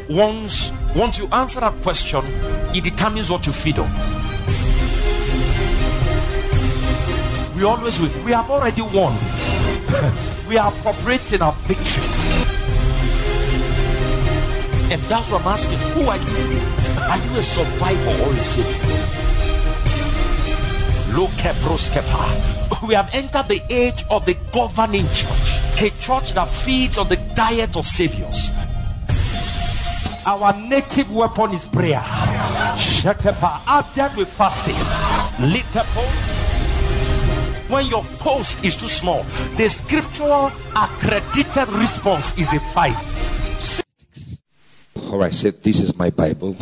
once you answer that question, it determines what you feed on. We always win. We have already won. We are appropriating our victory. And that's what I'm asking. Who are you? Are you a survivor or a savior? We have entered the age of the governing church, a church that feeds on the diet of saviors. Our native weapon is prayer. Added with fasting. When your post is too small, the scriptural accredited response is a 5. All right, say, this is my Bible.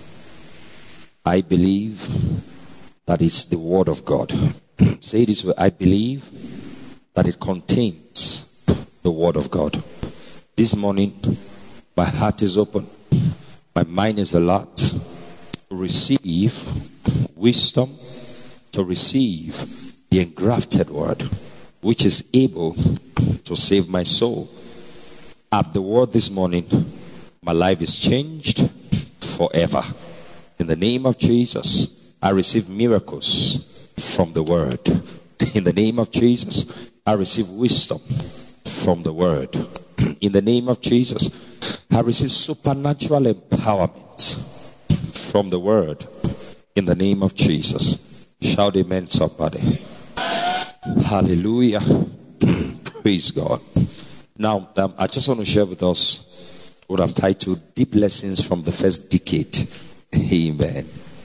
I believe that it's the word of God. Say this way, I believe that it contains the word of God. This morning, my heart is open. My mind is alert to receive wisdom, to receive the engrafted word, which is able to save my soul. At the word this morning, my life is changed forever. In the name of Jesus, I receive miracles from the word. In the name of Jesus, I receive wisdom from the word. In the name of Jesus, I receive supernatural empowerment from the word. In the name of Jesus. Shout amen, somebody. Hallelujah. Praise God. Now, I just want to share with us what I've titled Deep Lessons from the First Decade. Amen.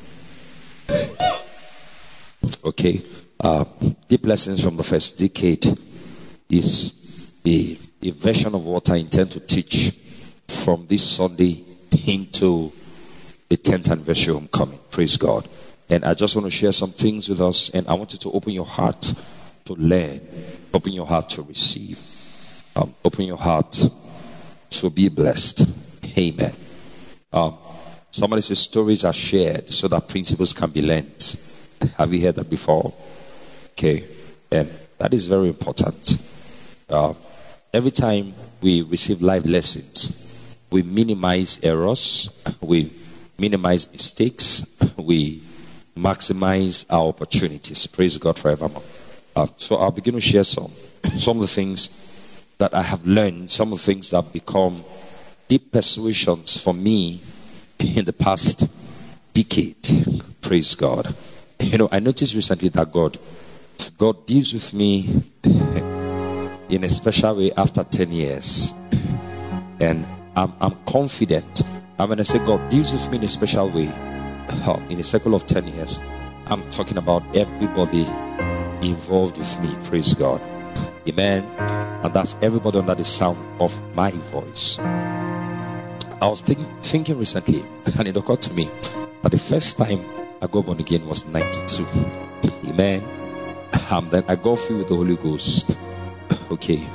Okay. Deep Lessons from the First Decade is a version of what I intend to teach from this Sunday into the 10th anniversary homecoming. Praise God. And I just want to share some things with us, and I want you to open your heart to learn, open your heart to receive, open your heart to be blessed. Amen. Somebody says stories are shared so that principles can be learned. Have you heard that before? Okay. And that is very important. Every time we receive life lessons, we minimize errors, we minimize mistakes, we maximize our opportunities. Praise God forevermore. So I'll begin to share some of the things that I have learned, some of the things that have become deep persuasions for me in the past decade. Praise God. You know, I noticed recently that God deals with me in a special way after 10 years. And I'm confident. And when I say God deals with me in a special way, in a cycle of 10 years, I'm talking about everybody involved with me. Praise God. Amen. And that's everybody under the sound of my voice. I was thinking recently, and it occurred to me that the first time I got born again was 92. Amen. Then I got filled with the Holy Ghost. Okay.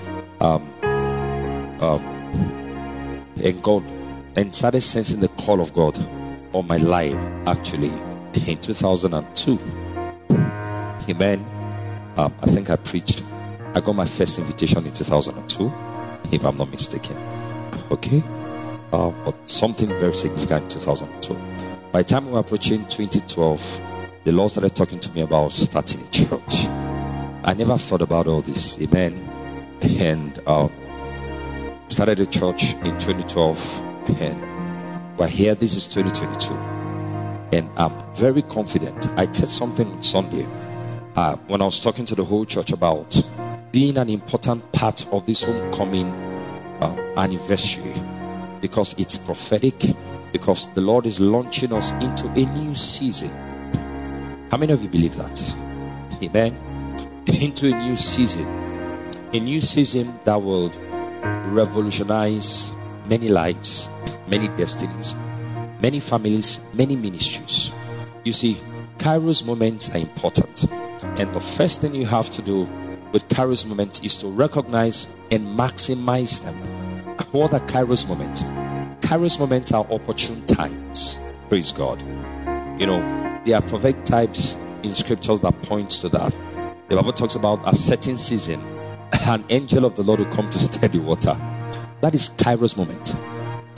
And started sensing the call of God on my life actually in 2002. Amen. I think I got my first invitation in 2002, if I'm not mistaken. Okay. But something very significant in 2002. By the time we were approaching 2012, the Lord started talking to me about starting a church. I never thought about all this. Amen. And started a church in 2012. And we're here. This is 2022. And I'm very confident. I said something on Sunday when I was talking to the whole church about being an important part of this homecoming anniversary, because it's prophetic, because the Lord is launching us into a new season. How many of you believe that? Amen. Into a new season that will revolutionize many lives, many destinies, many families, many ministries. You see, Kairos moments are important, and the first thing you have to do with Kairos moments is to recognize and maximize them. What are Kairos moments? Kairos moments are opportune times. Praise God. You know, there are prophetic types in scriptures that points to that. The Bible talks about a certain season, an angel of the Lord will come to stir the water. That is Kairos moment.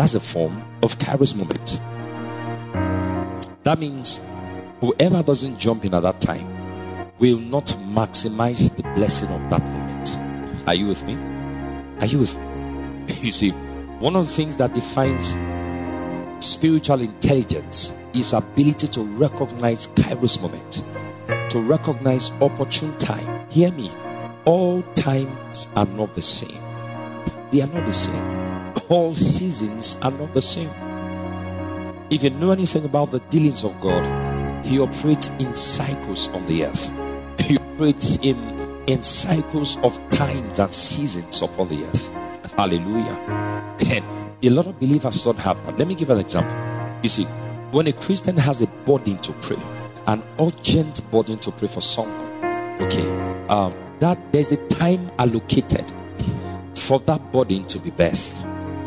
That's a form of kairos moment. That means whoever doesn't jump in at that time will not maximize the blessing of that moment. Are you with me? Are you with me? You see, one of the things that defines spiritual intelligence is ability to recognize kairos moment, to recognize opportune time. Hear me. All times are not the same. They are not the same. All seasons are not the same. If you know anything about the dealings of God, He operates in cycles on the earth. He operates in cycles of times and seasons upon the earth. Hallelujah. And a lot of believers don't have that. Let me give an example. You see, when a Christian has a burden to pray, an urgent burden to pray for someone, okay, that there's a time allocated for that burden to be birthed.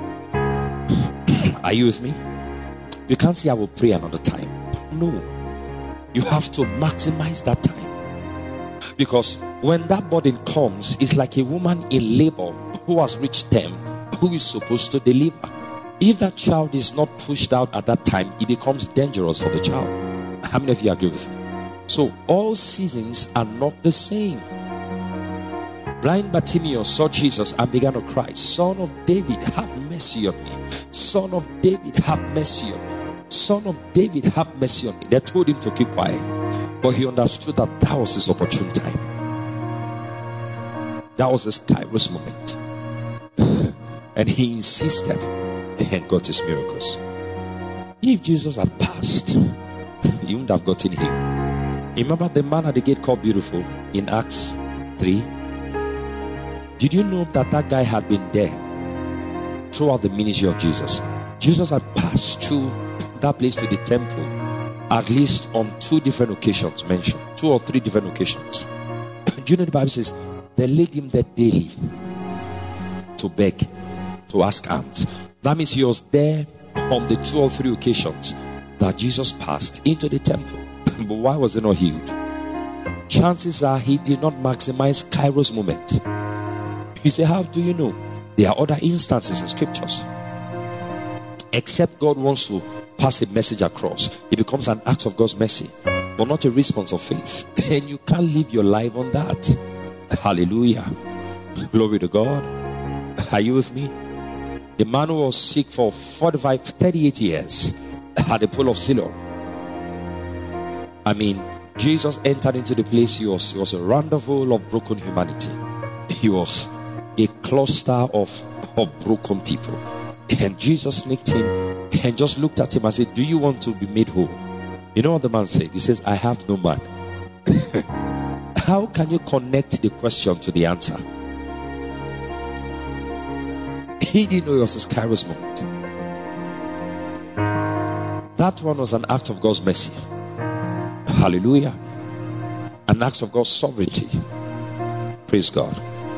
Are you with me? You can't say I will pray another time. No, you have to maximize that time, because when that burden comes, it's like a woman in labor who has reached term, who is supposed to deliver. If that child is not pushed out at that time, it becomes dangerous for the child. How many of you agree with me? So all seasons are not the same. Blind Bartimaeus saw Jesus and began to cry, "Son of David, have mercy on me. Son of David, have mercy on me. Son of David, have mercy on me." They told him to keep quiet, but he understood that that was his opportune time. That was his kairos moment. And he insisted and got his miracles. If Jesus had passed, he wouldn't have gotten healed. Remember the man at the gate called Beautiful in Acts 3? Did you know that that guy had been there throughout the ministry of Jesus? Jesus had passed through that place to the temple at least on 2 different occasions mentioned. 2 or 3 different occasions. Do you know the Bible says they laid him there daily to beg, to ask alms. That means he was there on the 2 or 3 occasions that Jesus passed into the temple. But why was he not healed? Chances are he did not maximize kairos moment. You say, how do you know? There are other instances in scriptures. Except God wants to pass a message across, it becomes an act of God's mercy, but not a response of faith. And you can't live your life on that. Hallelujah. Glory to God. Are you with me? The man who was sick for 38 years at the pool of Siloam. I mean, Jesus entered into the place. He was a rendezvous of broken humanity. He was a cluster of broken people. And Jesus sneaked in and just looked at him and said, "Do you want to be made whole?" You know what the man said? He says, "I have no man." How can you connect the question to the answer? He didn't know it was his kairos moment. That one was an act of God's mercy. Hallelujah. An act of God's sovereignty. Praise God.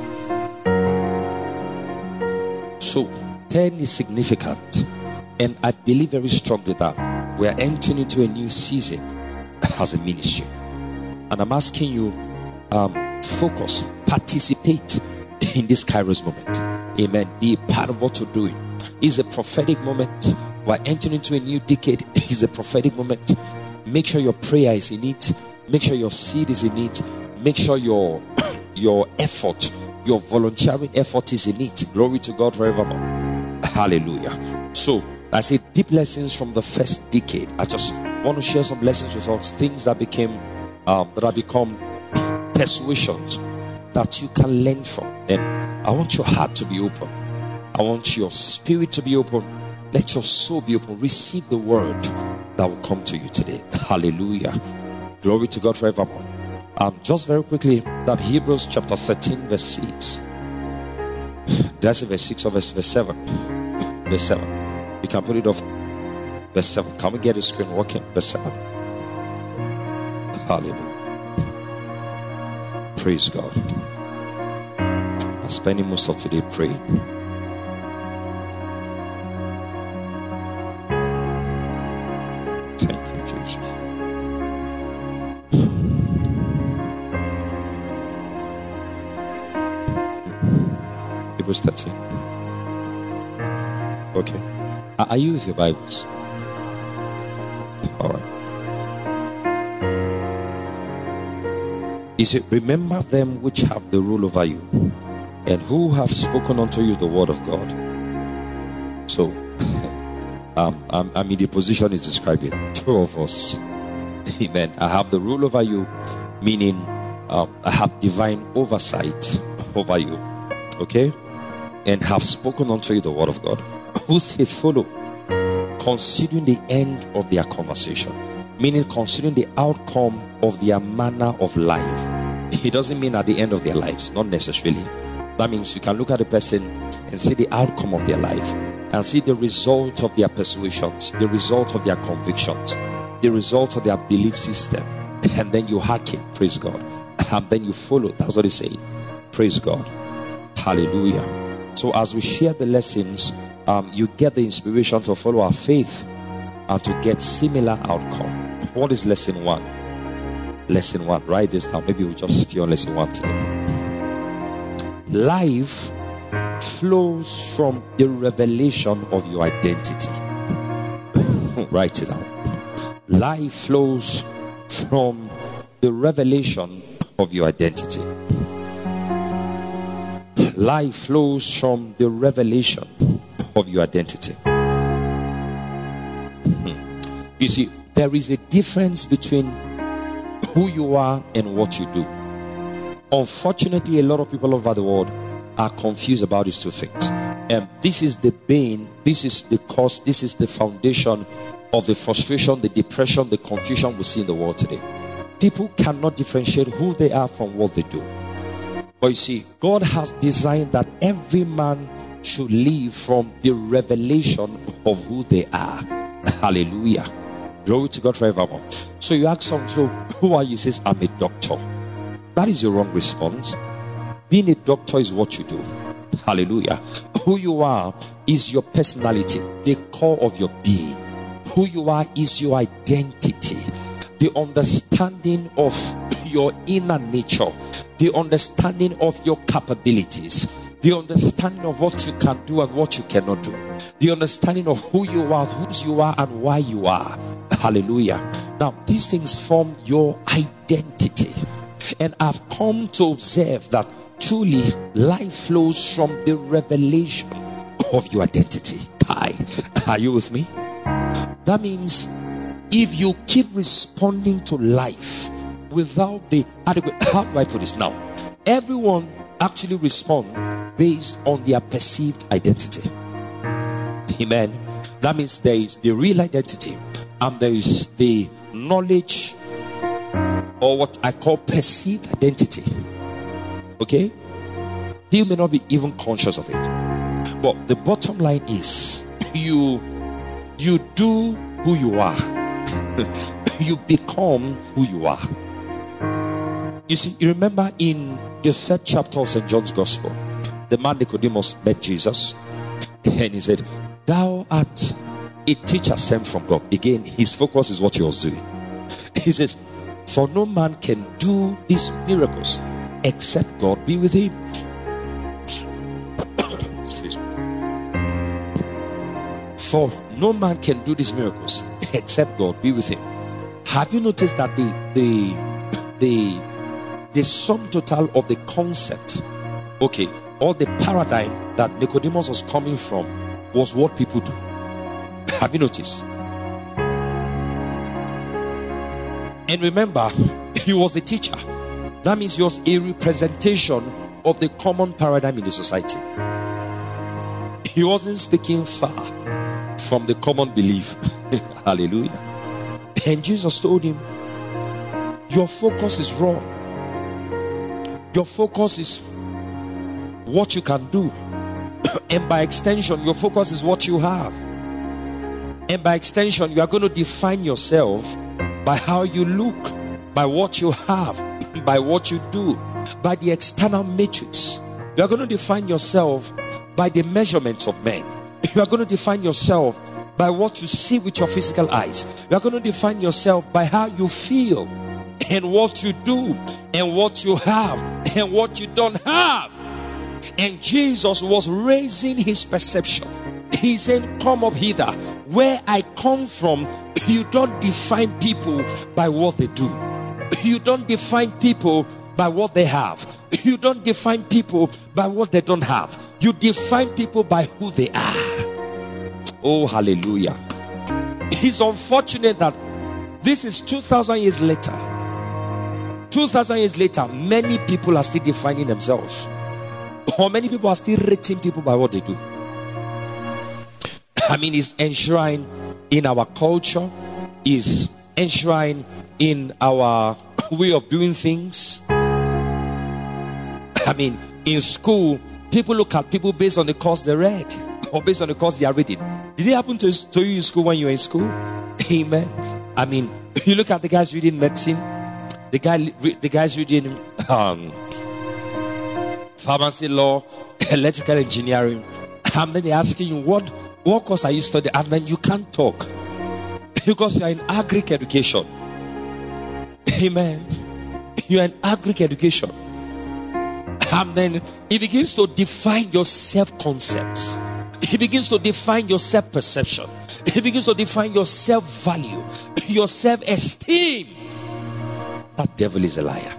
So 10 is significant, and I believe very strongly that we are entering into a new season as a ministry. And I'm asking you, focus, participate in this kairos moment. Amen. Be a part of what we're doing. It's a prophetic moment. We're entering into a new decade. It's a prophetic moment. Make sure your prayer is in it. Make sure your seed is in it. Make sure your effort, your volunteering effort is in it. Glory to God forevermore. Hallelujah. So I say deep lessons from the first decade. I just want to share some lessons with us, things that have become persuasions that you can learn from. And I want your heart to be open. I want your spirit to be open. Let your soul be open. Receive the word that will come to you today. Hallelujah. Glory to God forevermore. Just very quickly, that Hebrews chapter 13 verse 6. That's verse 6 or verse 7. Verse 7. You can put it off. Verse 7. Can we get the screen working? Verse 7. Hallelujah. Praise God. I'm spending most of today praying. Thank you, Jesus. Hebrews 13. Okay. Are you with your Bibles? All right. He said, remember them which have the rule over you, and who have spoken unto you the word of God. So, I'm in the position is describing. Two of us. Amen. I have the rule over you, meaning I have divine oversight over you. Okay? And have spoken unto you the word of God. Whose faith follow? Considering the end of their conversation. Meaning considering the outcome of their manner of life. It doesn't mean at the end of their lives. Not necessarily. That means you can look at the person and see the outcome of their life. And see the result of their persuasions. The result of their convictions. The result of their belief system. And then you hearken. Praise God. And then you follow. That's what he's saying. Praise God. Hallelujah. So as we share the lessons, you get the inspiration to follow our faith and to get similar outcome. What is lesson 1? Lesson 1. Write this down. Maybe we'll just stay on lesson 1 today. Life flows from the revelation of your identity. Write it down. Life flows from the revelation of your identity. Life flows from the revelation of your identity. You see, there is a difference between who you are and what you do. Unfortunately, a lot of people over the world are confused about these two things. And this is the bane, this is the cause, this is the foundation of the frustration, the depression, the confusion we see in the world today. People cannot differentiate who they are from what they do. But you see, God has designed that every man should live from the revelation of who they are. Hallelujah. Glory to God forevermore. So you ask someone, so who are you? He says, I'm a doctor. That is your wrong response. Being a doctor is what you do. Hallelujah. Who you are is your personality, the core of your being. Who you are is your identity. The understanding of your inner nature, the understanding of your capabilities, the understanding of what you can do and what you cannot do, the understanding of who you are, whose you are, and why you are. Hallelujah. Now, these things form your identity. And I've come to observe that truly life flows from the revelation of your identity. Are you with me? That means if you keep responding to life without the adequate, how do I put this now? Everyone actually responds based on their perceived identity. Amen. That means there is the real identity and there is the knowledge, or what I call perceived identity. Okay? You may not be even conscious of it. But the bottom line is you do who you are. You become who you are. You see, you remember in the 3rd chapter of St. John's Gospel, the man Nicodemus met Jesus and he said, thou art a teacher sent from God. Again, his focus is what he was doing. He says, for no man can do these miracles except God be with him. Excuse me. For no man can do these miracles except God be with him. Have you noticed that the sum total of the concept, okay, or the paradigm that Nicodemus was coming from was what people do? Have you noticed? And remember, he was the teacher. That means he was a representation of the common paradigm in the society. He wasn't speaking far from the common belief. Hallelujah. And Jesus told him, your focus is wrong. Your focus is what you can do. And by extension, your focus is what you have. And by extension, you are going to define yourself by how you look, by what you have, by what you do, by the external matrix. You are going to define yourself by the measurements of men. You are going to define yourself by what you see with your physical eyes. You are going to define yourself by how you feel and what you do and what you have and what you don't have. And Jesus was raising his perception. He's saying, come up hither. Where I come from, you don't define people by what they do. You don't define people by what they have. You don't define people by what they don't have. You define people by who they are. Oh, hallelujah. It's unfortunate that this is 2,000 years later. 2,000 years later, many people are still defining themselves. Or many people are still rating people by what they do. I mean, it's enshrined in our culture, is enshrined in our way of doing things. I mean, in school, people look at people based on the course they read or based on the course they are reading. Did it happen to you in school when you were in school? Amen. I mean, you look at the guys reading medicine, the guys reading pharmacy, law, electrical engineering, and then they're asking you, what course are you studying? And then you can't talk because you're in agric education. Amen. You're in agric education. And then it begins to define your self-concepts. It begins to define your self-perception. It begins to define your self-value, your self-esteem. That devil is a liar.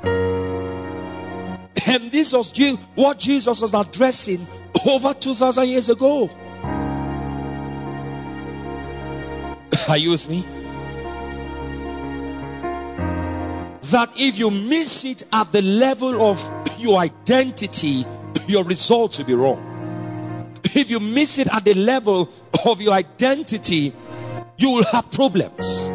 And this was what Jesus was addressing over 2,000 years ago. Are you with me? That if you miss it at the level of your identity, your results will be wrong. If you miss it at the level of your identity, you will have problems.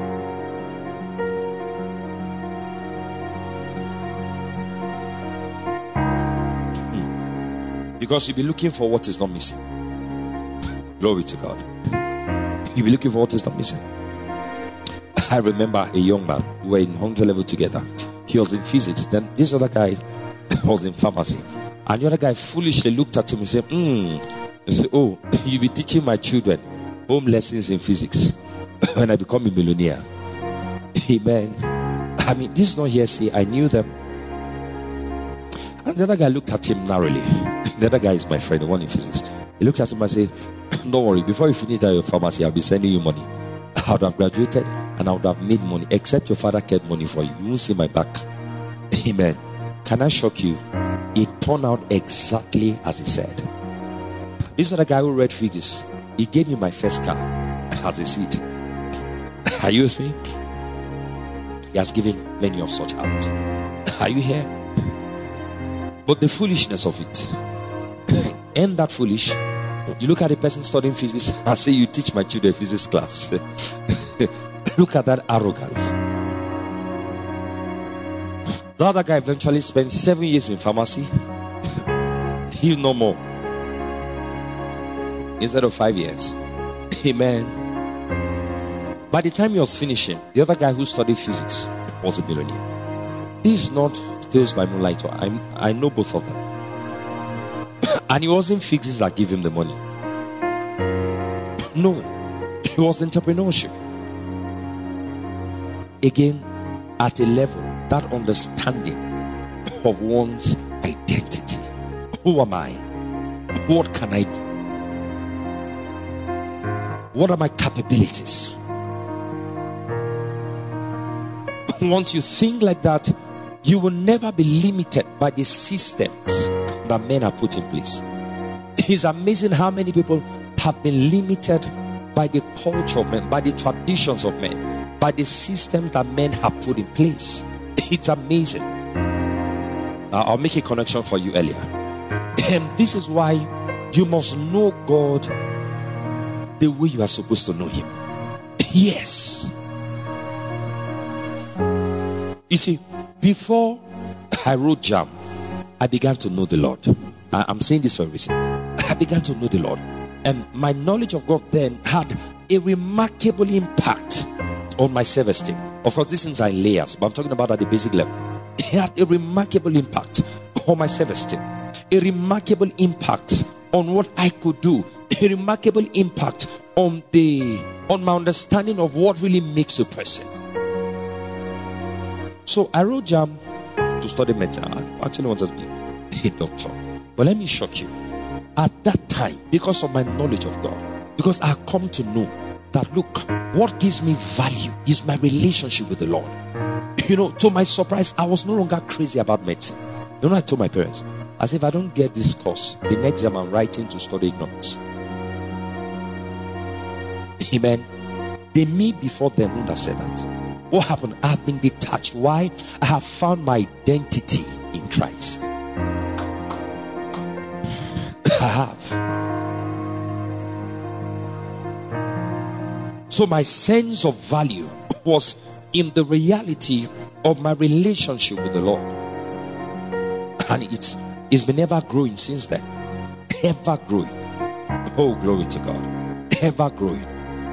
Because you'll be looking for what is not missing. Glory to God. You'll be looking for what is not missing. I remember a young man. We were in 100 level together. He was in physics. Then this other guy was in pharmacy. And the other guy foolishly looked at him and said, He said, oh, you'll be teaching my children home lessons in physics when I become a millionaire. Amen. I mean, this is not hearsay. I knew them. And the other guy looked at him narrowly. The other guy is my friend, the one in physics. He looked at him and said, don't worry, before you finish that your pharmacy, I'll be sending you money. I would have graduated and I would have made money, except your father kept money for you. You won't see my back. Amen. Can I shock you? It turned out exactly as he said. This is the guy who read physics. He gave me my first car as a seed. Are you with me? He has given many of such out. Are you here? But the foolishness of it. Ain't that foolish? You look at a person studying physics and say, you teach my children physics class. Look at that arrogance. The other guy eventually spent 7 years in pharmacy. He no more. Instead of 5 years. Amen. By the time he was finishing, the other guy who studied physics was a millionaire. This is not tales by moonlight. I know both of them. And it wasn't physics that gave him the money. No, it was entrepreneurship. Again, at a level, that understanding of one's identity. Who am I? What can I do? What are my capabilities? Once you think like that, you will never be limited by the systems that men have put in place. It's amazing how many people have been limited by the culture of men, by the traditions of men, by the systems that men have put in place. It's amazing. I'll make a connection for you earlier. And this is why you must know God the way you are supposed to know Him. Yes. You see, before I wrote JAM, I began to know the Lord. I'm saying this for a reason. I began to know the Lord. And my knowledge of God then had a remarkable impact on my self-esteem. Of course, these things are in layers, but I'm talking about at the basic level. It had a remarkable impact on my self-esteem. A remarkable impact on what I could do. A remarkable impact on my understanding of what really makes a person. So I wrote JAM to study medicine. I actually wanted to be a doctor. But let me shock you. At that time, because of my knowledge of God, Because I come to know that, look, what gives me value is my relationship with the Lord. To my surprise, I was no longer crazy about medicine. I told my parents, as if I don't get this course, the next time I'm writing to study ignorance. Amen. The me before them wouldn't have said that. What happened? I've been detached. Why? I have found my identity in Christ. I have. So my sense of value was in the reality of my relationship with the Lord. And it's been ever growing since then. Ever growing. Oh, glory to God. Ever growing.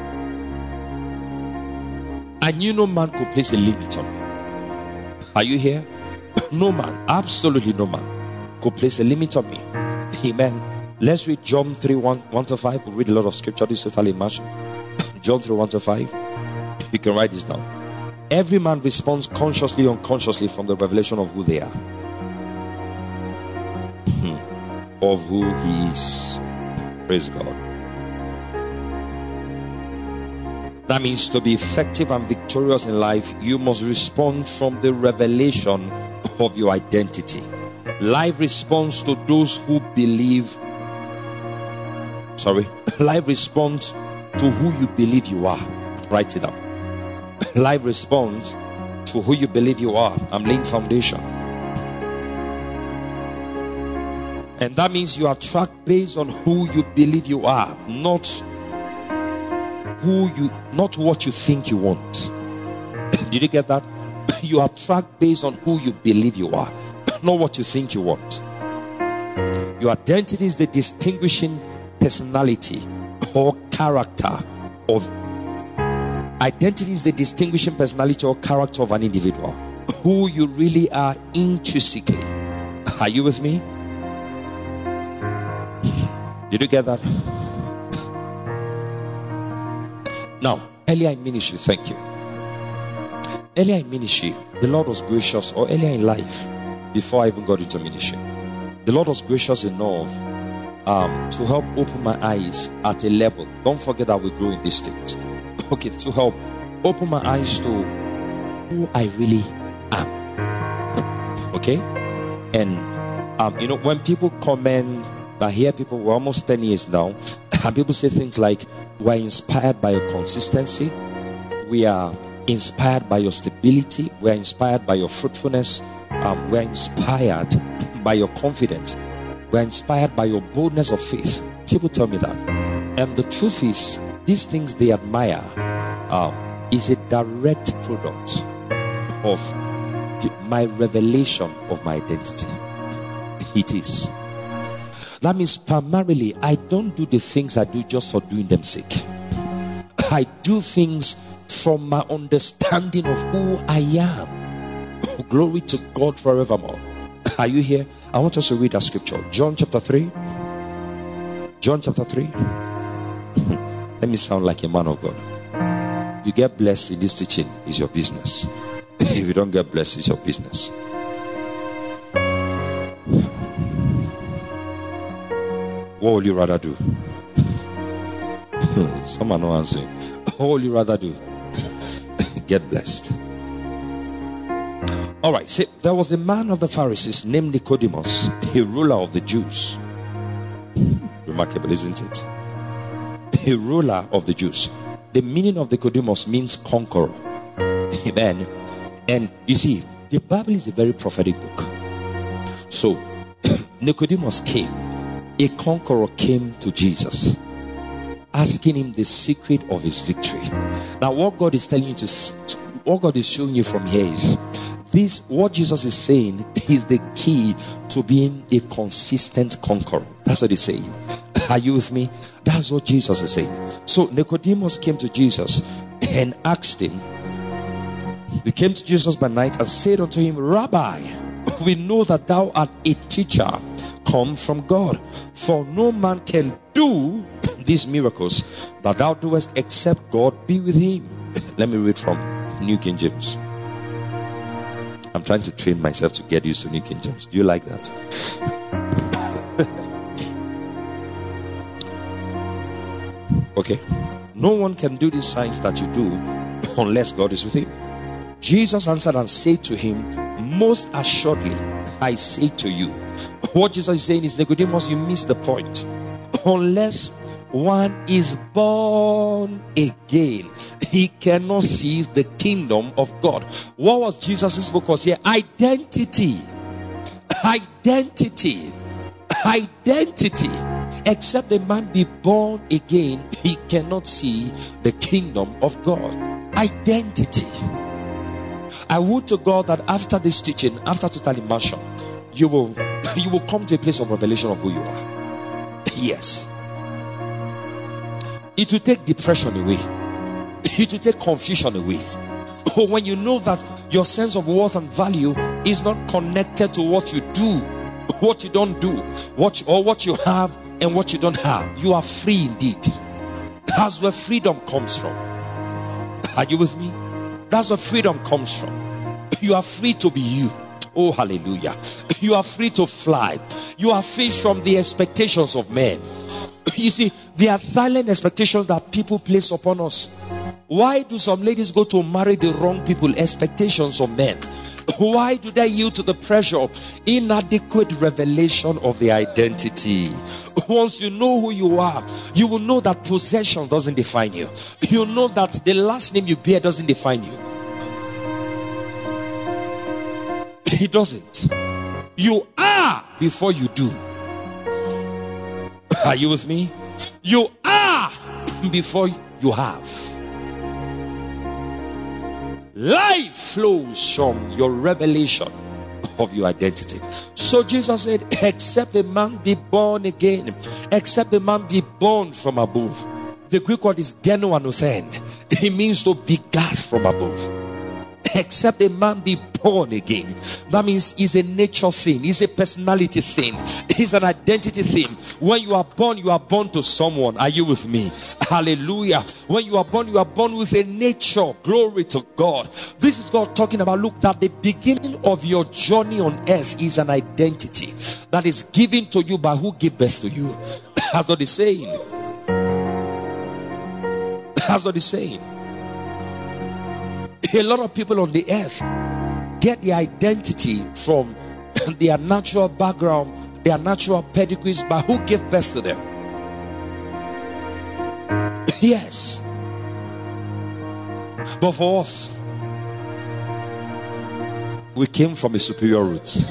I knew no man could place a limit on me. Are you here? No man, absolutely no man could place a limit on me. Amen. Let's read John 3, 1 to 5. We'll read a lot of scripture. This is totally immersion. John 3, 1 to 5. You can write this down. Every man responds consciously or unconsciously from the revelation of who they are. Of who he is. Praise God. That means to be effective and victorious in life, you must respond from the revelation of your identity. Life responds to those who believe. Life responds to who you believe you are. Write it down. Life responds to who you believe you are. I'm laying foundation. And that means you attract based on who you believe you are, not what you think you want. Did you get that? You attract based on who you believe you are, not what you think you want. Your identity is the distinguishing personality or character of identity is the distinguishing personality or character of an individual, who you really are intrinsically. Are you with me? Did you get that? Now, earlier in ministry, thank you. Earlier in ministry, the Lord was gracious, or earlier in life, before I even got into ministry, the Lord was gracious enough to help open my eyes at a level. Don't forget that we grow in these things. Okay, to help open my eyes to who I really am. Okay? And when people comment, I hear people, we're almost 10 years now, and people say things like, we're inspired by your consistency, we are inspired by your stability, we're inspired by your fruitfulness, we're inspired by your confidence, we're inspired by your boldness of faith. People tell me that. And the truth is, these things they admire is a direct product of my revelation of my identity. It is. That means primarily, I don't do the things I do just for doing them sake. I do things from my understanding of who I am. Glory to God forevermore. Are you here? I want us to read that scripture. John chapter 3. John chapter 3. Let me sound like a man of God. If you get blessed in this teaching, it's your business. If you don't get blessed, it's your business. What would you rather do? Some are not answering. What would you rather do? Get blessed. All right. See, there was a man of the Pharisees named Nicodemus, a ruler of the Jews. Remarkable, isn't it? A ruler of the Jews. The meaning of Nicodemus means conqueror. Amen. And you see, the Bible is a very prophetic book. So, Nicodemus came. A conqueror came to Jesus, asking him the secret of his victory. Now, what God is telling you what God is showing you from here is this: what Jesus is saying is the key to being a consistent conqueror. That's what he's saying. Are you with me? That's what Jesus is saying. So Nicodemus came to Jesus and asked him. He came to Jesus by night and said unto him, Rabbi, we know that thou art a teacher come from God, for no man can do these miracles that thou doest except God be with him. Let me read from New King James. I'm trying to train myself to get used to New King James. Do you like that? Okay? No one can do these signs that you do unless God is with him. Jesus answered and said to him, most assuredly, I say to you. What Jesus is saying is, Nicodemus, you miss the point. Unless one is born again, he cannot see the kingdom of God. What was Jesus' focus here? Identity. Identity. Identity. Except a man be born again, he cannot see the kingdom of God. Identity. I would to God that after this teaching, after total immersion, you will come to a place of revelation of who you are. Yes. It will take depression away. It will take confusion away. When you know that your sense of worth and value is not connected to what you do, what you don't do, what you have and what you don't have, you are free indeed. That's where freedom comes from. Are you with me? That's where freedom comes from. You are free to be you. Oh, hallelujah. You are free to fly. You are free from the expectations of men. You see, there are silent expectations that people place upon us. Why do some ladies go to marry the wrong people? Expectations of men. Why do they yield to the pressure of inadequate revelation of the identity? Once you know who you are, you will know that possession doesn't define you. You know that the last name you bear doesn't define you. It doesn't. You are before you do. Are you with me? You are before you have. Life flows from your revelation of your identity. So Jesus said, except a man be born again, except a man be born from above. The Greek word is geno anothen. It means to be begat from above. Except a man be born again. That means it's a nature thing, it's a personality thing, it's an identity thing. When you are born to someone. Are you with me? Hallelujah. When you are born with a nature. Glory to God. This is God talking about. Look, that the beginning of your journey on earth is an identity that is given to you by who gave birth to you. That's what he's saying. That's what he's saying. A lot of people on the earth get their identity from their natural background, their natural pedigrees, by who gave birth to them. Yes. But for us, we came from a superior root.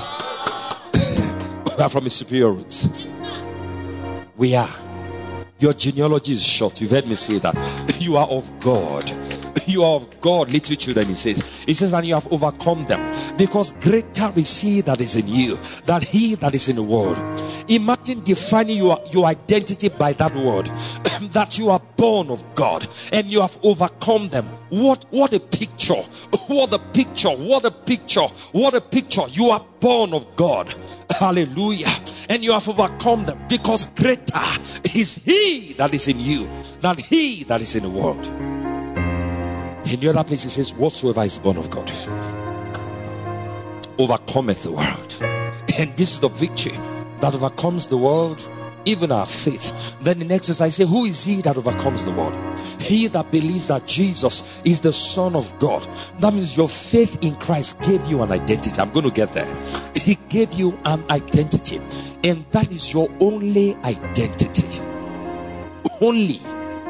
We are from a superior root. We are. Your genealogy is short. You've heard me say that. You are of God. You are of God, little children, he says, and you have overcome them, because greater is he that is in you than he that is in the world. Imagine defining your identity by that word, that you are born of God and you have overcome them. What a picture. What a picture. What a picture. What a picture. You are born of God. Hallelujah. And you have overcome them, because greater is he that is in you than he that is in the world. In the other place it says, whatsoever is born of God overcometh the world. And this is the victory that overcomes the world, even our faith. Then the next verse I say, who is he that overcomes the world? He that believes that Jesus is the Son of God. That means your faith in Christ gave you an identity. I'm going to get there. He gave you an identity, and that is your only identity. Only.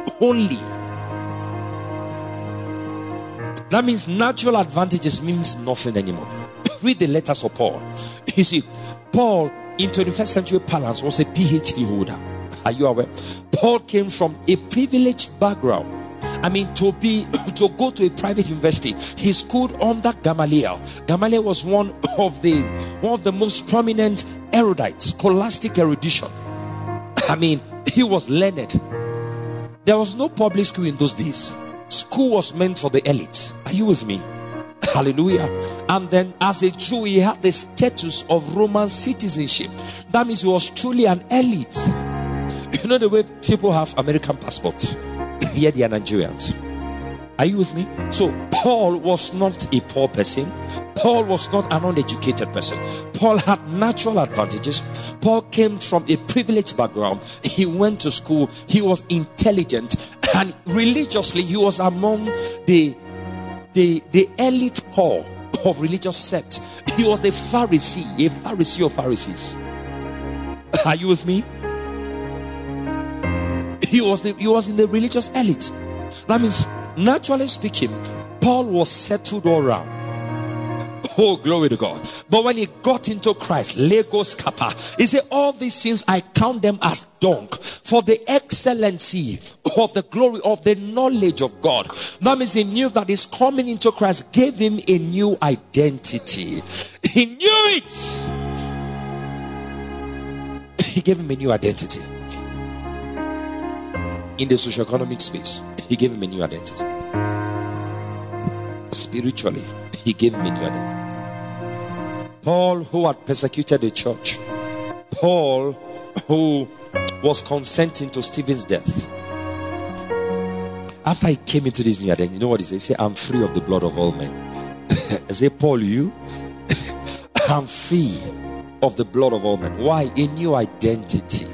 That means natural advantages means nothing anymore. Read the letters of Paul. You see, Paul in 21st century parlance was a PhD holder. Are you aware? Paul came from a privileged background. I mean, to go to a private university, he schooled under Gamaliel. Gamaliel was one of the most prominent erudites, scholastic erudition. I mean, he was learned. There was no public school in those days. School was meant for the elite. Are you with me? Hallelujah. And then as a Jew, he had the status of Roman citizenship. That means he was truly an elite. You know the way people have American passports? Here they are Nigerians. Are you with me? So Paul was not a poor person. Paul was not an uneducated person. Paul had natural advantages. Paul came from a privileged background. He went to school. He was intelligent, and religiously he was among the elite core of religious sect. He was a Pharisee of Pharisees. Are you with me? He was in the religious elite. That means, naturally speaking, Paul was settled all around. Oh, glory to God. But when he got into Christ, Legos Kappa, he said, all these things I count them as dung for the excellency of the glory of the knowledge of God. That means he knew that his coming into Christ gave him a new identity. He knew it. He gave him a new identity. In the socioeconomic space, he gave him a new identity. Spiritually, he gave him a new identity. Paul, who had persecuted the church, Paul, who was consenting to Stephen's death, after he came into this new identity, you know what he said? He said, I'm free of the blood of all men. I say, Paul, you? I'm free of the blood of all men. Why? A new identity.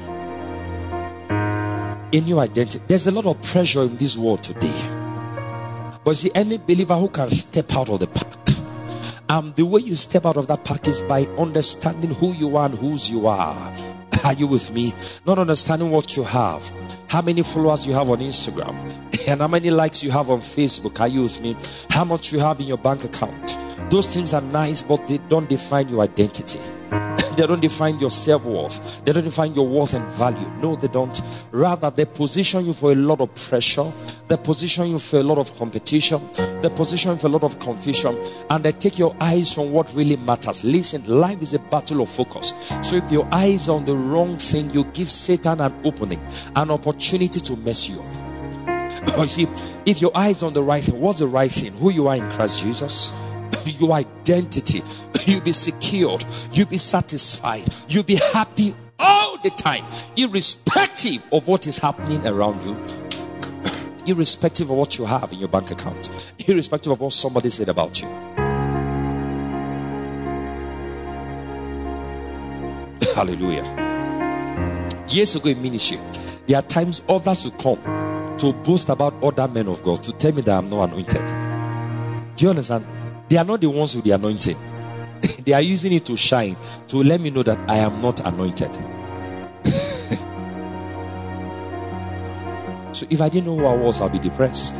A new identity. There's a lot of pressure in this world today. But see, any believer who can step out of the pack, the way you step out of that pack is by understanding who you are and whose you are. Are you with me? Not understanding what you have, how many followers you have on Instagram, and how many likes you have on Facebook. Are you with me? How much you have in your bank account. Those things are nice, but they don't define your identity. They don't define your self-worth. They don't define your worth and value. No, they don't. Rather, they position you for a lot of pressure. They position you for a lot of competition. They position you for a lot of confusion. And they take your eyes from what really matters. Listen, life is a battle of focus. So if your eyes are on the wrong thing, you give Satan an opening, an opportunity to mess you up. You see, if your eyes are on the right thing, what's the right thing? Who you are in Christ Jesus. Your identity, you'll be secured, you'll be satisfied, you'll be happy all the time, irrespective of what is happening around you, irrespective of what you have in your bank account, irrespective of what somebody said about you. Hallelujah. Years ago in ministry, there are times others will come to boast about other men of God, to tell me that I'm not anointed. Do you understand? They are not the ones with the anointing. They are using it to shine, to let me know that I am not anointed. So if I didn't know who I was, I'll be depressed.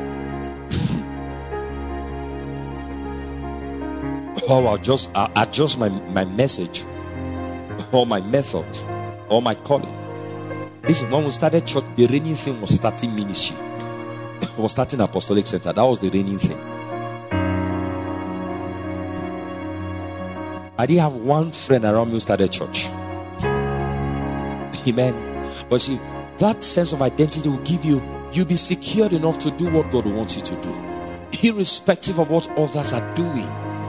Or I'll just adjust my message, or my method, or my calling. Listen, when we started church, the reigning thing was starting ministry. Was starting apostolic center. That was the reigning thing. I didn't have one friend around me who started church. Amen. But see, that sense of identity will give you'll be secured enough to do what God wants you to do, irrespective of what others are doing.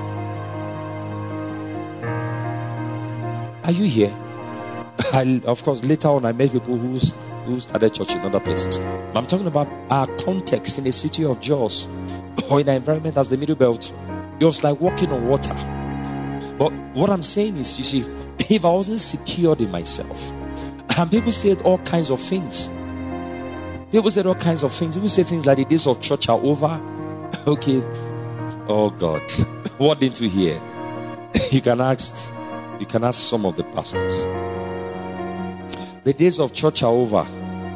Are you here? Of course, later on I met people who started church in other places. But I'm talking about our context in a city of Jos, or in an environment as the Middle Belt. It was like walking on water. But what I'm saying is, you see, if I wasn't secured in myself, and people said all kinds of things. People said all kinds of things. People say things like the days of church are over. Okay. Oh God. What didn't we hear? You can ask some of the pastors. The days of church are over.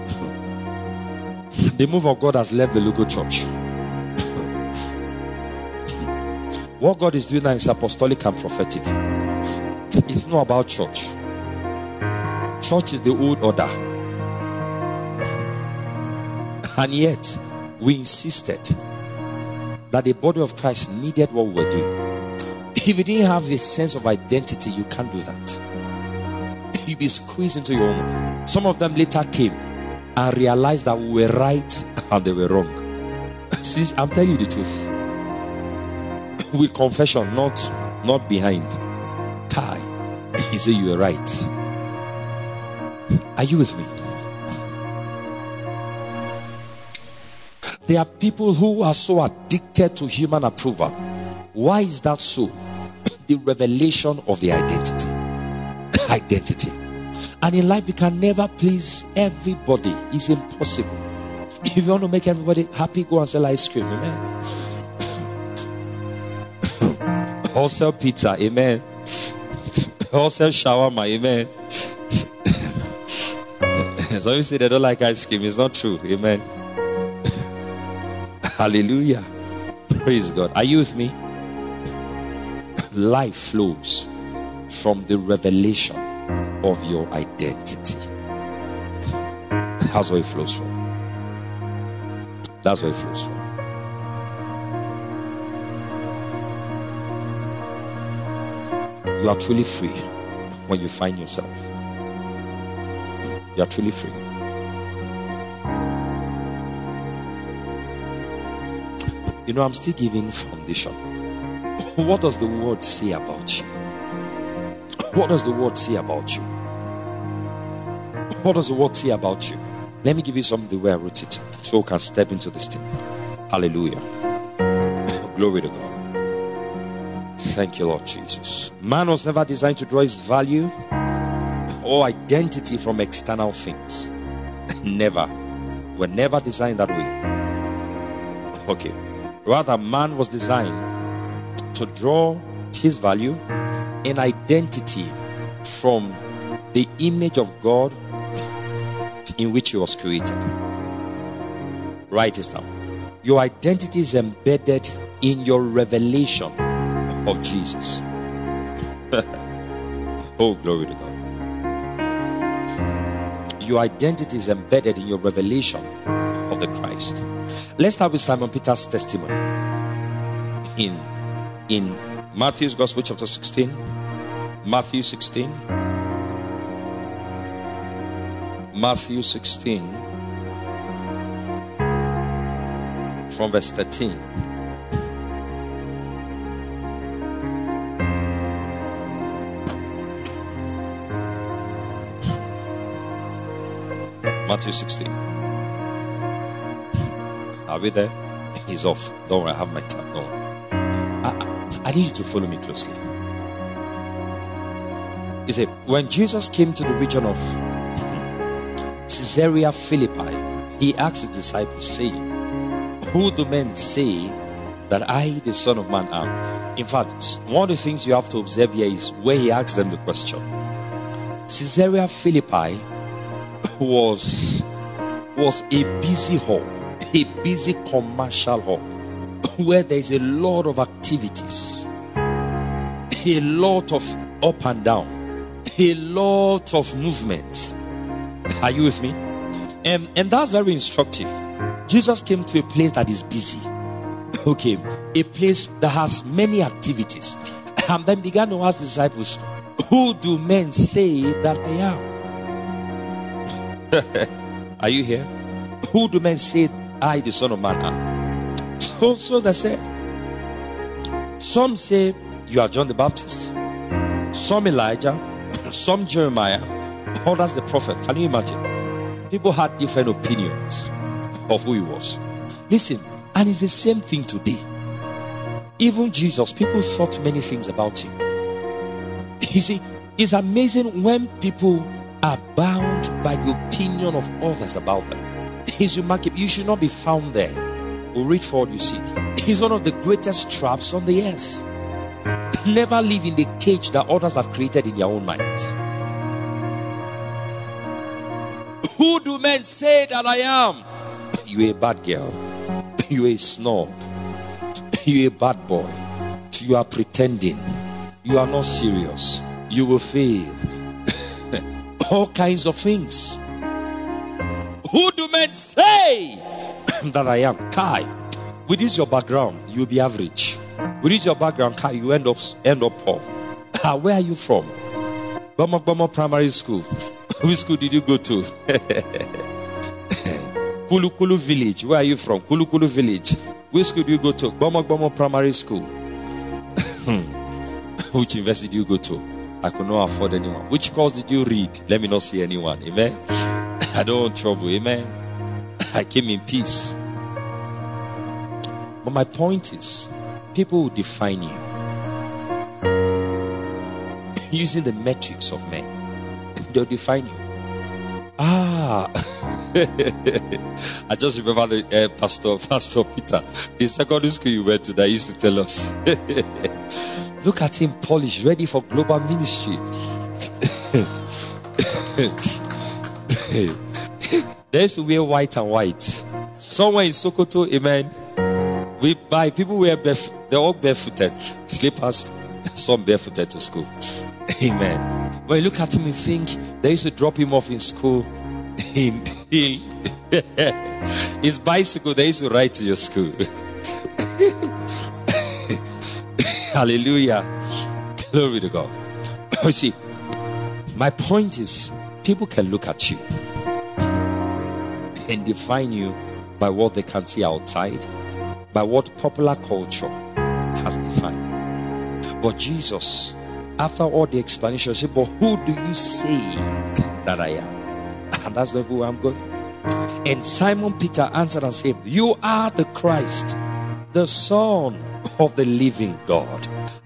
The move of God has left the local church. What God is doing now is apostolic and prophetic. It's not about church. Church is the old order. And yet, we insisted that the body of Christ needed what we were doing. If you didn't have a sense of identity, you can't do that. You'll be squeezed into your own. Some of them later came and realized that we were right and they were wrong. See, I'm telling you the truth. With confession, not behind. Kai, he said you were right. Are you with me? There are people who are so addicted to human approval. Why is that so? The revelation of the identity. Identity. And in life, you can never please everybody. It's impossible. If you want to make everybody happy, go and sell ice cream. Amen. Or sell pizza. Amen. Or sell shawarma. Amen. So you say they don't like ice cream. It's not true. Amen. Hallelujah. Praise God. Are you with me? Life flows from the revelation of your identity. That's where it flows from. That's where it flows from. You are truly free when you find yourself. You are truly free. You know, I'm still giving foundation. What does the word say about you? What does the word say about you? What does the word say about you? Let me give you something the way I wrote it, so we can step into this thing. Hallelujah. Glory to God. Thank you, Lord Jesus. Man was never designed to draw his value or identity from external things. Never. We're never designed that way. Okay. Rather, man was designed to draw his value and identity from the image of God in which he was created. Write this down. Your identity is embedded in your revelation of Jesus. Oh, glory to God. Your identity is embedded in your revelation of the Christ. Let's start with Simon Peter's testimony in Matthew's Gospel, chapter 16. Matthew 16. Matthew 16 from verse 13. Matthew 16. Are we there? He's off. Don't worry, I have my tab. Don't worry. I need you to follow me closely. He said, when Jesus came to the region of Caesarea Philippi, he asked his disciples, saying, who do men say that I, the Son of Man, am? In fact, one of the things you have to observe here is where he asked them the question. Caesarea Philippi was a busy hub, a busy commercial hub, where there is a lot of activities, a lot of up and down, a lot of movement. Are you with me? And that's very instructive. Jesus came to a place that is busy. Okay, a place that has many activities. And then began to ask disciples, who do men say that I am? Are you here? Who do men say I, the Son of Man, am? So they said, some say you are John the Baptist, some Elijah, some Jeremiah, others the prophet. Can you imagine? People had different opinions of who he was. Listen, and it's the same thing today. Even Jesus, people thought many things about him. You see, it's amazing when people are bound by the opinion of others about them. It's remarkable. You should not be found there. We'll read forward, you see. He's one of the greatest traps on the earth. Never live in the cage that others have created in their own minds. Who do men say that I am? You're a bad girl. You're a snob. You're a bad boy. You are pretending. You are not serious. You will fail. All kinds of things. Who do men say that I am? Kai, with this your background, you'll be average. With this your background, Kai, you end up poor. Where are you from? Bomo Primary School. Which school did you go to? Kulu Village. Where are you from? Kulu Village. Which school do you go to? Bomo Primary School. Which university did you go to? I could not afford anyone. Which course did you read? Let me not see anyone. Amen. I don't want trouble. Amen. I came in peace. But my point is, people will define you using the metrics of men. They'll define you. I just remember the Pastor Peter, the secondary school you went to, that used to tell us, look at him, polished, ready for global ministry. They used to wear white and white. Somewhere in Sokoto, amen, we buy, people wear barefoot, they're all barefooted, slippers, some barefooted to school. Amen. When you look at him, you think they used to drop him off in school in his bicycle, they used to ride to your school. Hallelujah. Glory to God. You see, my point is, people can look at you and define you by what they can see outside, by what popular culture has defined. But Jesus, after all the explanation, said, but who do you say that I am? And that's where I'm going. And Simon Peter answered and said, you are the Christ, the Son of the living God.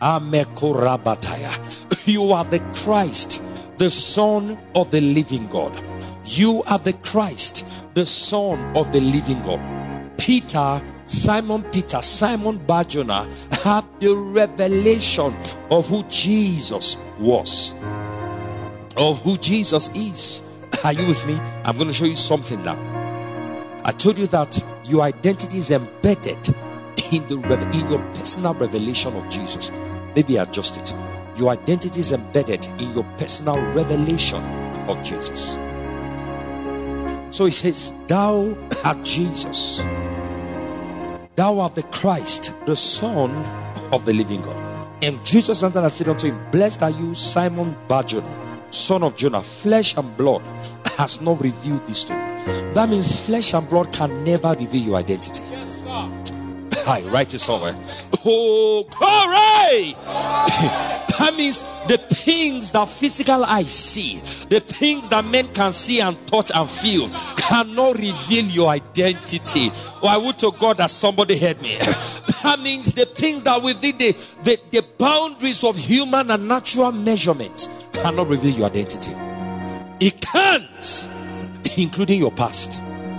You are the Christ, the Son of the living God. You are the Christ, the Son of the living God. Simon Peter, Simon Barjona had the revelation of who Jesus was, of who Jesus is. Are you with me? I'm going to show you something now. I told you that your identity is embedded in your personal revelation of Jesus. Maybe adjust it. Your identity is embedded in your personal revelation of Jesus. So he says, thou art Jesus. Thou art the Christ, the Son of the living God. And Jesus answered and said unto him, blessed are you, Simon Barjona, son of Jonah. Flesh and blood has not revealed this to you. That means flesh and blood can never reveal your identity. Yes, sir. I write it somewhere. Oh, glory! That means the things that physical eyes see, the things that men can see and touch and feel, cannot reveal your identity. Oh, I would to God that somebody heard me. That means the things that within the boundaries of human and natural measurements cannot reveal your identity. It can't, including your past.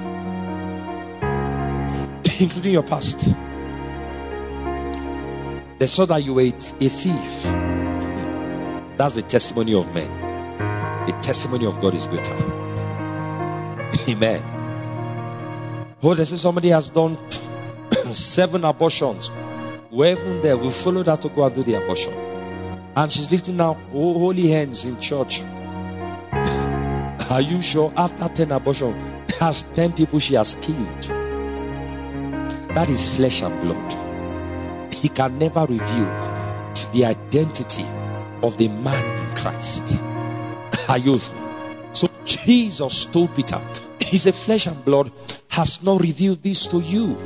Including your past. They saw that you were a thief. That's the testimony of men. The testimony of God is greater. Amen. Oh, they say somebody has done 7 abortions. We're even there. We follow that to go and do the abortion. And she's lifting now holy hands in church. Are you sure? After 10 abortions, has 10 people she has killed. That is flesh and blood. He can never reveal the identity of the man in Christ. Are you with me? So Jesus told Peter, he said, flesh and blood has not revealed this to you.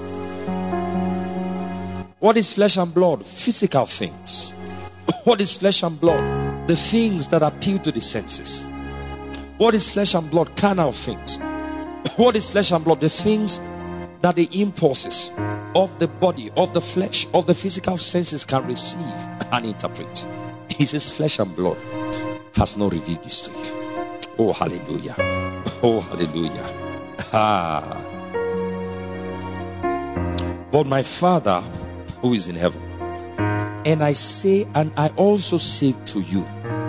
What is flesh and blood? Physical things. What is flesh and blood? The things that appeal to the senses. What is flesh and blood? Carnal things. What is flesh and blood? The things that the impulses of the body, of the flesh, of the physical senses can receive and interpret. He says flesh and blood has not revealed this to you. Oh, hallelujah. Oh, hallelujah. But my Father who is in heaven, and I say, and I also say to you,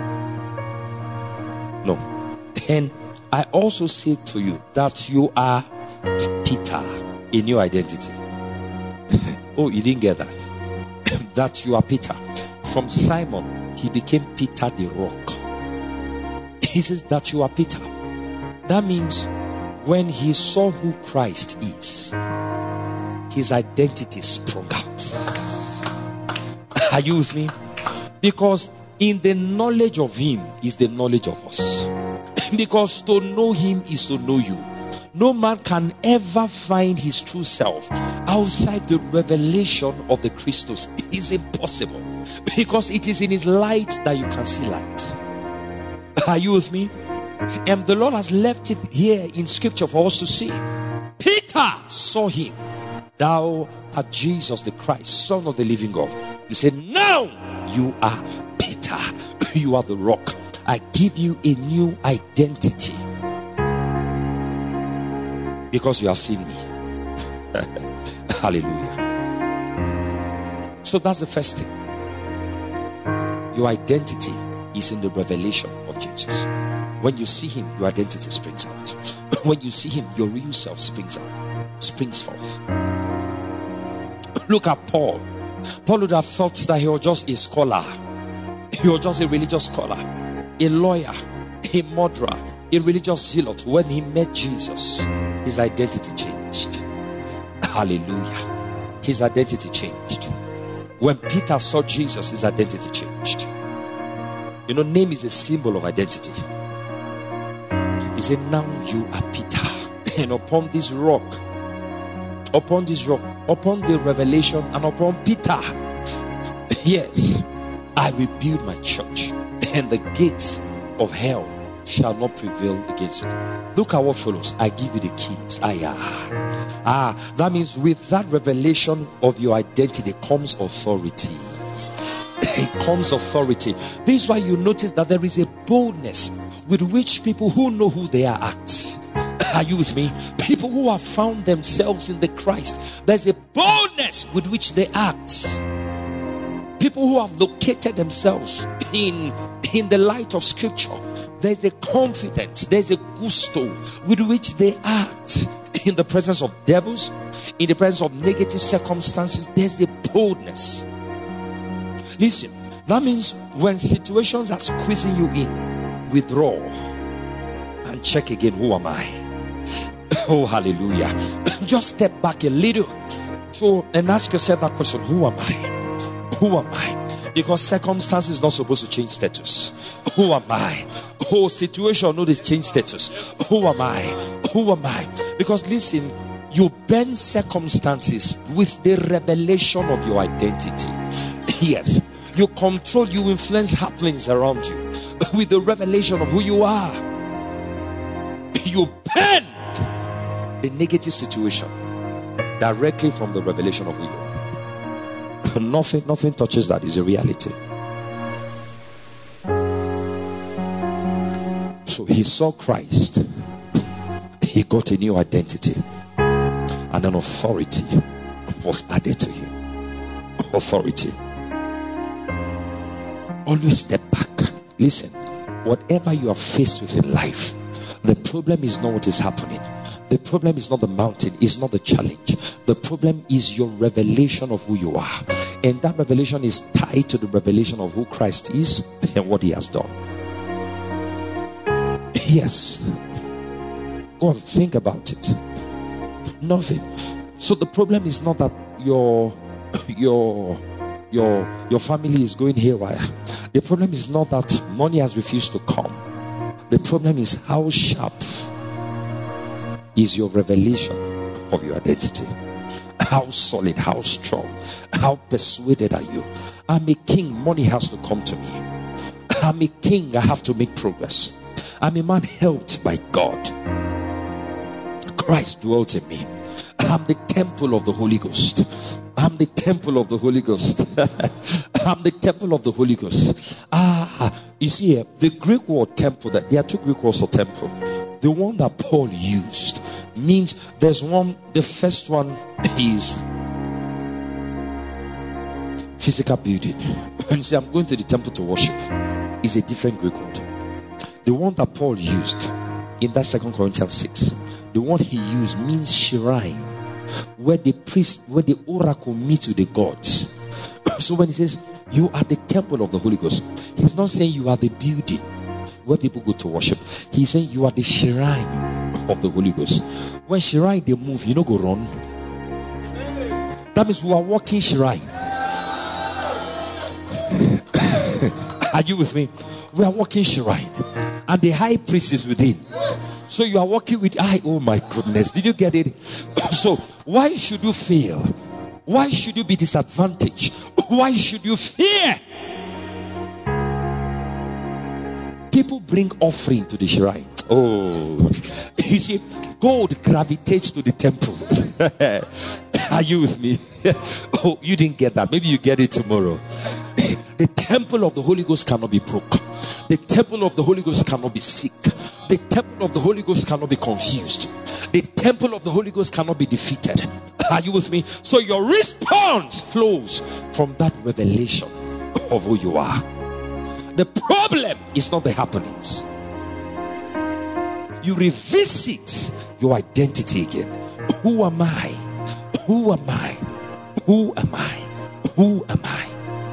no, and I also say to you that you are Peter, a new identity. Oh, you didn't get that? That you are Peter. From Simon, he became Peter the rock. He says that you are Peter. That means when he saw who Christ is, his identity sprung out. Are you with me? Because in the knowledge of him is the knowledge of us. Because to know him is to know you. No man can ever find his true self outside the revelation of the Christus. It is impossible. Because it is in his light that you can see light. Are you with me? And the Lord has left it here in scripture for us to see. Peter saw him. thou art Jesus the Christ, Son of the living God. He said, now you are Peter. You are the rock. I give you a new identity because you have seen me. Hallelujah. So that's the first thing. Your identity is in the revelation of Jesus. When you see him, your identity springs out. When you see him, your real self springs forth. Look at Paul. Paul would have thought that he was just a scholar. He was just a religious scholar, a lawyer, a murderer, a religious zealot. When he met Jesus, his identity changed. Hallelujah. His identity changed. When Peter saw Jesus, his identity changed. You know, name is a symbol of identity. He said, now you are Peter, and upon this rock, upon the revelation, and upon Peter, yes, I will build my church, and the gates of hell shall not prevail against it. Look at what follows. I give you the keys. That means with that revelation of your identity comes authority. It comes authority. This is why you notice that there is a boldness with which people who know who they are act. Are you with me? People who have found themselves in the Christ, there's a boldness with which they act. People who have located themselves in the light of Scripture, there's a confidence, there's a gusto with which they act in the presence of devils, in the presence of negative circumstances. There's a boldness. Listen, that means when situations are squeezing you in, withdraw and check again. Who am I? Oh, hallelujah. Just step back a little and ask yourself that question. Who am I? Who am I? Because circumstance is not supposed to change status. Who am I? Oh, situation no, this change status. Who am I? Who am I? Because listen, you bend circumstances with the revelation of your identity. Yes, you control, you influence happenings around you with the revelation of who you are. You bend the negative situation directly from the revelation of who you are. Nothing touches that. Is a reality. So he saw Christ, he got a new identity, and an authority was added to him. Authority. Always step back. Listen, whatever you are faced with in life, the problem is not what is happening. The problem is not the mountain, it's not the challenge. The problem is your revelation of who you are. And that revelation is tied to the revelation of who Christ is and what he has done. Yes. Go on, think about it. Nothing. So the problem is not that your family is going haywire. The problem is not that money has refused to come. The problem is how sharp is your revelation of your identity. How solid, how strong, how persuaded are you? I'm a king, money has to come to me. I'm a king, I have to make progress. I'm a man helped by God. Christ dwells in me. I'm the temple of the Holy Ghost. I'm the temple of the Holy Ghost. I'm the temple of the Holy Ghost. You see here, the Greek word temple, that there are two Greek words for temple. The one that Paul used means there's one, the first one is physical building. When you say I'm going to the temple to worship, is a different Greek word. The one that Paul used in that 2 Corinthians 6, the one he used means shrine, where the priest, where the oracle meets with the gods. So when he says you are the temple of the Holy Ghost, he's not saying you are the building where people go to worship. He's saying you are the shrine of the Holy Ghost. When shrine they move, you know, go run. That means we are walking shrine. Are you with me? We are walking shrine, and the high priest is within. So you are walking with oh my goodness, did you get it? So why should you fail? Why should you be disadvantaged? Why should you fear? People bring offering to the shrine. Oh, you see, gold gravitates to the temple. Are you with me? Oh, you didn't get that. Maybe you get it tomorrow. The temple of the Holy Ghost cannot be broke. The temple of the Holy Ghost cannot be sick. The temple of the Holy Ghost cannot be confused. The temple of the Holy Ghost cannot be defeated. Are you with me? So your response flows from that revelation of who you are. The problem is not the happenings. You revisit your identity again. Who am I? Who am I? Who am I? Who am I?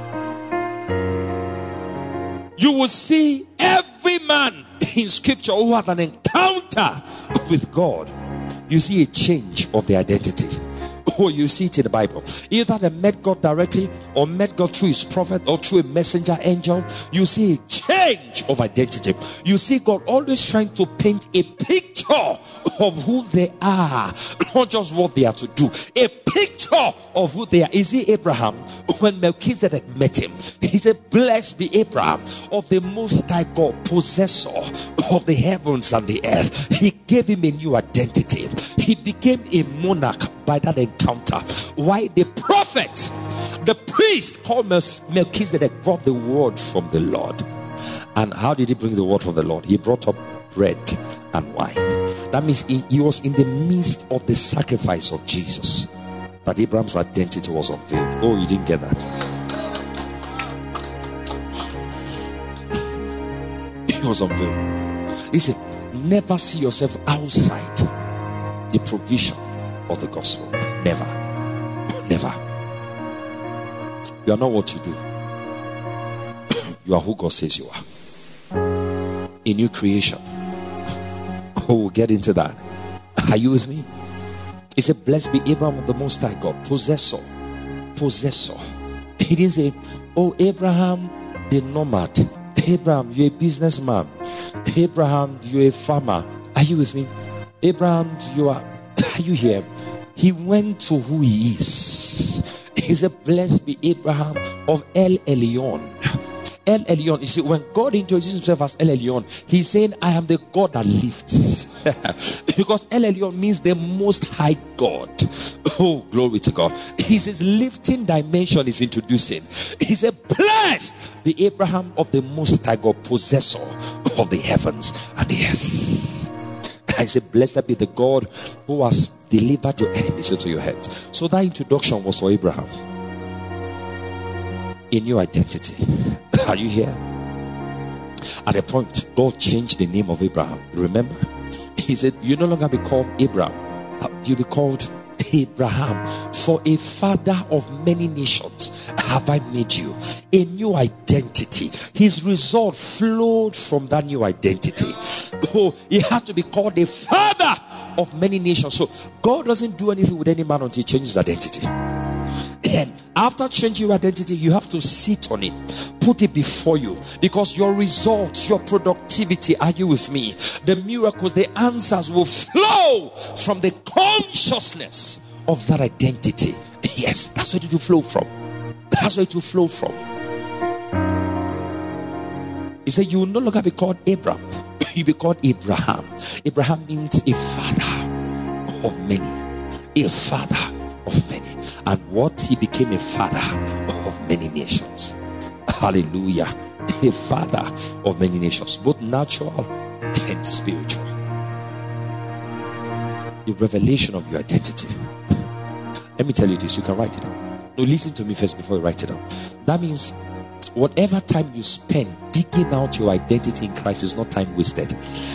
You will see every man in scripture who had an encounter with God. You see a change of the identity. Oh, you see it in the Bible. Either they met God directly or met God through his prophet or through a messenger angel. You see a change of identity. You see God always trying to paint a picture of who they are, not just what they are to do. A picture of who they are. You see Abraham, when Melchizedek met him, he said, "Blessed be Abraham of the Most High God, possessor of the heavens and the earth." He gave him a new identity. He became a monarch by that encounter. Why? The prophet, the priest called Melchizedek, brought the word from the Lord. And how did he bring the word from the Lord? He brought up bread and wine. That means he was in the midst of the sacrifice of Jesus that Abraham's identity was unveiled. Oh, you didn't get that? It was unveiled. Listen, never see yourself outside the provision of the gospel. Never. Never. You are not what you do. You are who God says you are. A new creation. Oh, we'll get into that. Are you with me? He said, "Blessed be Abraham of the Most High God, possessor." Possessor. He didn't say, "Oh, Abraham the nomad. Abraham, you're a businessman. Abraham, you're a farmer." Are you with me? Abraham, are you here? He went to who he is. He said, "Blessed be Abraham of El Elyon." El Elyon. You see, when God introduces himself as El Elyon, he's saying, "I am the God that lifts." Because El Elyon means the Most High God. Oh, glory to God. He says, lifting dimension is introducing. He said, "Blessed be Abraham of the Most High God, possessor of the heavens and the earth." I said, "Blessed be the God who has delivered your enemies into your hands." So that introduction was for Abraham. A new identity. Are you here? At a point, God changed the name of Abraham. Remember? He said, "You no longer be called Abraham. You'll be called Abraham. For a father of many nations have I made you." A new identity. His result flowed from that new identity. Oh, he had to be called a father of many nations. So God doesn't do anything with any man until he changes his identity. And after changing your identity, you have to sit on it, put it before you, because your results, your productivity, are you with me? The miracles, the answers will flow from the consciousness of that identity. Yes, that's where it will flow from. That's where it will flow from. He said, "You will no longer be called Abram, you'll be called Abraham." Abraham means a father of many. A father of many. And what? He became a father of many nations. Hallelujah. A father of many nations, both natural and spiritual. The revelation of your identity. Let me tell you this, you can write it down. No, listen to me first before you write it down. That means whatever time you spend digging out your identity in Christ is not time wasted.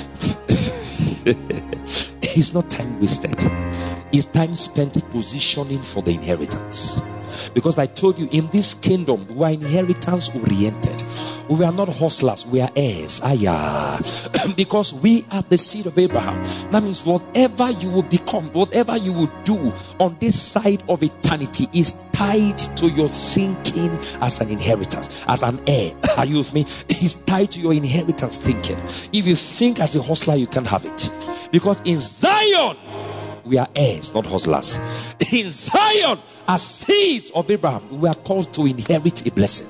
It's not time wasted. It's time spent positioning for the inheritance. Because I told you, in this kingdom, we are inheritance oriented. We are not hustlers, we are heirs. Because we are the seed of Abraham. That means whatever you will become, whatever you will do on this side of eternity is tied to your thinking as an inheritance, as an heir. Are you with me? It's tied to your inheritance thinking. If you think as a hustler, you can't have it. Because in Zion, we are heirs, not hustlers. In Zion, as seeds of Abraham, we are called to inherit a blessing.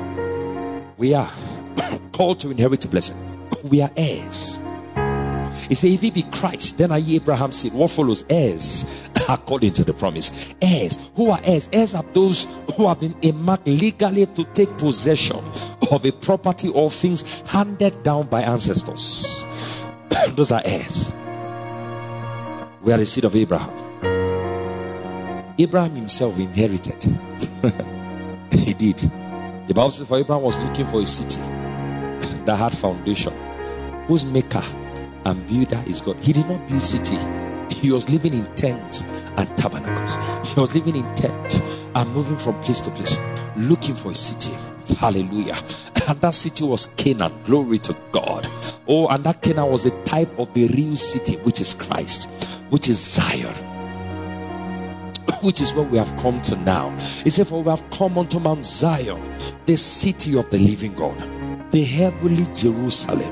We are called to inherit a blessing. We are heirs. He said, if he be Christ, then are ye Abraham's seed. What follows? Heirs, according to the promise. Heirs. Who are heirs? Heirs are those who have been earmarked legally to take possession of a property or things handed down by ancestors. Those are heirs. We are the seed of Abraham. Abraham himself inherited. He did. The Bible says, for Abraham was looking for a city that had foundation, whose maker and builder is God. He did not build city. He was living in tents and tabernacles. He was living in tents and moving from place to place, looking for a city. Hallelujah. And that city was Canaan. Glory to God. Oh, and that Canaan was a type of the real city, which is Christ, which is Zion, which is what we have come to now. He said, for we have come unto Mount Zion, the city of the living God, the heavenly Jerusalem.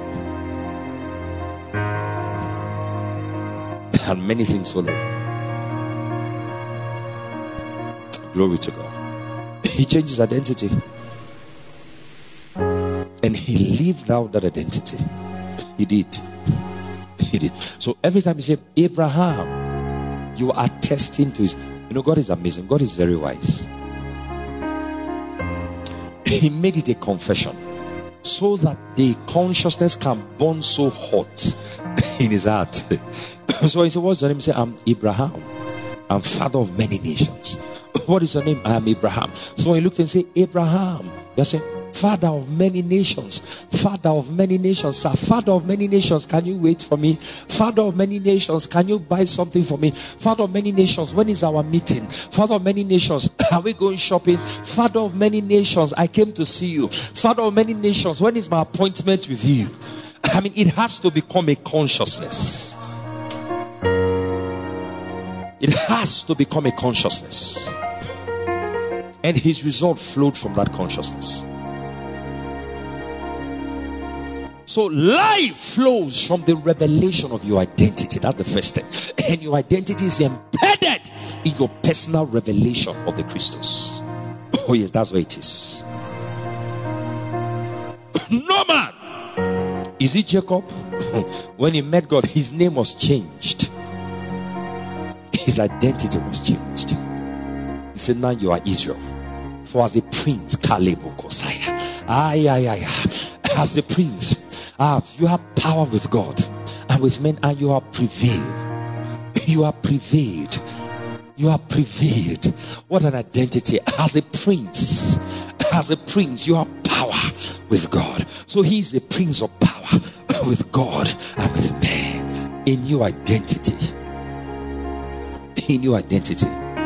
And many things followed. Glory to God. He changed his identity, and he lived out that identity. He did. He did. So every time you say, Abraham, you are attesting to his. You know, God is amazing. God is very wise. He made it a confession so that the consciousness can burn so hot in his heart. So he said, what's your name? He said, I'm Abraham. I'm father of many nations. What is your name? I am Abraham. So he looked and said, Abraham. You're saying, father of many nations. Father of many nations. Sir, father of many nations, can you wait for me? Father of many nations, can you buy something for me? Father of many nations, when is our meeting? Father of many nations, are we going shopping? Father of many nations, I came to see you. Father of many nations, when is my appointment with you? I mean, it has to become a consciousness. It has to become a consciousness. And his result flowed from that consciousness. So life flows from the revelation of your identity. That's the first thing. And your identity is embedded in your personal revelation of the Christus. Oh yes, that's where it is. No man. Is it Jacob? When he met God, his name was changed. His identity was changed. He said, now you are Israel. For as a prince, Caleb Kosaya. As a prince, you have power with God and with men, and you have prevailed. You are prevailed. You are prevailed. What an identity. As a prince, you have power with God. So he is a prince of power with God and with men. In your identity. In your identity.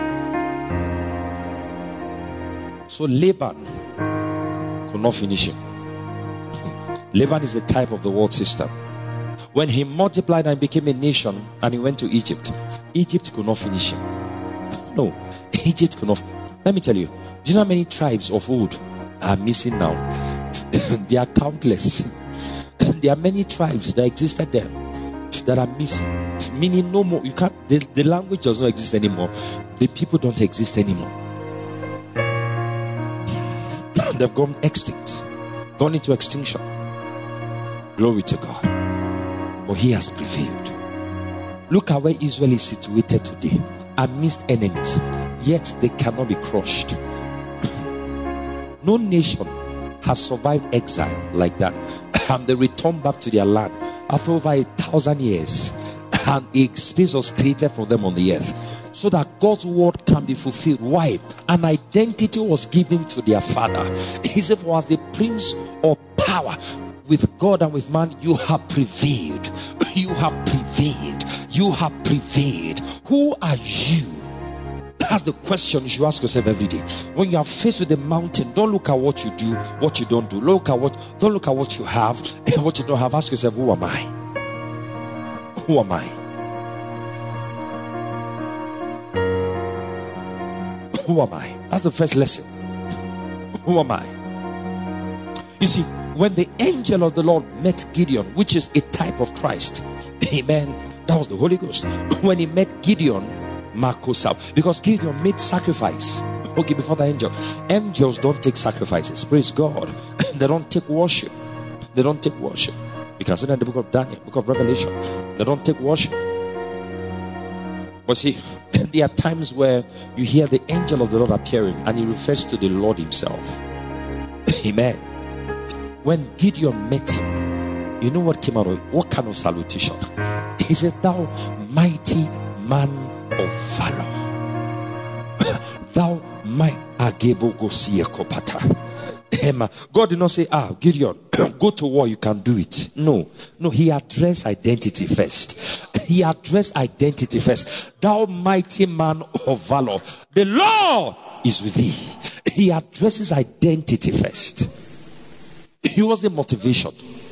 So Laban could not finish him. Laban is a type of the world system. When he multiplied and became a nation and he went to Egypt, Egypt could not finish him. No, Egypt could not. Let me tell you, do you know how many tribes of old are missing now? They are countless. There are many tribes that existed there that are missing. Meaning no more. You can't. The language does not exist anymore. The people don't exist anymore. They've gone extinct, gone into extinction. Glory to God. But he has prevailed. Look at where Israel is situated today, amidst enemies, yet they cannot be crushed. No nation has survived exile like that, and they return back to their land after over 1,000 years, and a space was created for them on the earth so that God's word can be fulfilled. Why? An identity was given to their father. He said, for as the prince of power with God and with man, you have prevailed. You have prevailed. You have prevailed. Who are you? That's the question you should ask yourself every day. When you are faced with a mountain, don't look at what you do, what you don't do. Don't look at what you have and what you don't have. Ask yourself, who am I? Who am I? Who am I? That's the first lesson. Who am I? You see, when the angel of the Lord met Gideon, which is a type of Christ, amen, that was the Holy Ghost. When he met Gideon, because Gideon made sacrifice, okay, before the angel. Angels don't take sacrifices. Praise God. They don't take worship. They don't take worship. You can see that in the book of Daniel, book of Revelation. They don't take worship. But see, there are times where you hear the angel of the Lord appearing and he refers to the Lord himself. Amen. When Gideon met him, you know what came out of it? What kind of salutation? He said, "Thou mighty man of valor." Thou might God did not say, Gideon, go to war, you can do it. No, he addressed identity first. He addressed identity first. Thou mighty man of valor, the Lord is with thee. He addresses identity first. He was the motivation.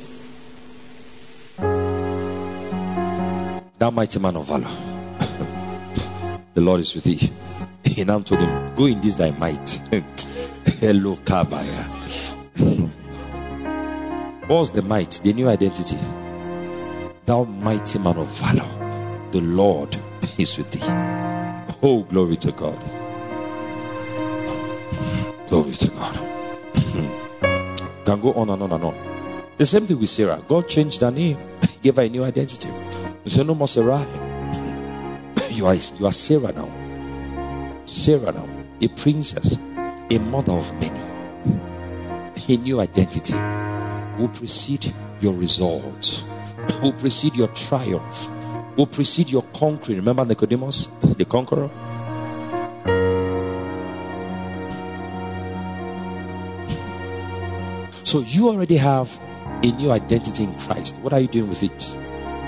Thou mighty man of valor, the Lord is with thee. He now told him, go in this thy might. Hello, Kabaya. What was the might? The new identity. Thou mighty man of valor, the Lord is with thee. Oh, glory to God. Glory to God. Can go on and on and on. The same thing with Sarah. God changed her name, gave her a new identity. You say, no more Sarah. You are Sarah now. Sarah now, a princess, a mother of many. A new identity will precede your results, will precede your triumph, will precede your conquering. Remember Nicodemus, the conqueror? So you already have a new identity in Christ. What are you doing with it?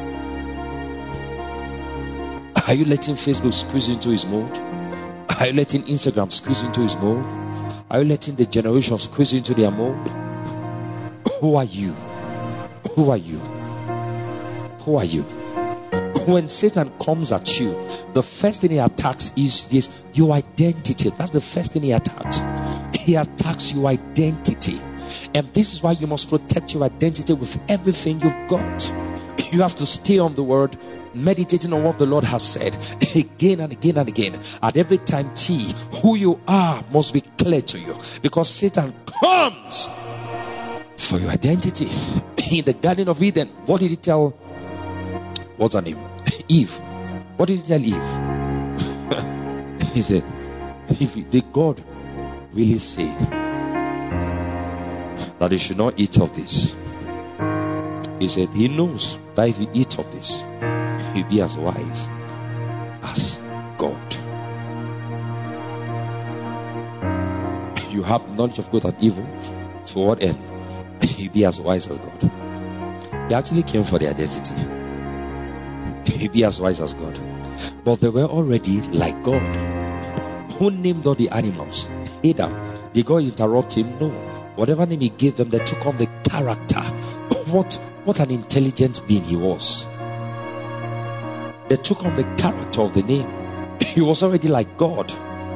Are you letting Facebook squeeze into his mode? Are you letting Instagram squeeze into his mode? Are you letting the generation squeeze into their mode? Who are you? Who are you? Who are you? When Satan comes at you, the first thing he attacks is this, your identity. That's the first thing he attacks. He attacks your identity. And this is why you must protect your identity with everything you've got. You have to stay on the word, meditating on what the Lord has said again and again and again. At every time, who you are must be clear to you, because Satan comes for your identity. In the Garden of Eden, what did he tell, what's her name? Eve. What did he tell Eve? He said, did God really say that you should not eat of this? He said he knows that if you eat of this, you'll be as wise as God. You have the knowledge of good and evil. For what end? You'll be as wise as God. They actually came for the identity. You'll be as wise as God. But they were already like God. Who named all the animals? Adam. Did God interrupt him? No. Whatever name he gave them, they took on the character. What an intelligent being he was. They took on the character of the name. He was already like God.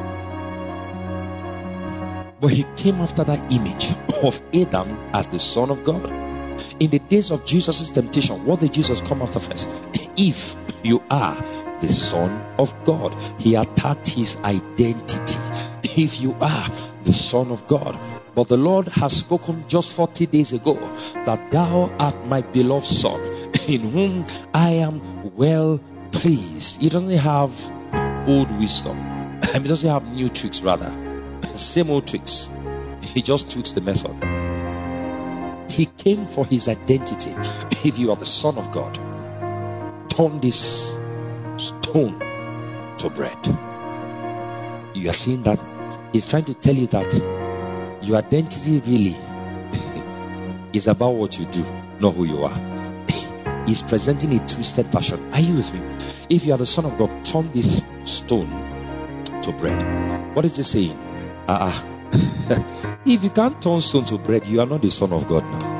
But he came after that image of Adam as the Son of God. In the days of Jesus' temptation, what did Jesus come after first? If you are the Son of God, he attacked his identity. If you are the Son of God. But the Lord has spoken just 40 days ago that thou art my beloved Son, in whom I am well pleased. He doesn't have old wisdom. He doesn't have new tricks, rather. Same old tricks. He just tweaks the method. He came for his identity. If you are the Son of God, turn this stone to bread. You are seeing that? He's trying to tell you that your identity really is about what you do, not who you are. He's presenting a twisted version. Are you with me? If you are the Son of God, turn this stone to bread. What is he saying? If you can't turn stone to bread, you are not the Son of God now.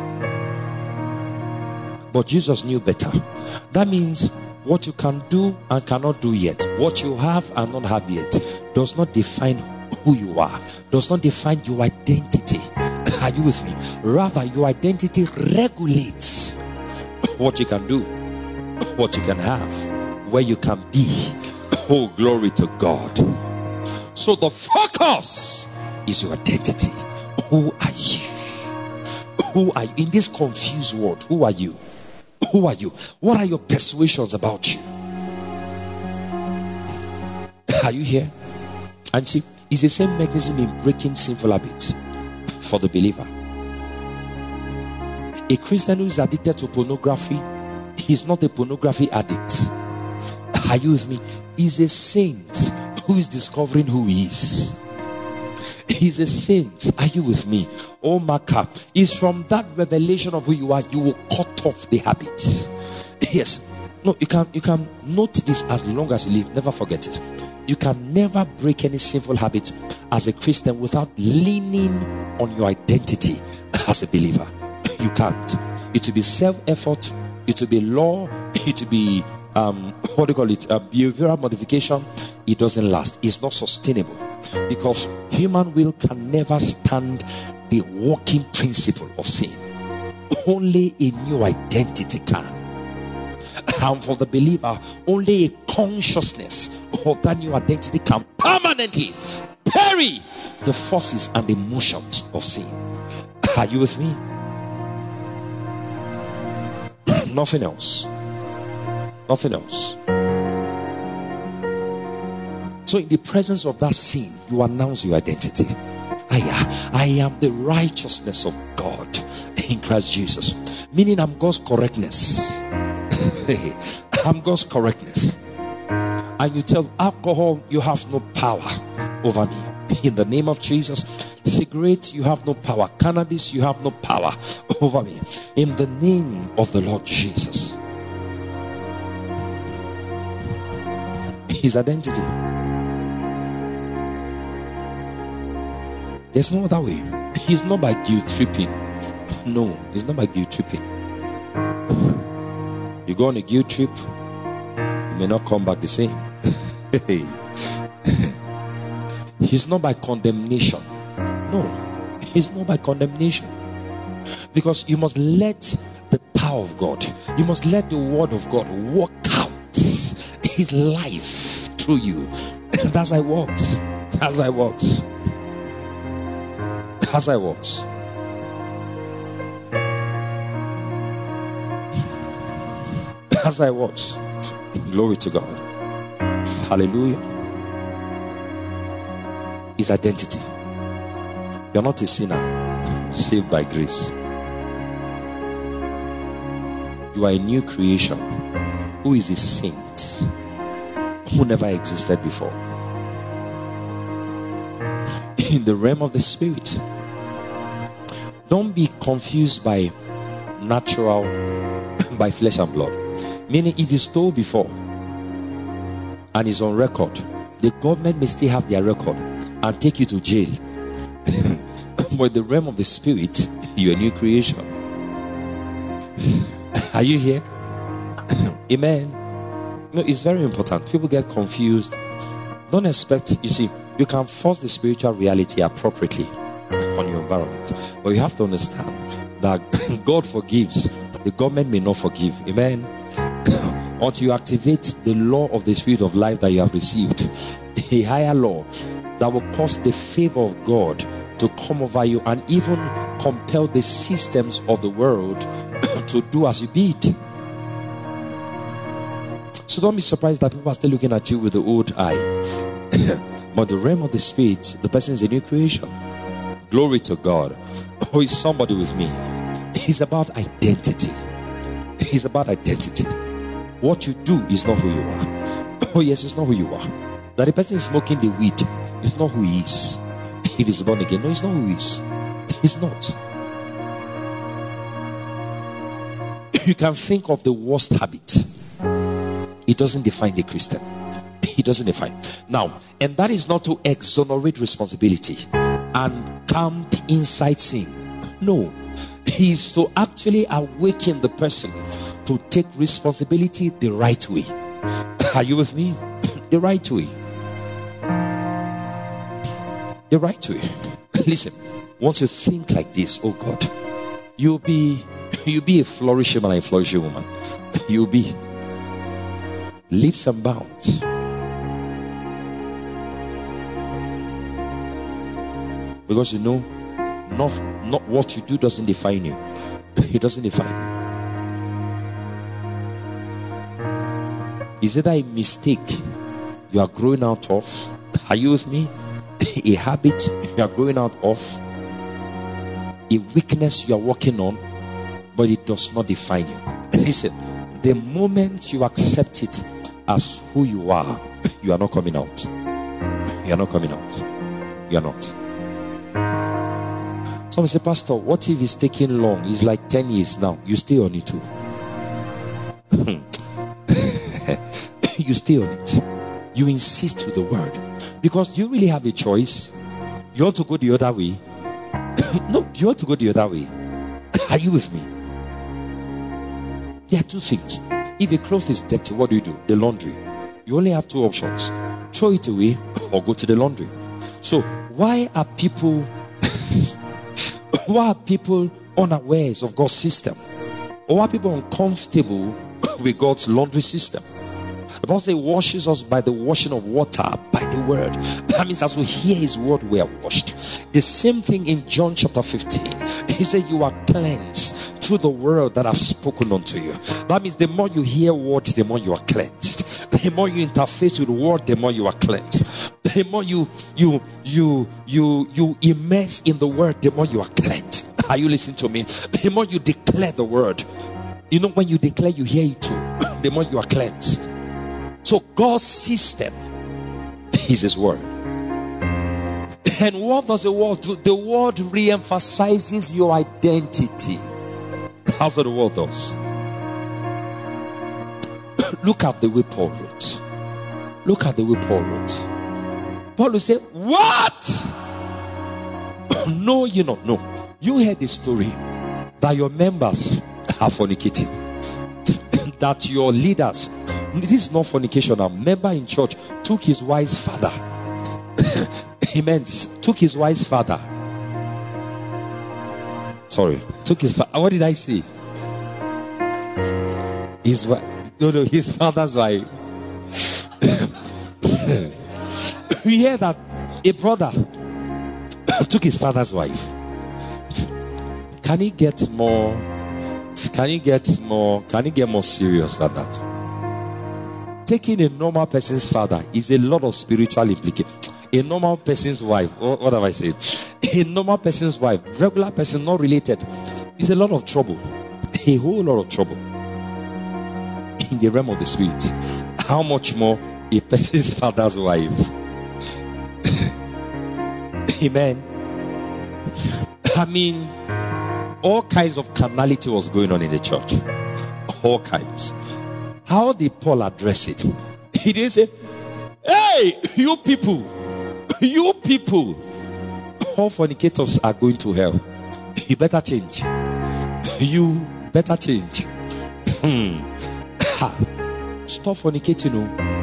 But Jesus knew better. That means what you can do and cannot do yet, what you have and not have yet, does not define who you are, does not define your identity. Are you with me? Rather, your identity regulates what you can do, what you can have, where you can be. Oh, glory to God. So the focus is your identity. Who are you? Who are you? In this confused world, who are you? Who are you? What are your persuasions about you? Are you here? And see, it's the same mechanism in breaking sinful habits for the believer. A Christian who is addicted to pornography is not a pornography addict. Are you with me? He's a saint who is discovering who he is. He's a saint. Are you with me? Oh, Maka, is from that revelation of who you are, you will cut off the habit. Yes. No, you can note this as long as you live. Never forget it. You can never break any sinful habit as a Christian without leaning on your identity as a believer. You can't. It will be self-effort. It will be law. It will be what do you call it? Behavioral modification. It doesn't last. It's not sustainable because human will can never stand the working principle of sin. Only a new identity can. And for the believer, only a consciousness of that new identity can permanently parry the forces and the motions of sin. Are you with me? Nothing else. Nothing else. So in the presence of that sin, you announce your identity. I am the righteousness of God in Christ Jesus. Meaning I'm God's correctness. I'm God's correctness. And you tell alcohol, you have no power over me. In the name of Jesus. Cigarette, you have no power. Cannabis, you have no power over me. In the name of the Lord Jesus. His identity. There's no other way. He's not by guilt tripping. No, it's not by guilt tripping. You go on a guilt trip, you may not come back the same. He's not by condemnation. No, he's not by condemnation. Because you must let the power of God, you must let the word of God work out his life through you. That's how it works. That's how it works. That's how it works. That's how it works. Glory to God. Hallelujah. His identity. You're not a sinner, saved by grace. You are a new creation who is a saint who never existed before. In the realm of the spirit, don't be confused by natural, by flesh and blood. Meaning, if you stole before and it's on record, the government may still have their record and take you to jail. But in the realm of the spirit, you're a new creation. Are you here? Amen. No, it's very important. People get confused. Don't expect, you see, you can force the spiritual reality appropriately on your environment. But you have to understand that God forgives. The government may not forgive. Amen. Until you activate the law of the spirit of life that you have received, a higher law that will cause the favor of God to come over you and even compel the systems of the world to do as you bid. So don't be surprised that people are still looking at you with the old eye. But the realm of the spirit, the person is a new creation. Glory to God. Oh, is somebody with me? It's about identity. It's about identity. What you do is not who you are. Oh yes, it's not who you are. That the person is smoking the weed is not who he is. If he's born again, no, it's not who he is. He's not. You can think of the worst habit. It doesn't define the Christian. It doesn't define. Now, and that is not to exonerate responsibility and camp inside sin. No. He is to actually awaken the person to take responsibility the right way. Are you with me? The right way. The right way. Listen, once you think like this, oh God, you'll be a flourishing man and a flourishing woman. You'll be leaps and bounds. Because you know, not what you do doesn't define you. It doesn't define you. Is it a mistake you are growing out of? Are you with me? A habit you are growing out of? A weakness you are working on, but it does not define you. Listen, the moment you accept it as who you are not coming out. You are not coming out. You are not. Some say, Pastor, what if it's taking long? It's like 10 years now. You stay on it too. You stay on it. You insist with the word. Because do you really have a choice? You want to go the other way? No, you want to go the other way. Are you with me? There are two things. If a cloth is dirty, what do? The laundry. You only have two options. Throw it away or go to the laundry. So why are people unawares of God's system? Or why are people uncomfortable with God's laundry system? The Bible says washes us by the washing of water, by the word. That means as we hear his word, we are washed. The same thing in John chapter 15. He said you are cleansed through the word that I've spoken unto you. That means the more you hear word, the more you are cleansed. The more you interface with the word, the more you are cleansed. The more you immerse in the word, the more you are cleansed. Are you listening to me? The more you declare the word, you know, when you declare, you hear it too. The more you are cleansed. So God's system is his word. And what does the word do? The word re-emphasizes your identity. That's what the word does. Look at the way Paul wrote. Look at the way Paul wrote. Paul will say, what? No, you not know. You heard the story that your members are fornicating. That your leaders, this is not fornication. A member in church took his wife's father. Amen. Took his wife's father. Sorry. Took his father. What did I say? His father's wife. We hear that a brother took his father's wife. Can he get more serious than that? Taking a normal person's father is a lot of spiritual implication. A normal person's wife, what have I said? A normal person's wife, regular person, not related, is a lot of trouble. A whole lot of trouble in the realm of the spirit. How much more a person's father's wife? Amen. I mean, all kinds of carnality was going on in the church. All kinds. How did Paul address it? He didn't say, hey, you people, all fornicators are going to hell. You better change. You better change. Stop fornicating.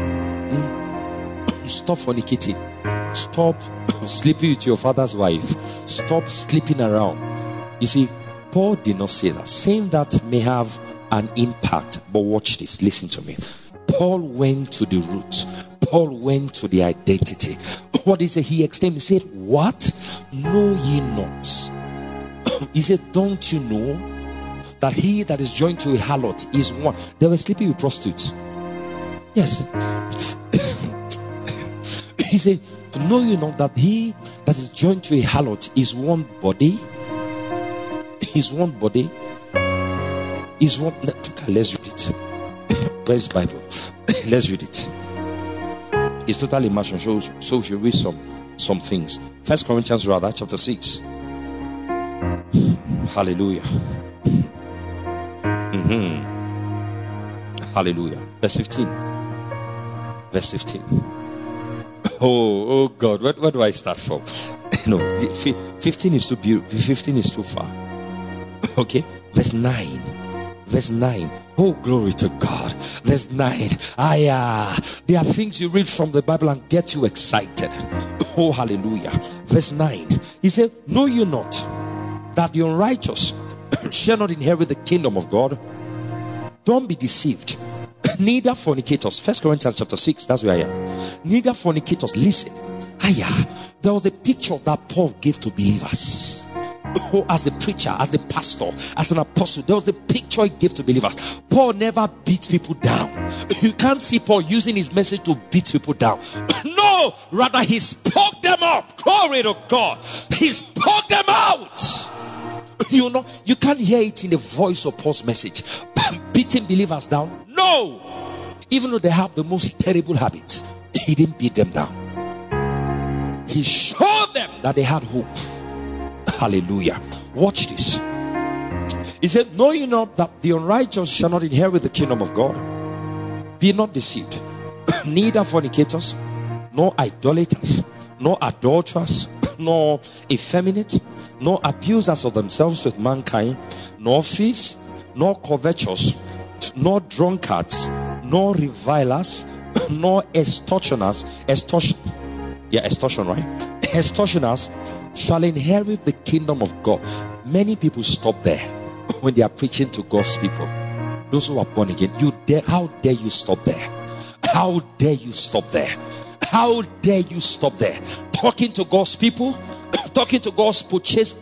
Stop fornicating. Stop sleeping with your father's wife. Stop sleeping around. You see, Paul did not say that. Saying that may have an impact, but watch this. Listen to me. Paul went to the root. Paul went to the identity. What is it? He extended. He said, what? Know ye not? He said, don't you know that he that is joined to a harlot is one? They were sleeping with prostitutes. Yes. He said, know you not that he that is joined to a harlot is one body? Is one body? Is one. Let's read it. Where's the Bible? Let's read it. It's totally immersion. So we should read some things. 1 Corinthians chapter 6. Hallelujah. Hallelujah. Verse 15. Verse 15. Oh God, where do I start from? No, 15 is too beautiful. 15 is too far. Okay, verse 9. Verse 9. Oh, glory to God. Verse 9. There are things you read from the Bible and get you excited. Oh, hallelujah. Verse 9. He said, know you not that the unrighteous shall not inherit the kingdom of God? Don't be deceived. Neither fornicators. 1 Corinthians chapter 6. That's where I am. Neither fornicators. Listen. There was a picture that Paul gave to believers. Oh, as a preacher, as a pastor, as an apostle, there was the picture he gave to believers. Paul never beat people down. You can't see Paul using his message to beat people down. No, rather he spoke them up. Glory to God. He spoke them out. You know, you can't hear it in the voice of Paul's message. Beating believers down. No. Even though they have the most terrible habits, he didn't beat them down. He showed them that they had hope. Hallelujah. Watch this. He said, know you not that the unrighteous shall not inherit the kingdom of God? Be not deceived. Neither fornicators, nor idolaters, nor adulterers, nor effeminate, nor abusers of themselves with mankind, nor thieves, nor covetous, nor drunkards, nor revilers, nor extortioners. Extortion, right? Extortioners shall inherit the kingdom of God. Many people stop there when they are preaching to God's people. Those who are born again, how dare you stop there? How dare you stop there? How dare you stop there? Talking to God's people, talking to God's purchased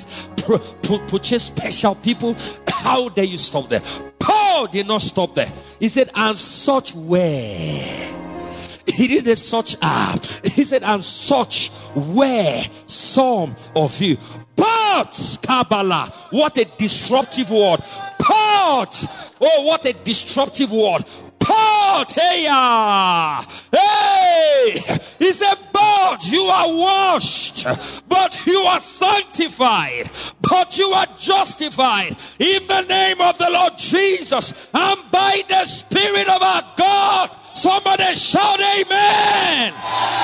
special people. How dare you stop there? Paul did not stop there. He said, and such were. He didn't say such are. He said, and such were some of you. But Kabbalah, what a disruptive word. But, oh, what a disruptive word. But, hey, he said, but you are washed, but you are sanctified, but you are justified in the name of the Lord Jesus and by the Spirit of our God. Somebody shout amen.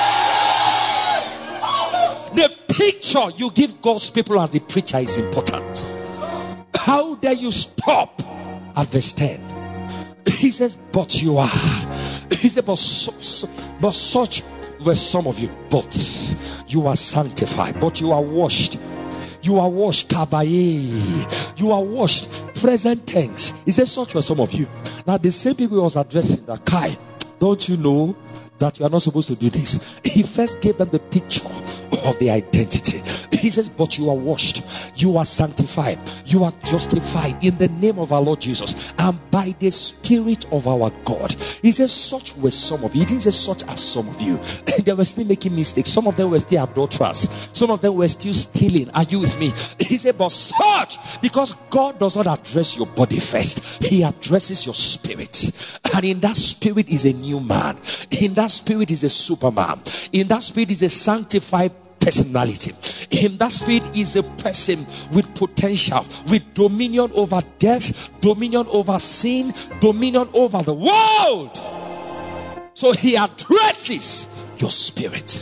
The picture you give God's people as the preacher is important. How dare you stop at verse 10? He says, but you are. He said, but such were some of you. But you are sanctified. But you are washed. You are washed. Kabaye. You are washed. Present tense. He says, such were some of you. Now the same people he was addressing, that Kai, don't you know that you are not supposed to do this? He first gave them the picture of the identity. He says, but you are washed, you are sanctified, you are justified in the name of our Lord Jesus and by the Spirit of our God. He says, such were some of you. He didn't say such as some of you. They were still making mistakes. Some of them were still adulterers. Some of them were still stealing. Are you with me? He said, but such, because God does not address your body first. He addresses your spirit. And in that spirit is a new man. In that spirit is a Superman. In that spirit is a sanctified personality. In that spirit is a person with potential, with dominion over death, dominion over sin, dominion over the world. So he addresses your spirit.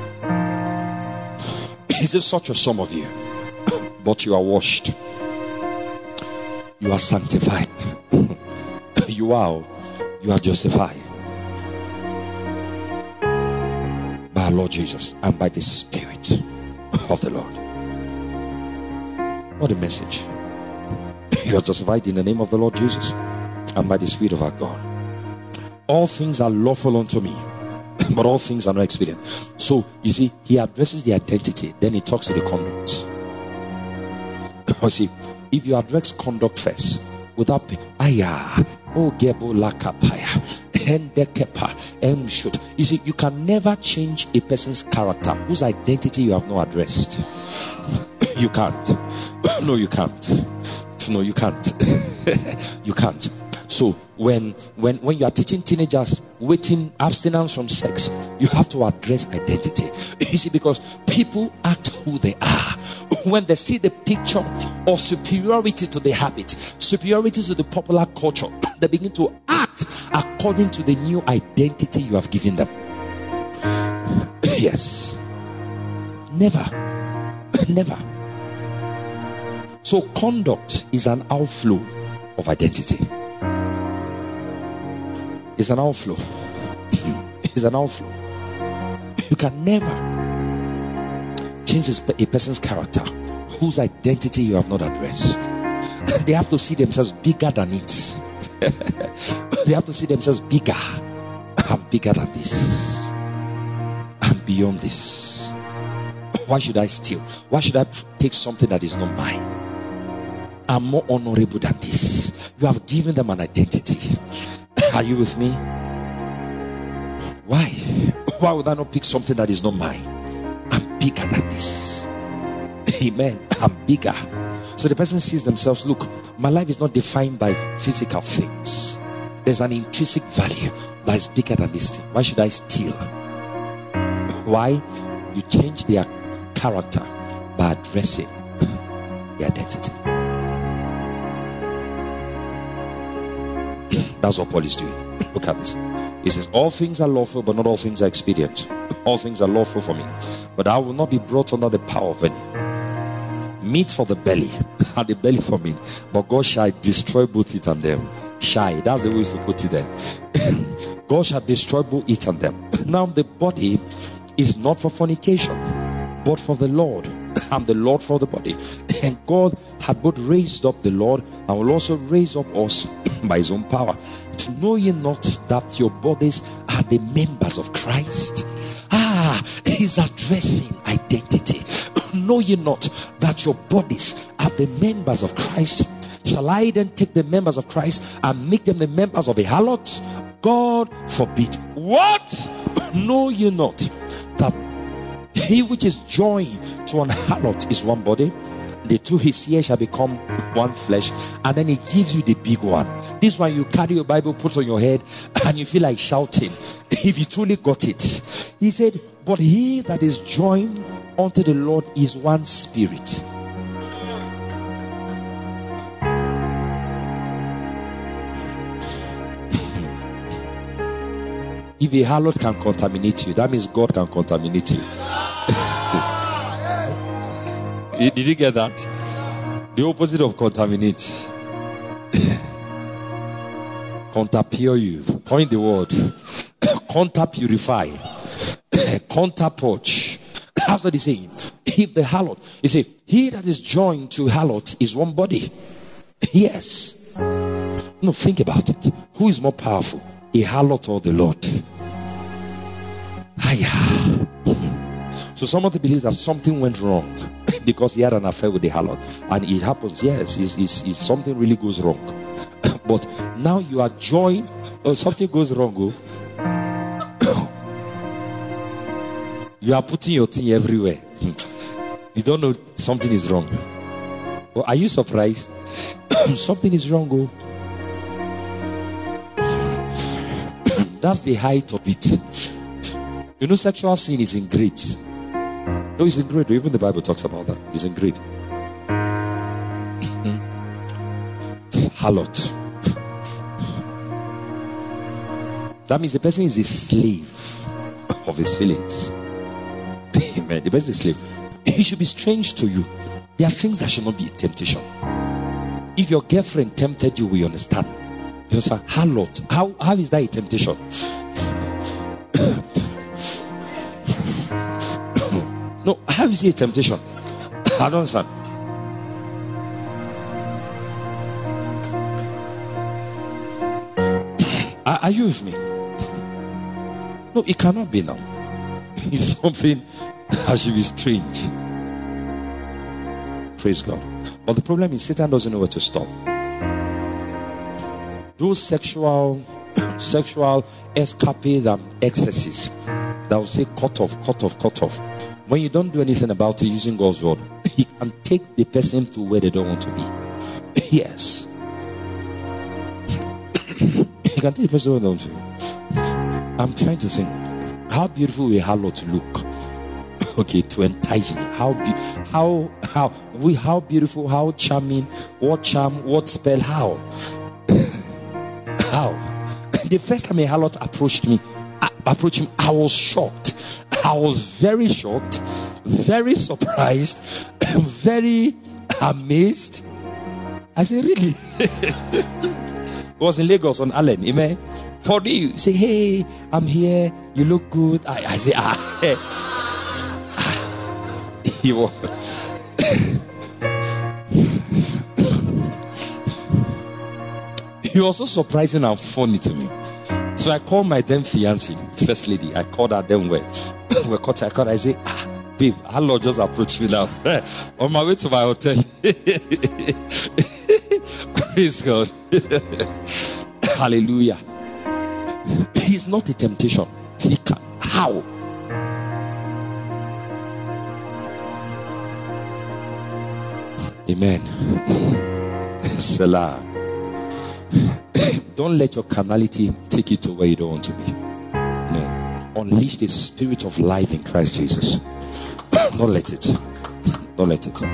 He says, such are some of you, but you are washed, you are sanctified, you are justified by our Lord Jesus and by the Spirit of the Lord. What a message. You are justified in the name of the Lord Jesus and by the Spirit of our God. All things are lawful unto me, but all things are not expedient. So you see, he addresses the identity, then he talks to the conduct. You see, if you address conduct first without you see, you can never change a person's character whose identity you have not addressed. You can't. No, you can't. No, you can't. You can't. So when you are teaching teenagers waiting abstinence from sex, you have to address identity. You see, because people act who they are. When they see the picture of superiority to the habit, superiority to the popular culture, they begin to act according to the new identity you have given them. Yes. Never. So conduct is an outflow of identity. It's an outflow. It's an outflow. You can never change a person's character whose identity you have not addressed. They have to see themselves bigger than it. They have to see themselves bigger. I'm bigger than this. I'm beyond this. Why should I steal? Why should I take something that is not mine? I'm more honorable than this. You have given them an identity. Are you with me? Why? Why would I not pick something that is not mine? I'm bigger than this. Amen. I'm bigger. So the person sees themselves, look, my life is not defined by physical things. There's an intrinsic value that is bigger than this thing. Why should I steal? Why? You change their character by addressing the identity. That's what Paul is doing. Look at this. He says, all things are lawful, but not all things are expedient. All things are lawful for me, but I will not be brought under the power of any. Meat for the belly, and the belly for me, but God shall destroy both it and them. That's the way to put it there. God shall destroy both it and them. Now the body is not for fornication, but for the Lord, and the Lord for the body. And God had both raised up the Lord and will also raise up us by his own power. Know ye not that your bodies are the members of Christ? He's addressing identity. Know ye not that your bodies are the members of Christ? Shall I then take the members of Christ and make them the members of a harlot? God forbid. What? Know ye not that he which is joined to an harlot is one body? The two his ears shall become one flesh. And then he gives you the big one. This one you carry your Bible, put on your head, and you feel like shouting if you truly got it. He said, but he that is joined unto the Lord is one spirit. If a harlot can contaminate you, that means God can contaminate you. Did you get that? The opposite of contaminate. Conta-pure you. Coin the word. Conta-purify. Conta-purge. That's what he's saying. If the harlot, he said, he that is joined to harlot is one body. Yes. No, think about it. Who is more powerful? A harlot or the Lord? So somebody believes that something went wrong because he had an affair with the harlot, and it happens. Yes, it's something really goes wrong. But now you are joined. Something goes wrong. You are putting your thing everywhere. You don't know something is wrong. Well, are you surprised? Something is wrong. That's the height of it. You know, sexual sin is in grades. No, it's in grade. Even the Bible talks about that. It's in grade. Harlot. That means the person is a slave of his feelings. Amen. The person is a slave. He should be strange to you. There are things that should not be a temptation. If your girlfriend tempted you, we understand. You say, harlot. How is that a temptation? No, how is it a temptation? I don't understand. Are you with me? No, it cannot be now. It's something that should be strange. Praise God. But the problem is Satan doesn't know where to stop. Those sexual escapades and excesses that will say cut off. When you don't do anything about it using God's word, he can take the person to where they don't want to be. Yes. He can take the person where they don't want to be. I'm trying to think, how beautiful will a harlot look? Okay, to entice me. How beautiful, how charming, what charm, what spell, how? How? The first time a harlot approached him, I was shocked. I was very shocked, very surprised, very amazed. I said, really? I was in Lagos on Allen, amen. For you, say, hey, I'm here, you look good. I say, he was. He was so surprising and funny to me. So I called my then fiancée, first lady. I called her then where. I called her. I say, babe, hello, just approach me now. On my way to my hotel. Praise God. Hallelujah. He's not a temptation. He can. How? Amen. Selah. Don't let your carnality take you to where you don't want to be. No. Unleash the spirit of life in Christ Jesus. Don't let it. Don't let it.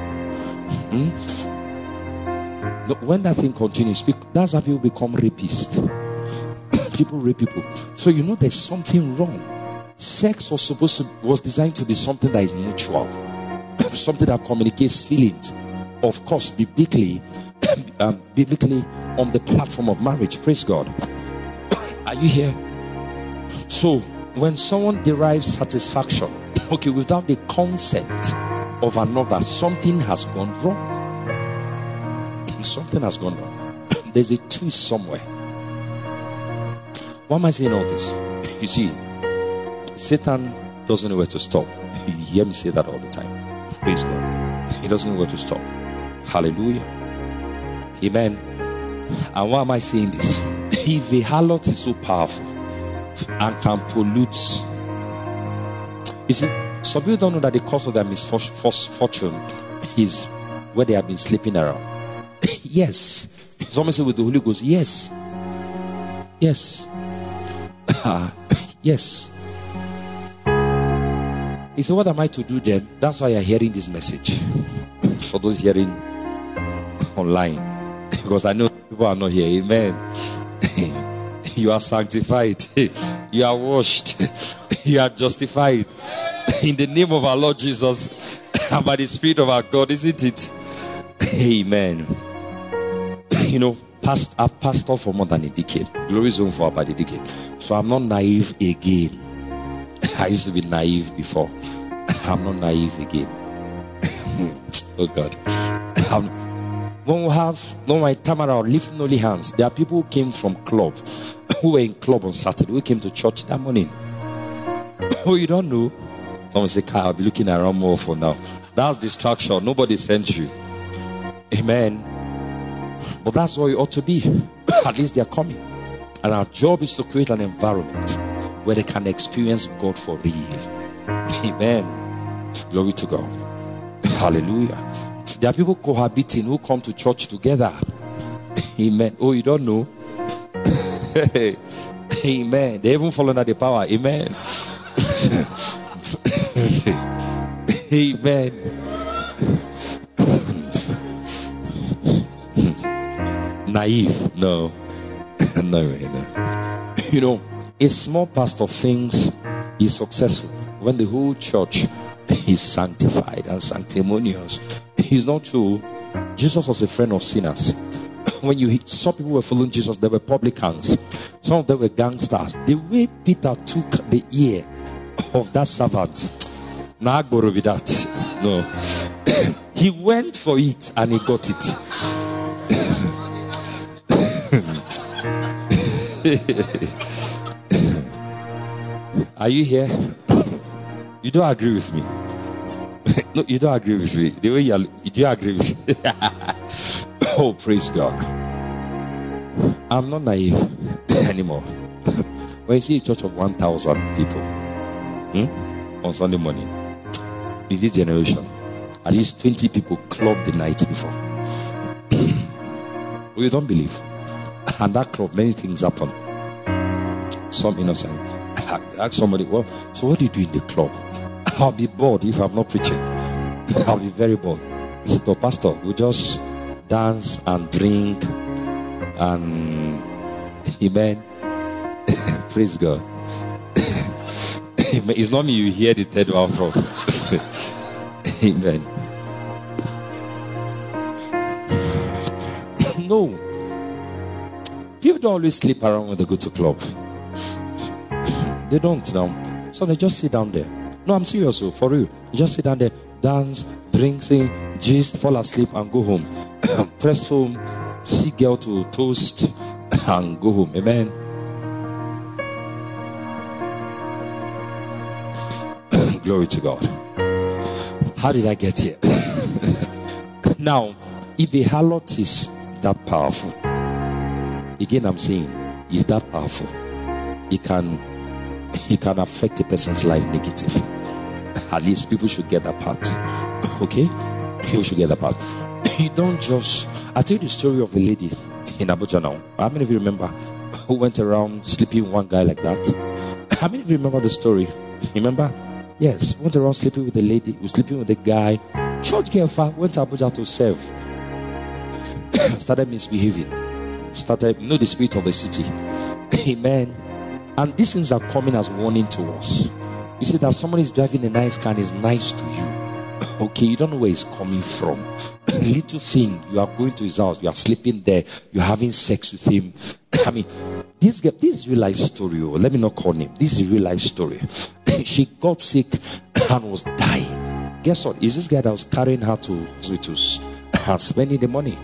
No, when that thing continues, that's how people become rapists. People rape people. So you know there's something wrong. Sex was designed to be something that is mutual. Something that communicates feelings. Of course, biblically on the platform of marriage. Praise God. Are you here? So when someone derives satisfaction, okay, without the consent of another, something has gone wrong. Something has gone wrong. There's a twist somewhere. Why am I saying all this? You see, Satan doesn't know where to stop. You hear me say that all the time. Praise God. He doesn't know where to stop. Hallelujah. Amen. And why am I saying this? If a harlot is so powerful and can pollute, you see, some people don't know that the cause of their misfortune is where they have been sleeping around. Yes. Someone say with the Holy Ghost, yes. Yes. Yes. He said, what am I to do then? That's why you're hearing this message. For those hearing online, because I know people are not here. Amen. You are sanctified. You are washed. You are justified in the name of our Lord Jesus and by the Spirit of our God, isn't it? Amen. You know, I've pastored for more than a decade. Glory zone for about a decade. So I'm not naive again. I used to be naive before. I'm not naive again. Oh God. When my time around lifting only hands, there are people who came from club, who were in club on Saturday, who came to church that morning. Oh, you don't know? Someone say, I'll be looking around more for now. That's distraction. Nobody sent you. Amen. But that's what it ought to be. At least they're coming. And our job is to create an environment where they can experience God for real. Amen. Glory to God. Hallelujah. There are people cohabiting who come to church together. Amen. Oh, you don't know? Amen. They even fall under the power. Amen. Amen. Naive? No. No. You know, a small pastor thinks he's successful when the whole church is sanctified and sanctimonious. It's not true. Jesus was a friend of sinners. When you saw people were following Jesus, they were publicans. Some of them were gangsters. The way Peter took the ear of that servant, Nagboro with that. No. He went for it and he got it. Are you here? You don't agree with me? No, you don't agree with me. The way you do you agree with me? Oh, praise God. I'm not naive anymore. When you see a church of 1,000 people on Sunday morning, in this generation, at least 20 people clubbed the night before. Well, you don't believe. And that club, many things happen. Some innocent. I ask somebody, well, so what do you do in the club? I'll be bored if I'm not preaching. I'll be very bored. He said, oh, Pastor, we just dance and drink and amen. Praise God. It's not me you hear the third one from. Amen. No. People don't always sleep around when they go to club. They don't now. So they just sit down there. No, I'm serious, for real. You just sit down there, dance, drink, sing, gist, fall asleep and go home. Press home, see girl to toast and go home. Amen. Glory to God. How did I get here? Now, if a harlot is that powerful, again I'm saying, is that powerful, it can affect a person's life negatively. At least people should get that part. Okay? People should get that part. You don't just... I tell you the story of a lady in Abuja now. How many of you remember who went around sleeping with one guy like that? How many of you remember the story? You remember? Yes, went around sleeping with a lady, was sleeping with a guy. Church girl went to Abuja to serve. Started misbehaving. Started, the spirit of the city. Amen. And these things are coming as warning to us. You see that somebody is driving a nice car and is nice to you. Okay, you don't know where it's coming from. Little thing, you are going to his house, you are sleeping there, you're having sex with him. I mean, this is real life story. Let me not call him. This is real life story. She got sick and was dying. Guess what? Is this guy that was carrying her to hospitals and spending the money.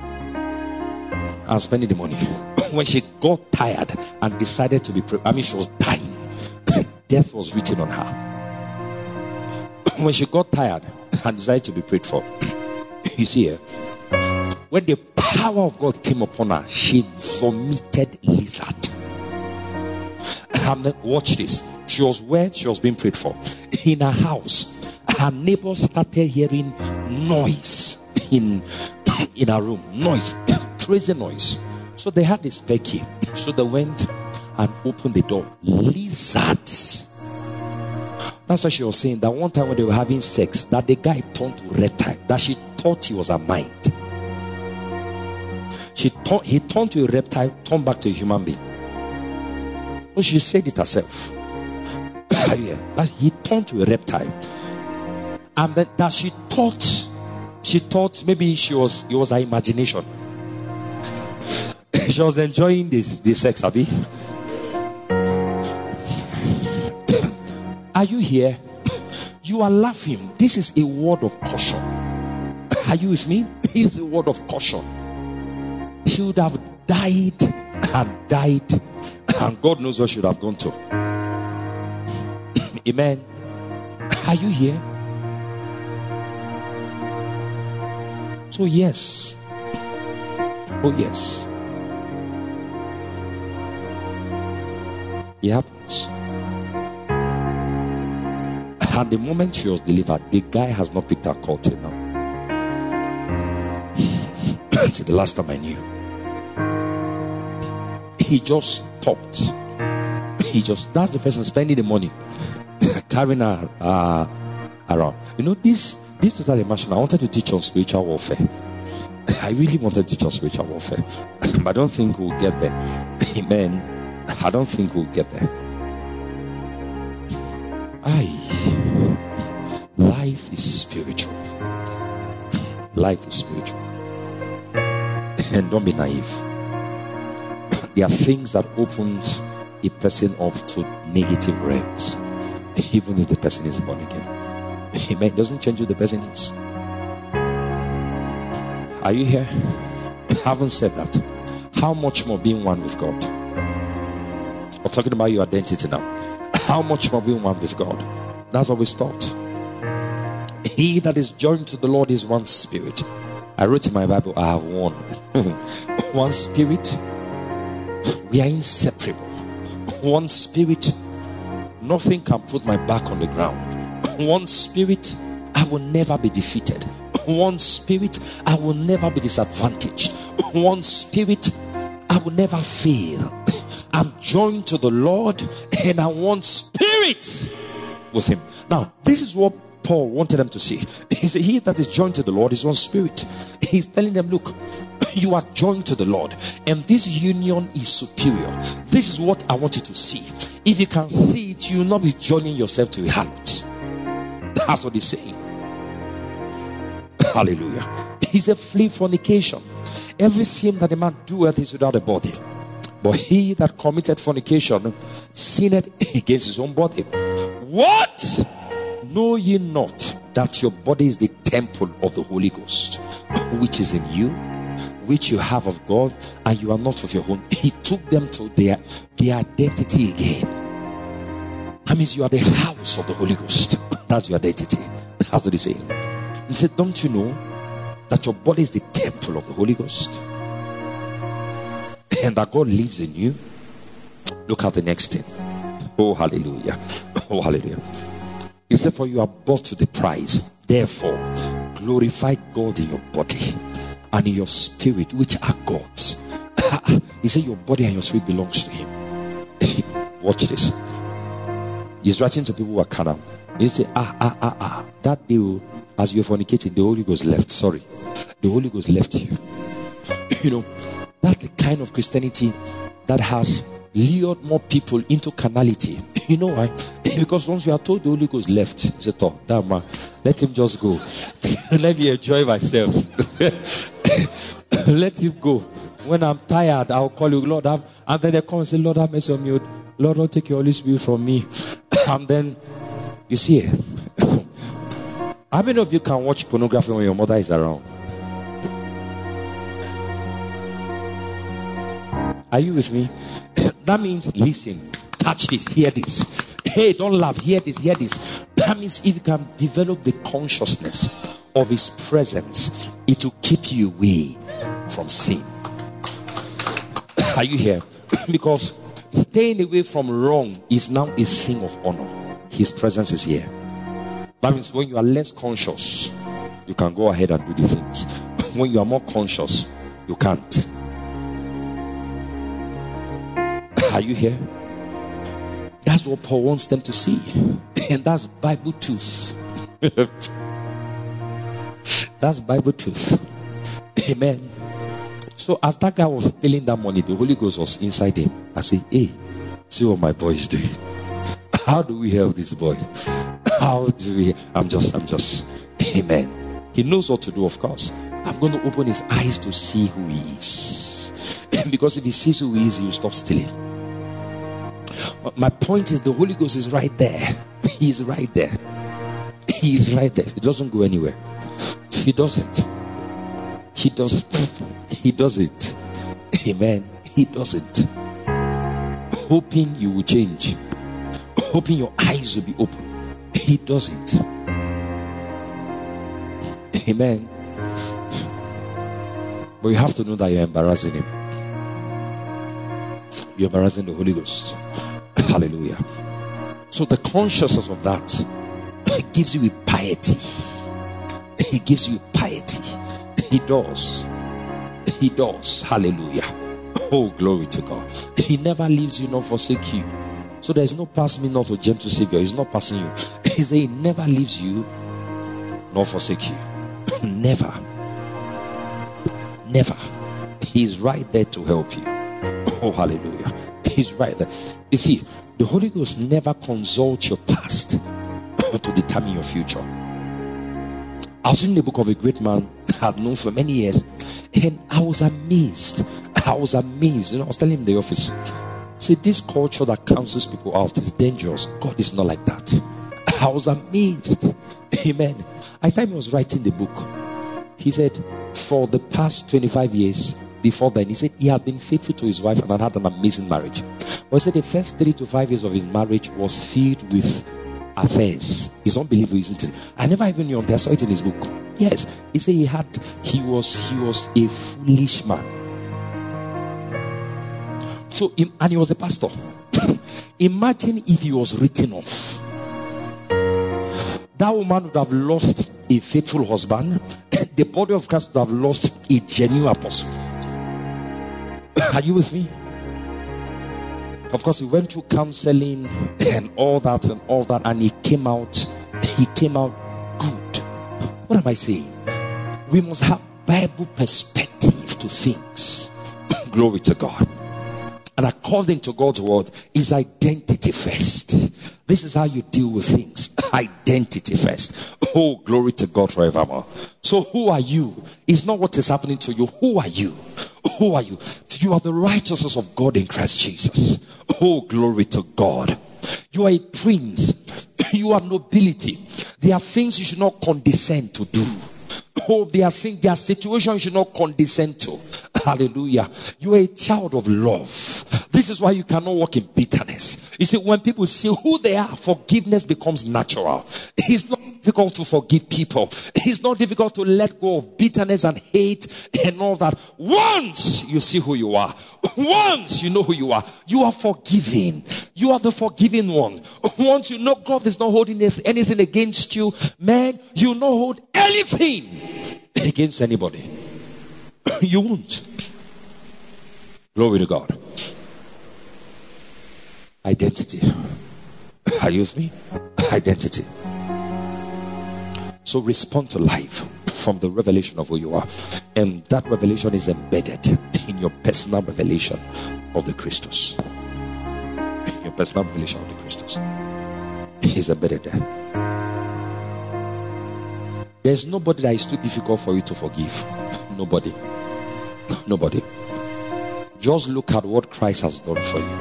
When she got tired and decided to be she was dying. Death was written on her. When she got tired and decided to be prayed for, you see here, when the power of God came upon her, she vomited lizard. And then watch this. She was where she was being prayed for. In her house, her neighbors started hearing noise in her room. Noise, crazy noise. So they had this spare key. So they went and opened the door. Lizards. That's why she was saying that one time when they were having sex, that the guy turned to reptile, that she thought he was a mind. He turned to a reptile, turned back to a human being. So she said it herself. That he turned to a reptile. And that she thought maybe it was her imagination. She was enjoying the sex, Abby. Are you here? You are laughing. This is a word of caution. Are you with me? It's a word of caution. She would have died, and God knows where she would have gone to. Amen. Are you here? So yes. Oh yes. It happens. And the moment she was delivered, the guy has not picked her call till now. Till the last time I knew. He just stopped. That's the person spending the money, carrying her around. This total immersion, I wanted to teach on spiritual warfare. I really wanted to teach on spiritual warfare. But I don't think we'll get there. Amen. I don't think we'll get there. Life is spiritual. Life is spiritual. And don't be naive. There are things that opens a person up to negative realms, even if the person is born again. Amen. It doesn't change who the person is. Are you here? Having said that, how much more being one with God? We're talking about your identity now. How much more being one with God? That's what we start. He that is joined to the Lord is one spirit. I wrote in my Bible, I have one. One spirit. We are inseparable. One spirit. Nothing can put my back on the ground. One spirit. I will never be defeated. One spirit. I will never be disadvantaged. One spirit. I will never fail. I'm joined to the Lord and I want spirit with him. Now, this is what Paul wanted them to see. He said, he that is joined to the Lord is one spirit. He's telling them, look, you are joined to the Lord and this union is superior. This is what I want you to see. If you can see it, you will not be joining yourself to a harlot. That's what he's saying. Hallelujah. He said, flee fornication. Every sin that a man doeth is without a body. But he that committed fornication sinned against his own body. What? Know ye not that your body is the temple of the Holy Ghost, which is in you, which you have of God, and you are not of your own? He took them to their identity again. That means you are the house of the Holy Ghost. That's your identity. That's what he's saying. He said, don't you know that your body is the temple of the Holy Ghost? And that God lives in you? Look at the next thing. Oh, hallelujah. Oh, hallelujah. He said, for you are bought to the price. Therefore, glorify God in your body and in your spirit, which are God's. He said, your body and your spirit belongs to Him. Watch this. He's writing to people who are carnal. He said, that day, as you're fornicating, the Holy Ghost left. Sorry. The Holy Ghost left you. You know, that's the kind of Christianity that has lured more people into carnality. You know why? Because once you are told the Holy Ghost left, you say, oh, damn man, let him just go. Let me enjoy myself. Let him go. When I'm tired, I'll call you, Lord. And then they come and say, Lord, have mercy on me. Lord, don't take your Holy Spirit from me. And then, you see, how many of you can watch pornography when your mother is around? Are you with me? That means, listen, touch this, hear this. Hey, don't laugh, hear this, hear this. That means if you can develop the consciousness of His presence, it will keep you away from sin. Are you here? Because staying away from wrong is now a thing of honor. His presence is here. That means when you are less conscious, you can go ahead and do the things. When you are more conscious, you can't. Are you here? That's what Paul wants them to see. And that's Bible truth. That's Bible truth. Amen. So as that guy was stealing that money, the Holy Ghost was inside him. I said, hey, see what my boy is doing. How do we help this boy? How do we? I'm just. Amen. He knows what to do, of course. I'm going to open his eyes to see who he is. Because if he sees who he is, he will stop stealing. My point is, the Holy Ghost is right there. He is right there. He is right there. He doesn't go anywhere. He doesn't. He doesn't. He doesn't. Amen. He doesn't. Hoping you will change. Hoping your eyes will be open. He doesn't. Amen. But you have to know that you're embarrassing Him. You're embarrassing the Holy Ghost. Hallelujah. So the consciousness of that gives you a piety. He gives you piety. He does. He does. Hallelujah. Oh, glory to God. He never leaves you nor forsake you. So there is no pass me not, O gentle Savior. He's not passing you. He said He never leaves you nor forsake you. Never. Never. He's right there to help you. Oh, hallelujah. He's right there. You see, the Holy Ghost never consults your past to determine your future. I was in the book of a great man I had known for many years, and I was amazed. I was amazed. You know, I was telling him in the office, see, this culture that cancels people out is dangerous. God is not like that. I was amazed. Amen. I thought he was writing the book. He said, for the past 25 years before then, he said he had been faithful to his wife and had an amazing marriage. But he said the first 3 to 5 years of his marriage was filled with affairs. It's unbelievable, isn't it? I never even knew until I saw it in his book. Yes, he said he was a foolish man. So, and he was a pastor. Imagine if he was written off. That woman would have lost a faithful husband. The body of Christ would have lost a genuine apostle. Are you with me? Of course, he went through counseling and all that, and he came out good. What am I saying? We must have Bible perspective to things. Glory to God. And according to God's word, is identity first. This is how you deal with things. Identity first. Oh, glory to God forevermore. So who are you? It's not what is happening to you. Who are you? Who are you? You are the righteousness of God in Christ Jesus. Oh, glory to God. You are a prince. You are nobility. There are things you should not condescend to do. Oh, there are situations you should not condescend to. Hallelujah. You are a child of love. This is why you cannot walk in bitterness. You see, when people see who they are, forgiveness becomes natural. It's not difficult to forgive people. It's not difficult to let go of bitterness and hate and all that. Once you see who you are, once you know who you are forgiven. You are the forgiven one. Once you know God is not holding anything against you, man, you will not hold anything against anybody. You won't. Glory to God. Identity. Are you with me? Identity. So respond to life from the revelation of who you are. And that revelation is embedded in your personal revelation of the Christus. Your personal revelation of the Christus is embedded there. There's nobody that is too difficult for you to forgive. Nobody. Nobody. Just look at what Christ has done for you.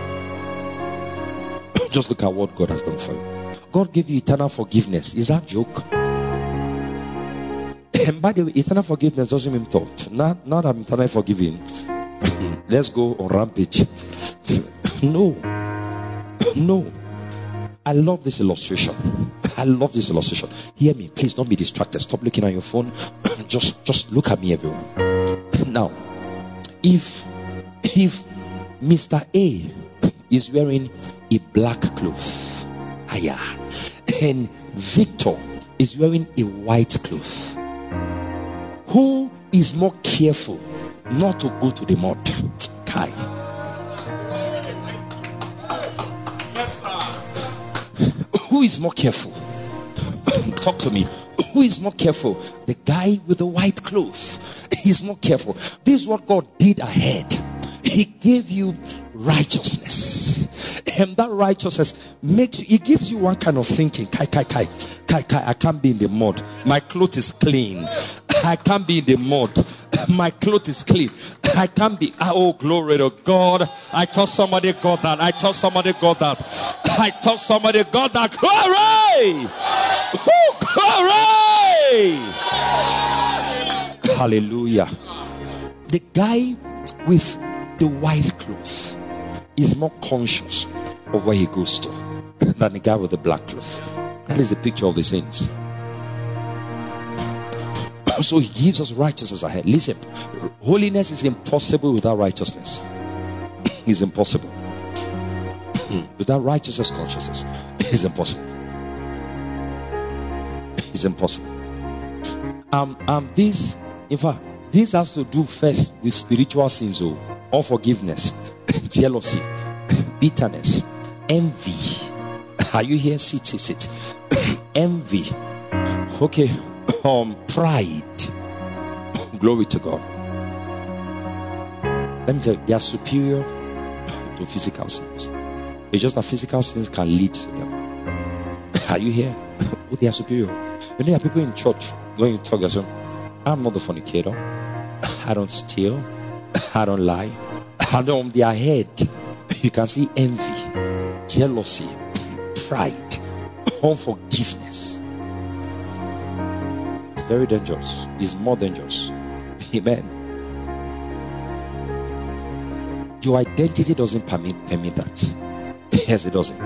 Just look at what God has done for you. God gave you eternal forgiveness. Is that a joke? And by the way, eternal forgiveness doesn't mean thought. Now that I'm eternally forgiven, let's go on rampage. No. I love this illustration. Hear me, please don't be distracted. Stop looking at your phone. Just look at me, everyone. Now, if Mr. A is wearing a black cloth, and Victor is wearing a white cloth, who is more careful not to go to the mud? Kai. Yes, sir. Who is more careful? Talk to me. Who is more careful? The guy with the white cloth. He's more careful. This is what God did ahead. He gave you righteousness. And that righteousness he gives you one kind of thinking. Kai, I can't be in the mud. My clothes is clean. I can't be in the mud. My clothes is clean. I can't be. Oh, glory to God. I thought somebody got that. Glory! Oh, glory! Hallelujah. The guy with the white clothes is more conscious of where he goes to than the guy with the black cloth. That is the picture of the saints. So he gives us righteousness ahead. Listen, holiness is impossible without righteousness. It's impossible. Without righteousness, consciousness, it's impossible. It's impossible. This has to do first with spiritual sins, unforgiveness, jealousy, bitterness, envy. Are you here? Sit. Envy. Okay. Pride. Glory to God. Let me tell you, they are superior to physical sins. It's just that physical sins can lead to them. Are you here? They are superior. You know, there are people in church going to talk to them. I'm not the fornicator. I don't steal. I don't lie. And on their head, you can see envy, jealousy, pride, unforgiveness. It's very dangerous. It's more dangerous. Amen. Your identity doesn't permit that. Yes, it doesn't.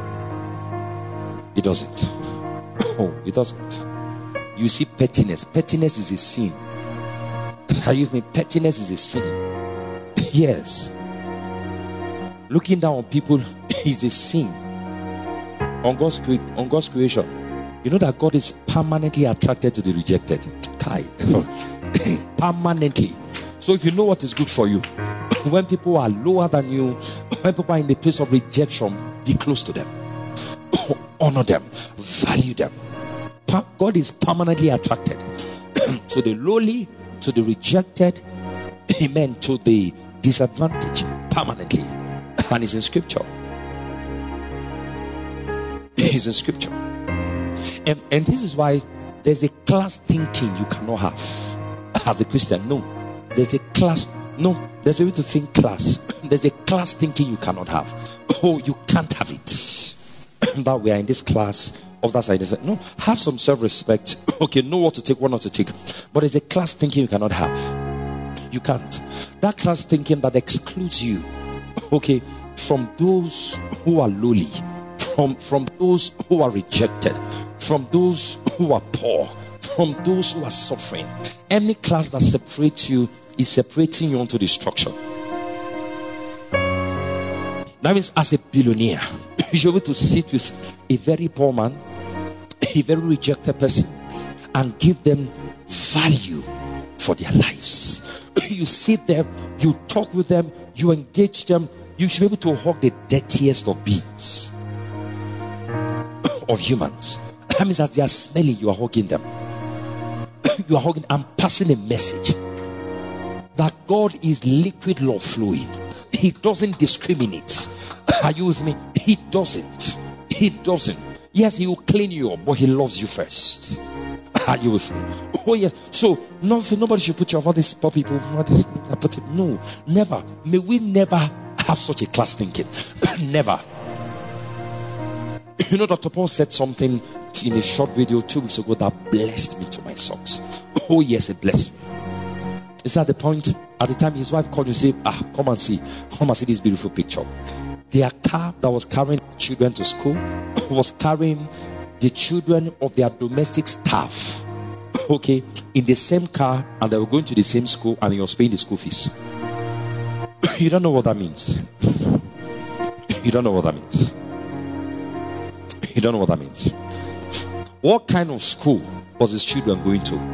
It doesn't. Oh, it doesn't. You see pettiness. Pettiness is a sin. Are you with me? Pettiness is a sin. Yes. Looking down on people is a sin. On God's creation. You know that God is permanently attracted to the rejected. Kai. Permanently. So if you know what is good for you, when people are lower than you, when people are in the place of rejection, be close to them. Honor them. Value them. God is permanently attracted to the lowly, to the rejected, amen, to the disadvantaged, permanently. And it's in scripture. It's in scripture. And this is why there's a class thinking you cannot have as a Christian. No. There's a class. No. There's a way to think class. There's a class thinking you cannot have. Oh, you can't have it. That we are in this class of that side. No, have some self-respect. Okay, know what to take, what not to take. But there's a class thinking you cannot have. You can't. That class thinking that excludes you. Okay, from those who are lowly, from those who are rejected, from those who are poor, from those who are suffering. Any class that separates you is separating you unto destruction. That means as a billionaire, you're able to sit with a very poor man, a very rejected person, and give them value for their lives. You sit there, you talk with them, you engage them. You should be able to hug the dirtiest of beings, of humans. That means as they are smelly, you are hugging them. You are hugging and passing a message that God is liquid love flowing. He doesn't discriminate. Are you with me? He doesn't. Yes, he will clean you up, but he loves you first. Are you with me? Oh yes. So nobody should put you over these poor people. No, never. May we never have such a class thinking. Never. You know, Dr. Paul said something in a short video 2 weeks ago that blessed me to my socks. Oh yes, it blessed me. Is that the point? At the time his wife called you, say, come and see this beautiful picture. Their car that was carrying children to school was carrying the children of their domestic staff, okay, in the same car, and they were going to the same school, and he was paying the school fees. You don't know what that means. You don't know what that means. You don't know what that means. What kind of school was his children going to?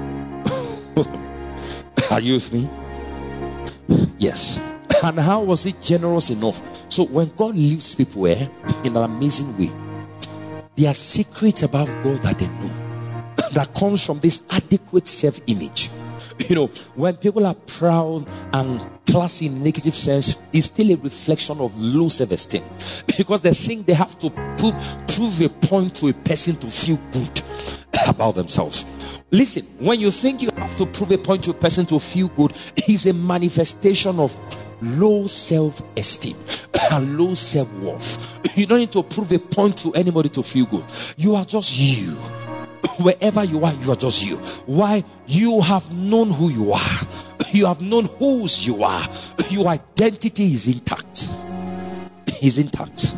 Are you with me? Yes. And how was he generous enough? So when God leaves people in an amazing way, there are secrets about God that they know that comes from this adequate self-image. You know, when people are proud and classy in a negative sense, it's still a reflection of low self-esteem, because they think they have to prove a point to a person to feel good about themselves. Listen, when you think you have to prove a point to a person to feel good, it's a manifestation of low self-esteem and low self-worth. You don't need to prove a point to anybody to feel good. You are just you. Wherever you are just you. Why? You have known who you are. You have known whose you are. Your identity is intact. Is intact.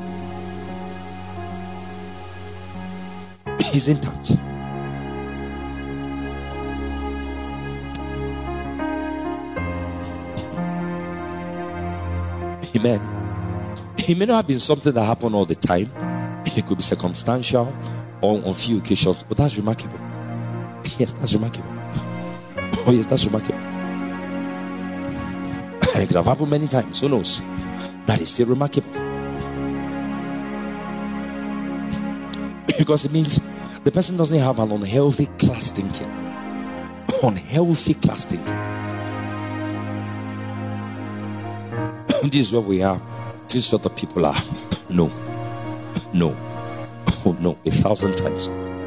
Is intact. Amen. It may not have been something that happened all the time. It could be circumstantial or on few occasions, but that's remarkable. Yes, that's remarkable. Oh yes, that's remarkable. And it could have happened many times. Who knows? That is still remarkable. Because it means the person doesn't have an unhealthy class thinking. Unhealthy class thinking. This is where we are. This is what the people are. No. Oh no, 1,000 times.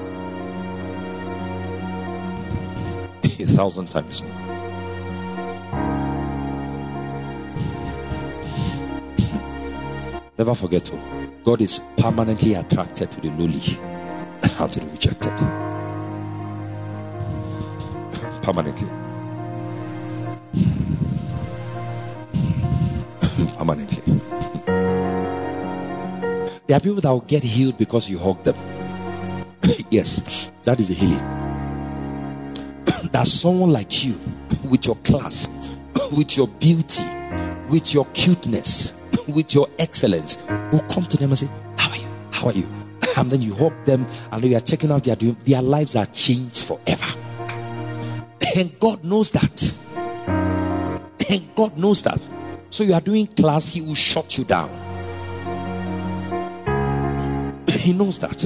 1,000 times. Never forget to. God is permanently attracted to the lowly and to the rejected. Permanently. Permanently. There are people that will get healed because you hug them. Yes, that is a healing. That someone like you, with your class, with your beauty, with your cuteness, with your excellence, will come to them and say, how are you? How are you? And then you hug them, and you are checking out their lives are changed forever. And God knows that. And God knows that. So you are doing class, he will shut you down. He knows that.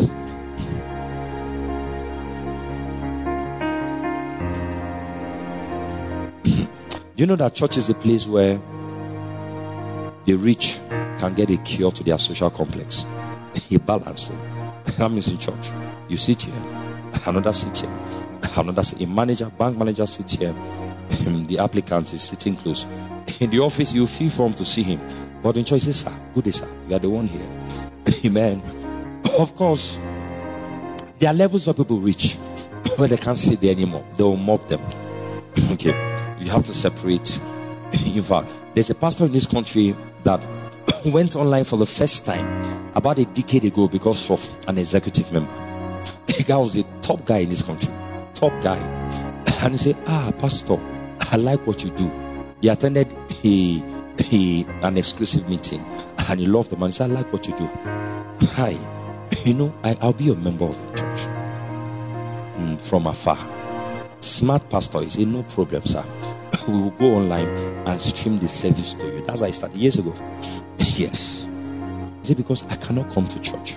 Do you know that church is a place where the rich can get a cure to their social complex? A balance. That means in church, you sit here, another sit here, another sit. A manager, bank manager sits here, the applicant is sitting close. In the office, you feel formed to see him, but in church, he says, sir, good day, sir, you are the one here. Amen. Of course, there are levels where people reach where they can't sit there anymore. They will mob them. Okay, you have to separate. In fact, there's a pastor in this country that went online for the first time about a decade ago because of an executive member. The guy was a top guy in this country. Top guy. And he said, Pastor, I like what you do. He attended an exclusive meeting and he loved the man. He said, I like what you do. Hi. I'll be a member of your church. From afar. Smart pastor. He said, no problem, sir. We will go online and stream the service to you. That's how I started years ago. Yes. Is it because I cannot come to church?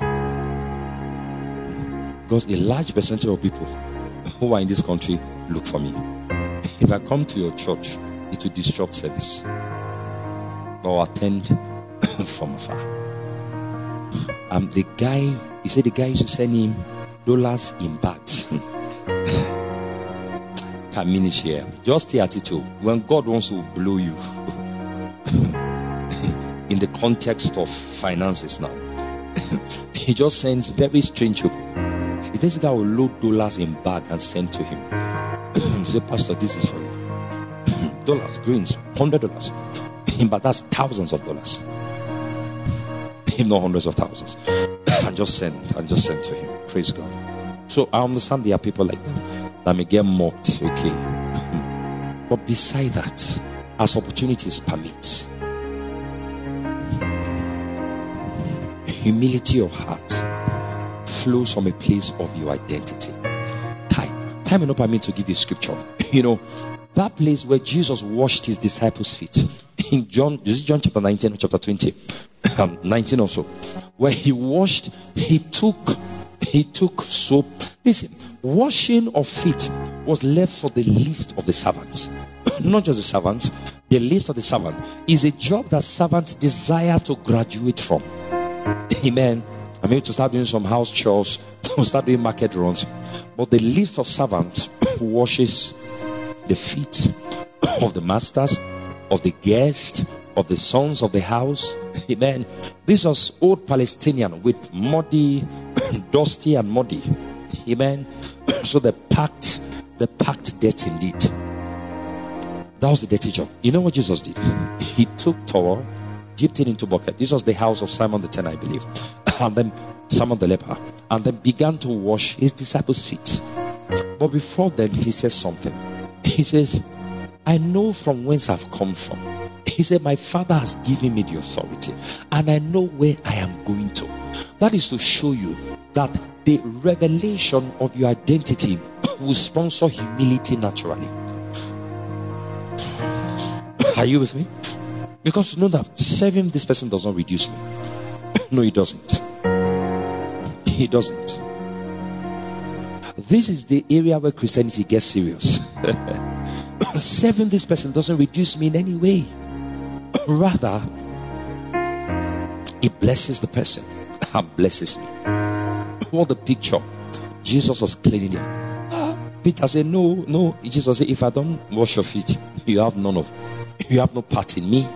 Because a large percentage of people who are in this country look for me. If I come to your church, it will disrupt service. Or attend from afar. The guy, he said the guy used to send him dollars in bags. Can mean here. Just the attitude. When God wants to blow you in the context of finances now, he just sends very strange people. This guy will load dollars in bag and send to him. He said, Pastor, this is for you. Dollars, greens, $100. But that's thousands of dollars. Not hundreds of thousands. And just send to him. Praise God. So I understand there are people like that may get mocked, okay. But beside that, as opportunities permit, humility of heart flows from a place of your identity. Time will not permit to give you scripture. That place where Jesus washed his disciples' feet in John chapter 19 or chapter 20, 19 or so, where he took soap. Listen, washing of feet was left for the least of the servants. Not just the servants, the least of the servant is a job that servants desire to graduate from. Amen. I mean, to start doing some house chores, to start doing market runs. But the least of servants washes the feet of the masters, of the guests, of the sons of the house. Amen. This was old Palestinian with muddy, dusty and muddy. Amen. So they packed dirt indeed. That was the dirty job. You know what Jesus did? He took towel, dipped it into bucket. This was the house of Simon the Tanner, I believe. And then Simon the leper. And then began to wash his disciples' feet. But before then, he says something. He says, I know from whence I've come from. He said, my Father has given me the authority. And I know where I am going to. That is to show you that the revelation of your identity will sponsor humility naturally. Are you with me? Because you know that serving this person does not reduce me. No, it doesn't. It doesn't. This is the area where Christianity gets serious. Serving this person doesn't reduce me in any way. Rather, it blesses the person and blesses me. What the picture? Jesus was cleaning them. Peter said, no. Jesus said, if I don't wash your feet, you have no part in me.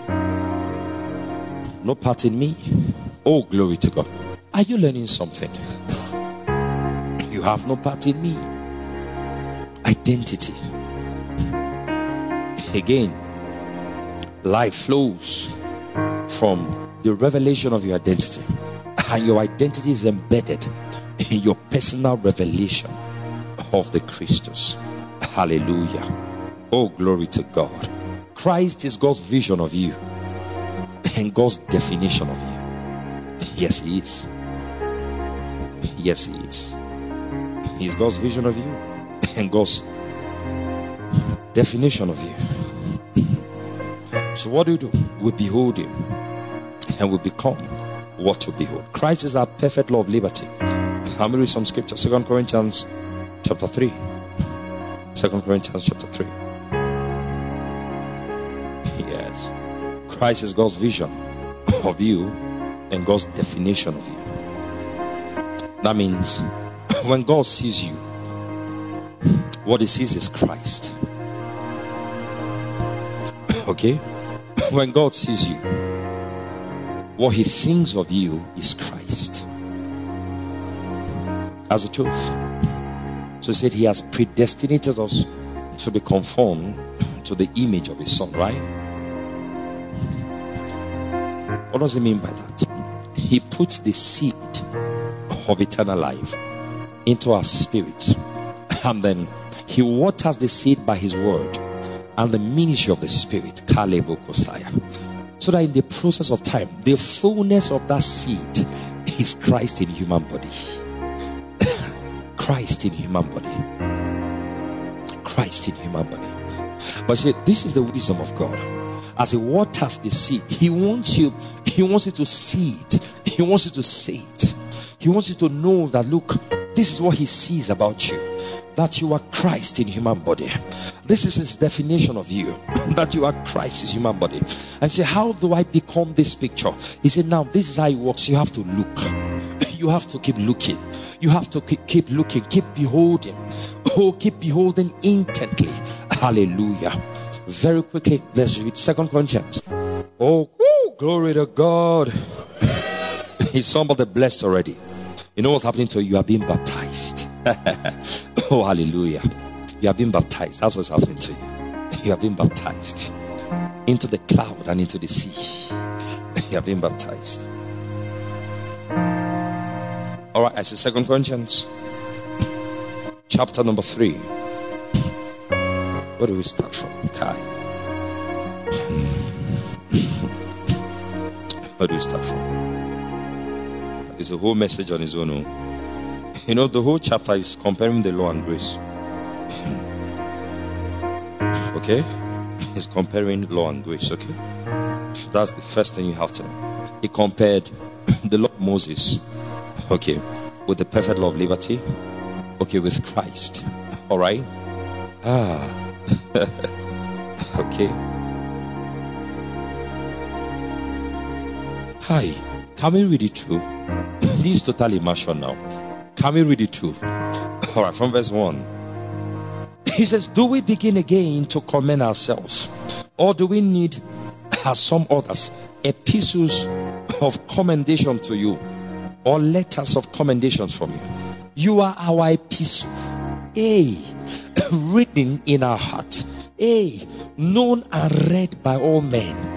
No part in me. Oh, glory to God. Are you learning something? You have no part in me. Identity. Again, life flows from the revelation of your identity. And your identity is embedded in your personal revelation of the Christus. Hallelujah. Oh, glory to God. Christ is God's vision of you and God's definition of you. Yes, he is. Yes, he is. He is God's vision of you and God's definition of you. So what do? We behold him and we become what to behold. Christ is our perfect law of liberty. Let me read some scripture. 2 Corinthians chapter 3. 2 Corinthians chapter 3. Yes. Christ is God's vision of you and God's definition of you. That means when God sees you, what he sees is Christ. Okay? When God sees you, what he thinks of you is Christ. As the truth. So he said he has predestinated us to be conformed to the image of his son, right? What does he mean by that? He puts the seed of eternal life into our spirit, and then he waters the seed by his word and the ministry of the spirit, Kalebo Kosaya, so that in the process of time, the fullness of that seed is Christ in human body. Christ in human body. Christ in human body. But see, this is the wisdom of God. As he waters the seed, he wants you to see it. He wants you to say it. He wants you to know that, look, this is what he sees about you, that you are Christ in human body. This is his definition of you, that you are Christ in human body. And say, how do I become this picture? He said, now this is how it works. You have to look. You have to keep looking. You have to keep looking, keep beholding. Oh, keep beholding intently. Hallelujah. Very quickly, let's read 2 Corinthians. Oh, glory to God. Is somebody blessed already? You know what's happening to you? You are being baptized. Oh, hallelujah. You are being baptized. That's what's happening to you. You are being baptized into the cloud and into the sea. You are being baptized. All right, I say 2 Corinthians chapter number 3. Where do we start from? Kai. Where do we start from? It's a whole message on its own. You know, the whole chapter is comparing the law and grace. Okay? It's comparing law and grace, okay? So that's the first thing you have to know. He compared the law of Moses, okay, with the perfect law of liberty, okay, with Christ. All right? Okay. Hi. Can we read it through? This is totally immersion now. Can we read it through? All right, from verse 1. He says, do we begin again to commend ourselves? Or do we need, as some others, epistles of commendation to you? Or letters of commendations from you? You are our epistle. Written in our heart. Known and read by all men.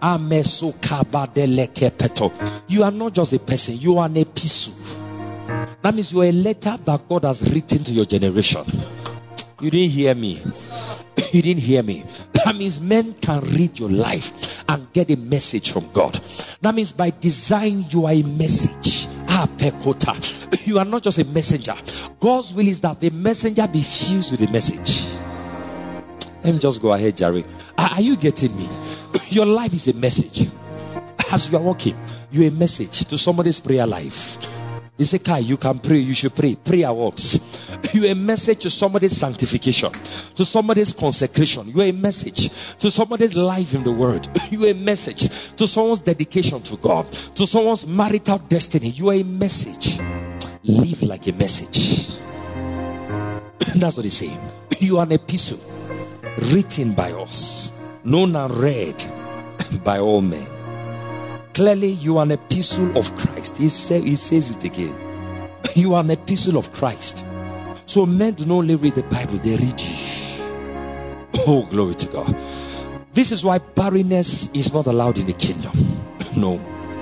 You are not just a person, you are an epistle. That means you are a letter that God has written to your generation. You didn't hear me. You didn't hear me. That means men can read your life and get a message from God. That means by design you are a message. You are not just a messenger. God's will is that the messenger be fused with the message. Let me just go ahead, Jerry. Are you getting me? Your life is a message. As you are walking, you're a message to somebody's prayer life. They say, Kai, you can pray, you should pray. Prayer works. You're a message to somebody's sanctification, to somebody's consecration. You're a message to somebody's life in the word. You're a message to someone's dedication to God, to someone's marital destiny. You are a message. Live like a message. That's what he's saying. You are an epistle written by us, known and read by all men. Clearly, you are an epistle of Christ. He says it again. You are an epistle of Christ. So men do not only read the Bible, they read you. Oh, glory to God. This is why barrenness is not allowed in the kingdom. No.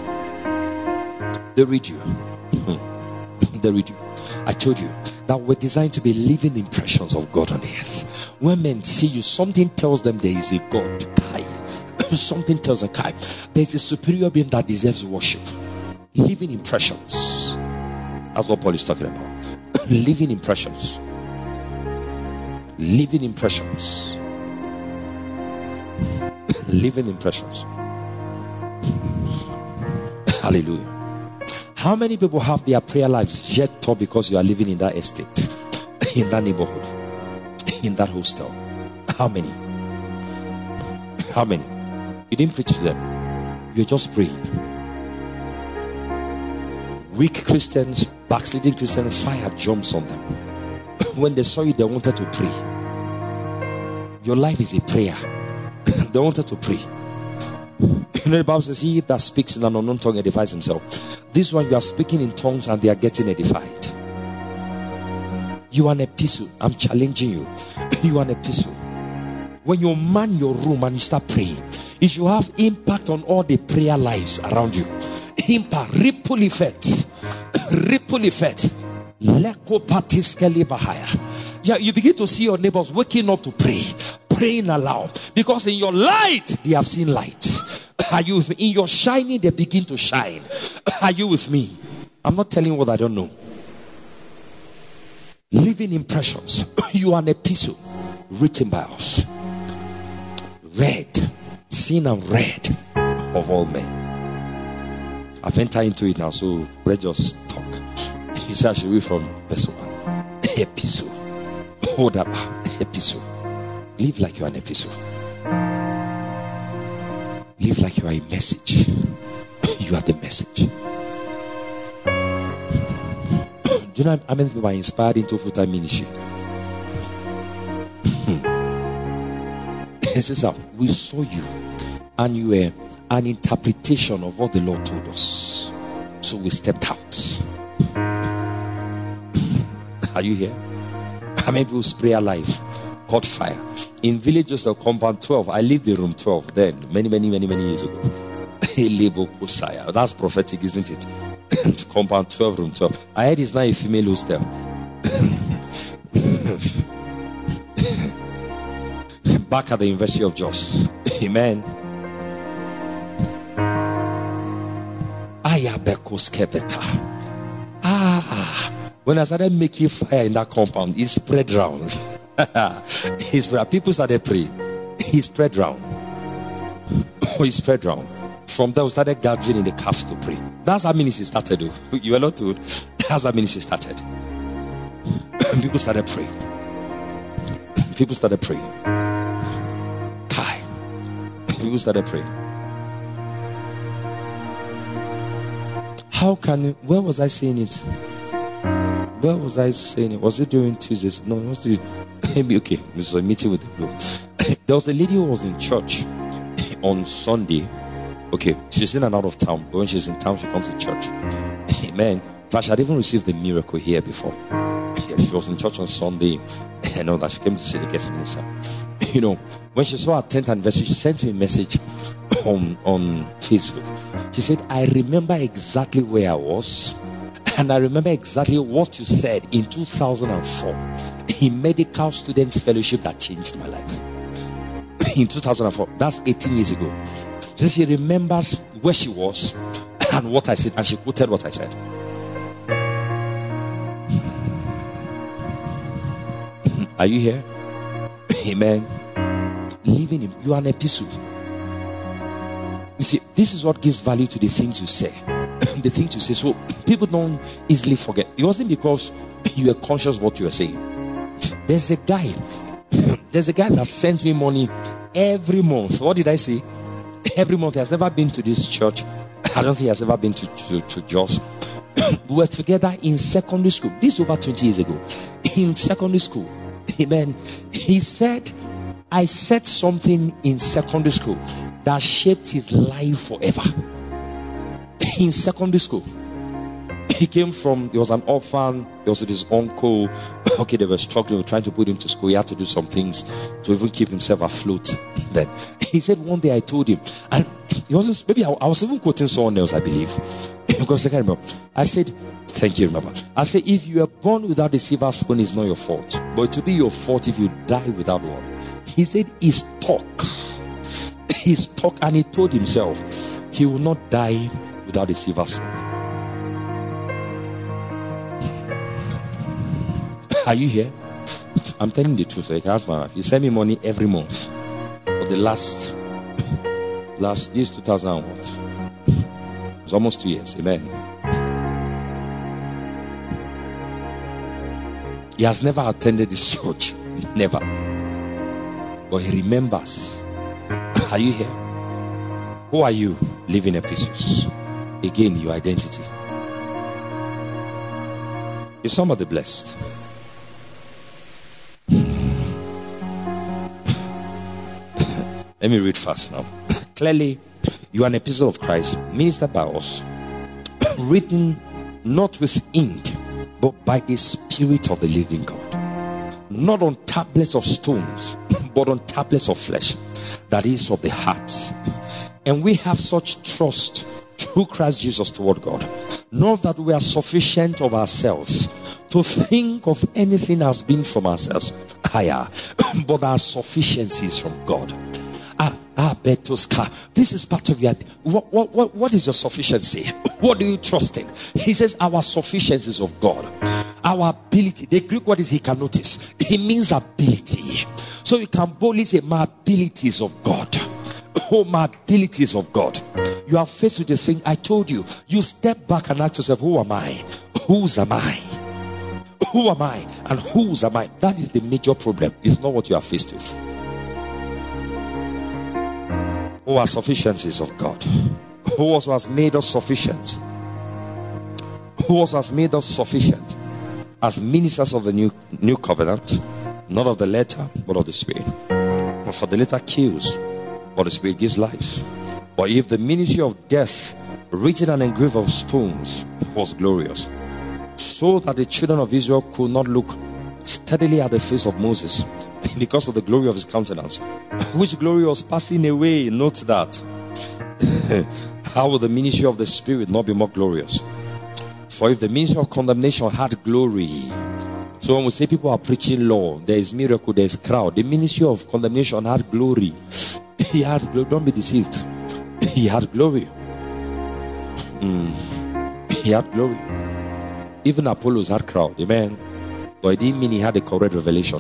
They read you. They read you. I told you that we're designed to be living impressions of God on the earth. When men see you, something tells them there is a God. Something tells them there's a superior being that deserves worship. Living impressions. That's what Paul is talking about. Living impressions. Living impressions. Living impressions. Hallelujah. How many people have their prayer lives yet taught because you are living in that estate, in that neighborhood, in that hostel? How many? How many? You didn't preach to them. You're just praying. Weak Christians, backsliding Christians, fire jumps on them. When they saw you, they wanted to pray. Your life is a prayer. They wanted to pray. You know, the Bible says, he that speaks in an unknown tongue edifies himself. This one, you are speaking in tongues and they are getting edified. You are an epistle. I'm challenging you. You are an epistle. When you man your room and you start praying, It should have impact on all the prayer lives around you. Impact, ripple effect. Ripple effect. Yeah, you begin to see your neighbors waking up to pray, praying aloud, because in your light they have seen light. Are you with me? In your shining they begin to shine. Are you with me? I'm not telling you what I don't know. Living impressions. You are an epistle written by us, read, seen and read of all men. I've entered into it now, so let's just talk. He said I should read from verse 1. Epistle. Hold up. Epistle. Live like you are an epistle. Live like you are a message. You are the message. Do you know how many people are inspired into full-time ministry? He says, we saw you and you were an interpretation of what the Lord told us. So we stepped out. Are you here? How many people's prayer life caught fire? In villages of compound 12, I lived in room 12 then, many years ago. That's prophetic, isn't it? Compound 12, room 12. I heard it's now a female hostel. Back at the University of Jos. Amen. When I started making fire in that compound, it spread round. People started praying. He spread round. He spread round. From there, we started gathering in the calves to pray. That's how ministry started. Though. You were not told. That's how ministry started. People started praying. People started praying. People started praying. How can you, where was I saying it? Where was I saying it? Was it during Tuesdays? No, it was during, maybe okay. It was a meeting with the group. There was a lady who was in church on Sunday. Okay, she's in and out of town, but when she's in town, she comes to church. Amen. In fact, she had even received the miracle here before. Yeah, she was in church on Sunday, and all that. She came to see the guest minister. You know, when she saw our 10th anniversary, she sent me a message on Facebook. She said, I remember exactly where I was, and I remember exactly what you said in 2004 in Medical Students Fellowship that changed my life. In 2004, that's 18 years ago. So she remembers where she was and what I said, and she quoted what I said. Are you here? Amen. Living in, you are an epistle. You see, this is what gives value to the things you say. The things you say, so people don't easily forget. It wasn't because you were conscious of what you were saying. There's a guy that sends me money every month. What did I say? Every month. He has never been to this church. I don't think he has ever been to Jos. We were together in secondary school. This is over 20 years ago. In secondary school. Amen. He said, I said something in secondary school that shaped his life forever. In secondary school. He came from, he was an orphan. He was with his uncle. Okay, they were struggling with trying to put him to school. He had to do some things to even keep himself afloat. Then he said one day I told him, and he wasn't, maybe I was even quoting someone else, I believe, because I can't remember. I said, thank you, remember. I said, if you are born without a silver spoon, it's not your fault, but it will be your fault if you die without one. He said, his talk, and he told himself he will not die without a silver spoon. Are you here? I'm telling the truth. So you can ask my wife. He sent me money every month for the last year's 2001. It's almost 2 years. Amen. He has never attended this church. Never. But he remembers. Are you here? Who are you? Living epistles. Again, your identity. Is somebody blessed? Let me read fast now. Clearly, you are an epistle of Christ, ministered by us, written not with ink, but by the Spirit of the living God. Not on tablets of stones, but on tablets of flesh. that is of the heart. And we have such trust through Christ Jesus toward God, not that we are sufficient of ourselves to think of anything as being from ourselves higher, but our sufficiency is from God. This is part of your what is your sufficiency? What do you trust in? He says our sufficiency is of God. Our ability, the Greek word is hikanotis. It means ability. So you can boldly say, my ability is of God. Oh, my ability is of God. You are faced with the thing. I told you, you step back and ask yourself, who am I? Whose am I? Who am I? And whose am I? That is the major problem. It's not what you are faced with. Oh, our sufficiency is of God. Who also has made us sufficient? Who also has made us sufficient as ministers of the new covenant, not of the letter, but of the Spirit. And for the letter kills, but the Spirit gives life. But if the ministry of death, written and engraved of stones, was glorious, so that the children of Israel could not look steadily at the face of Moses because of the glory of his countenance, which glory was passing away. Note that. How will the ministry of the Spirit not be more glorious? For if the ministry of condemnation had glory, so when we say people are preaching law, there is miracle, there is crowd. The ministry of condemnation had glory. He had glory. Don't be deceived. He had glory. He had glory. Even Apollos had crowd. Amen. But it didn't mean he had a correct revelation.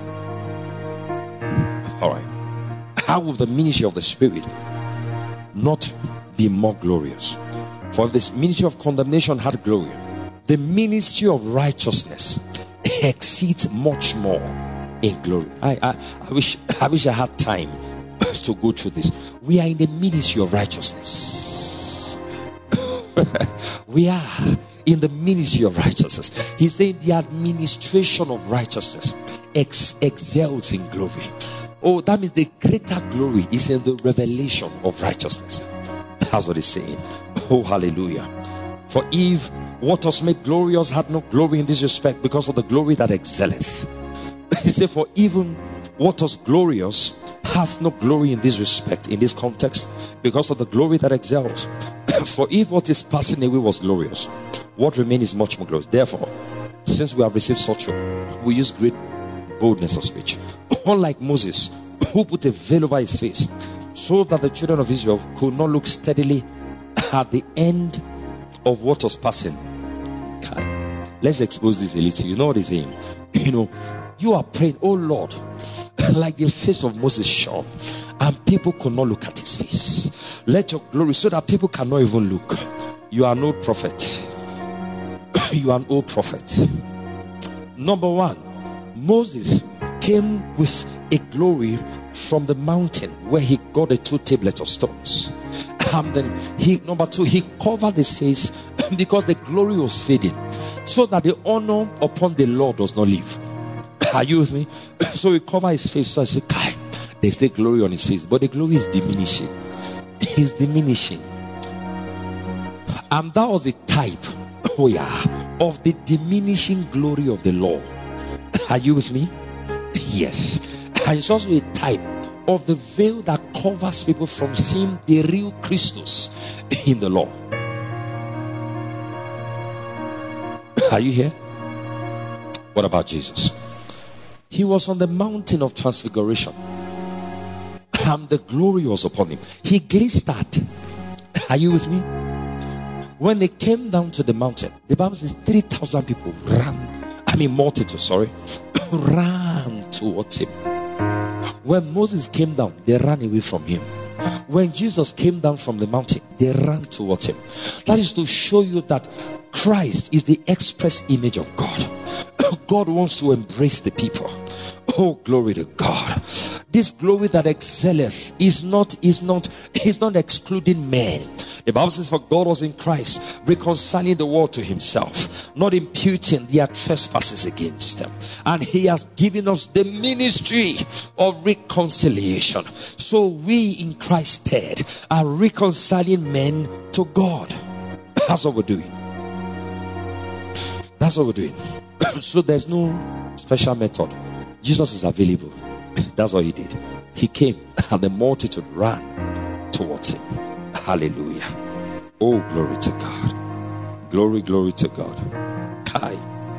All right. How will the ministry of the Spirit not be more glorious? For if this ministry of condemnation had glory, the ministry of righteousness exceeds much more in glory. I wish I had time to go through this. We are in the ministry of righteousness. We are in the ministry of righteousness. He said the administration of righteousness excels in glory. Oh, that means the greater glory is in the revelation of righteousness. That's what he's saying. Oh, hallelujah. For if what was made glorious had no glory in this respect, because of the glory that excelleth. He said, for even what was glorious has no glory in this respect, in this context, because of the glory that excels. For if what is passing away was glorious, what remains is much more glorious. Therefore, since we have received such hope, we use great boldness of speech. Unlike Moses, who put a veil over his face, so that the children of Israel could not look steadily at the end of what was passing. Okay. Let's expose this a little. You know what he's saying? You are praying, oh Lord, like the face of Moses shone, and people could not look at his face. Let your glory, so that people cannot even look. You are an old prophet. You are an old prophet. Number one, Moses came with a glory from the mountain where he got the 2 tablets of stones. And then number two, he covered his face because the glory was fading, so that the honor upon the Lord does not leave. Are you with me? So he covered his face. So I said, there's the glory on his face, but the glory is diminishing. It's diminishing. And that was the type, of the diminishing glory of the Lord. Are you with me? Yes. And it's also a type of the veil that covers people from seeing the real Christus in the law. Are you here? What about Jesus? He was on the mountain of transfiguration, and the glory was upon him. He glistered. Are you with me? When they came down to the mountain, the Bible says 3,000 people multitude, ran towards him. When Moses came down, they ran away from him. When Jesus came down from the mountain, they ran towards him. That is to show you that Christ is the express image of God. God wants to embrace the people. Oh, glory to God. This glory that excelleth is not excluding men. The Bible says, for God was in Christ, reconciling the world to himself, not imputing their trespasses against them. And he has given us the ministry of reconciliation. So we in Christ's stead are reconciling men to God. That's what we're doing. That's what we're doing. So there's no special method. Jesus is available. That's what he did. he came and the multitude ran towards him. Hallelujah. Oh, glory to God. Glory, glory to God. Kai.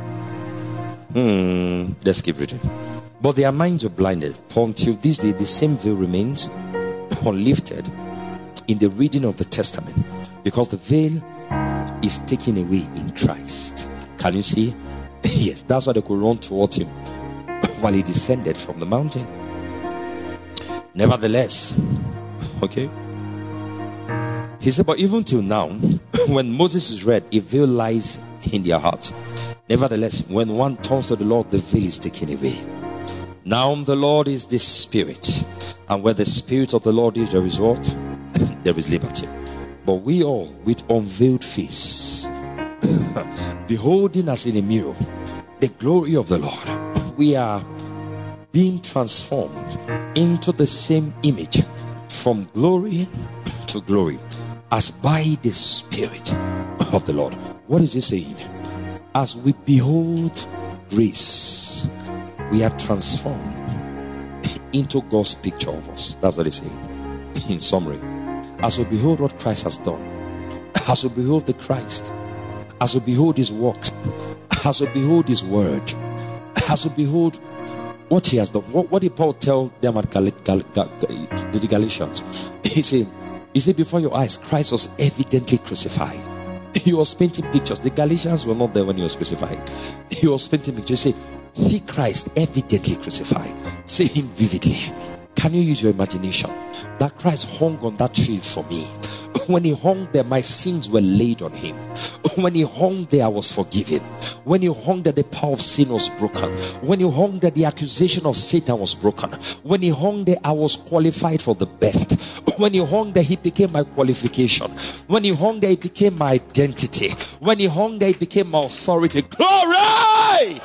Let's keep reading. But their minds were blinded. Until this day, the same veil remains unlifted in the reading of the Testament, because the veil is taken away in Christ. Can you see? Yes, that's why they could run towards him while he descended from the mountain. Nevertheless, okay, he said, but even till now, when Moses is read, a veil lies in their heart. Nevertheless, when one turns to the Lord, the veil is taken away. Now the Lord is the Spirit, and where the Spirit of the Lord is, there is what? There is liberty. But we all, with unveiled face, beholding as in a mirror the glory of the Lord, we are being transformed into the same image from glory to glory, as by the Spirit of the Lord. What is he saying? As we behold grace, we are transformed into God's picture of us. That's what he's saying. In summary, as we behold what Christ has done, as we behold the Christ, as we behold his works, as we behold his word, as we behold what he has done. What did Paul tell them at the Galatians? He said, before your eyes, Christ was evidently crucified. He was painting pictures. The Galatians were not there when he was crucified. He was painting pictures. Say, see Christ evidently crucified. See him vividly. Can you use your imagination? That Christ hung on that tree for me. When he hung there, my sins were laid on him. When he hung there, I was forgiven. When he hung there, the power of sin was broken. When he hung there, the accusation of Satan was broken. When he hung there, I was qualified for the best. When he hung there, he became my qualification. When he hung there, he became my identity. When he hung there, he became my authority. Glory!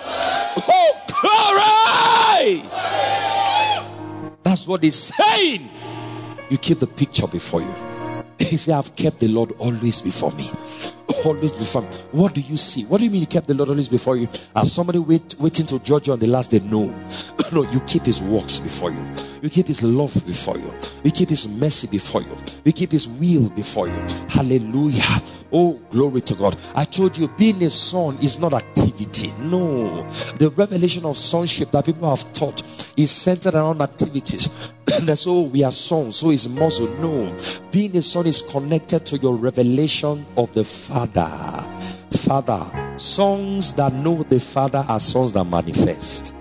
Oh, glory! That's what he's saying. You keep the picture before you. He said, I've kept the Lord always before me. Always before me. What do you see? What do you mean you kept the Lord always before you? As somebody waiting to judge you on the last day? No. No, you keep his works before you. You keep his love before you. You keep his mercy before you. You keep his will before you. Hallelujah. Oh, glory to God. I told you, being a son is not activity. No. The revelation of sonship that people have taught is centered around activities. So we are sons, so is muscle. No. Being a son is connected to your revelation of the Father. Father. Sons that know the Father are sons that manifest.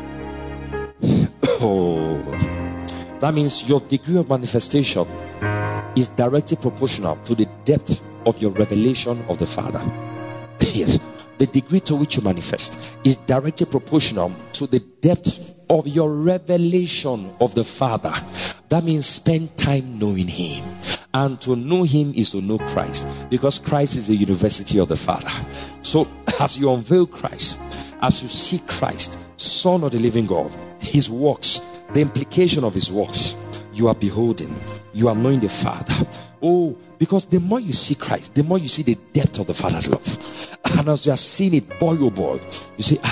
Oh. That means your degree of manifestation is directly proportional to the depth of your revelation of the Father. Yes. The degree to which you manifest is directly proportional to the depth of your revelation of the Father. That means spend time knowing him. And to know him is to know Christ, because Christ is the university of the Father. So as you unveil Christ, as you see Christ, Son of the living God, his works, the implication of his works, you are beholding, you are knowing the Father. Oh, because the more you see Christ, the more you see the depth of the Father's love. And as you are seeing it, boy oh boy, you say,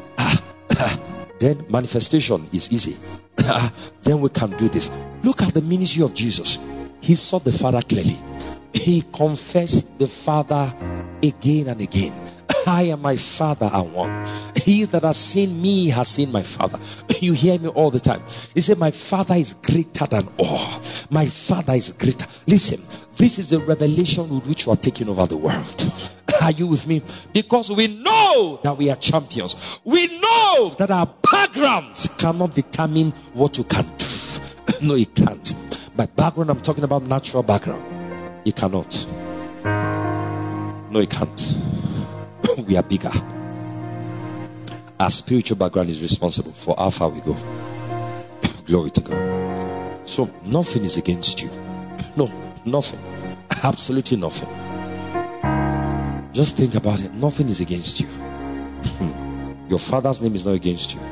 then manifestation is easy. Then we can do this. Look at the ministry of Jesus. He saw the Father clearly. He confessed the Father again and again. I and my Father are one. He that has seen me has seen my Father. You hear me all the time. He said, my Father is greater than all. My Father is greater. Listen, this is the revelation with which we are taking over the world. Are you with me? Because we know that we are champions. We know that our background cannot determine what you can do. No, it can't. By background, I'm talking about natural background. It cannot. No, it can't. We are bigger. Our spiritual background is responsible for how far we go. Glory to God. So nothing is against you. No, nothing. Absolutely nothing. Just think about it. Nothing is against you. Your father's name is not against you.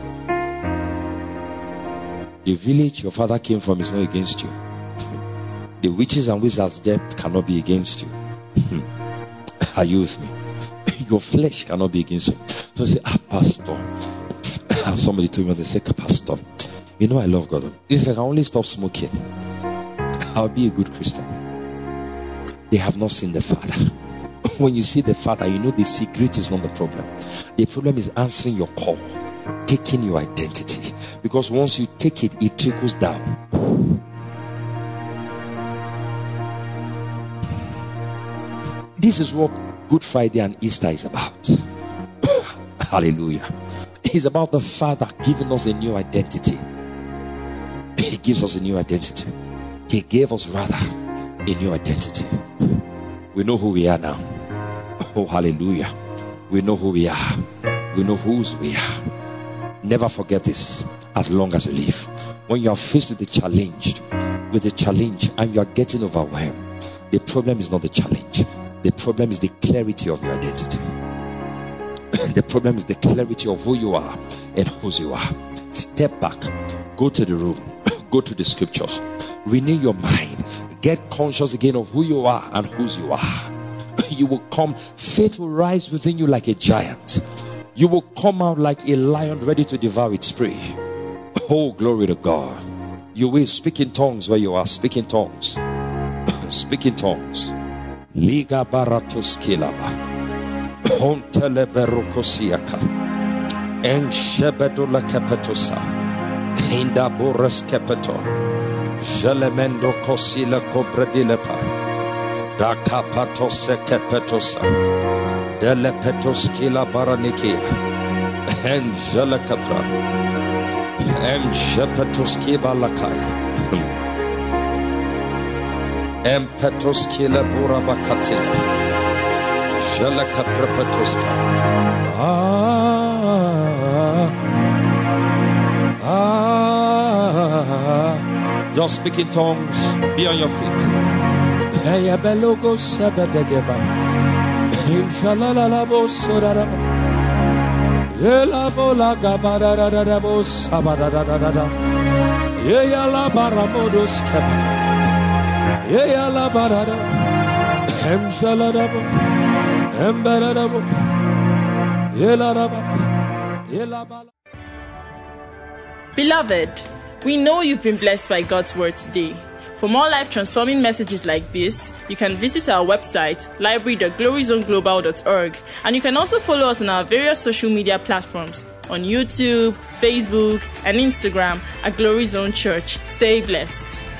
The village your father came from is not against you. The witches and wizards' death cannot be against you. Are you with me? Your flesh cannot be against you. So say, Pastor. Somebody told me, they say, Pastor, You know I love God. If I can only stop smoking, I'll be a good Christian. They have not seen the Father. When you see the Father, you know the secret is not the problem. The problem is answering your call, taking your identity. Because once you take it, it trickles down. This is what Good Friday and Easter is about. Hallelujah. It's about the Father giving us a new identity. He gives us a new identity. He gave us rather a new identity. We know who we are now. Oh, hallelujah. We know who we are. We know whose we are. Never forget this as long as you live. When you are faced with a challenge and you are getting overwhelmed, the problem is not the challenge. The problem is the clarity of your identity. The problem is the clarity of who you are and whose you are. Step back. Go to the room. Go to the scriptures. Renew your mind. Get conscious again of who you are and whose you are. You will come. Faith will rise within you like a giant. You will come out like a lion ready to devour its prey. Oh, glory to God. You will speak in tongues where you are. Speak in tongues. Speak in tongues. Liga baratus kilaba. Ontele berokosiaka. En shebedula capetosa. Inda boras capeto. Jelemendo cosila cobredilepa. Da capatose capetosa. Dele petos kila baranikia. En jelacapra. En shepetos kibalakaya. Empetos kila burabakate. Shalaka prepetoska. Just speak in tongues. Be on your feet. Eya belogo sabedegeba. Inshallah bosoraraba. Ela bola gabarararabo sabadadadada. Eya la baramodos keba. Eya la barada. Emshaladabo. Emberadabo. Elaraba. Elabala. Beloved, we know you've been blessed by God's word today. For more life-transforming messages like this, you can visit our website, library.gloryzoneglobal.org, and you can also follow us on our various social media platforms on YouTube, Facebook, and Instagram at Glory Zone Church. Stay blessed.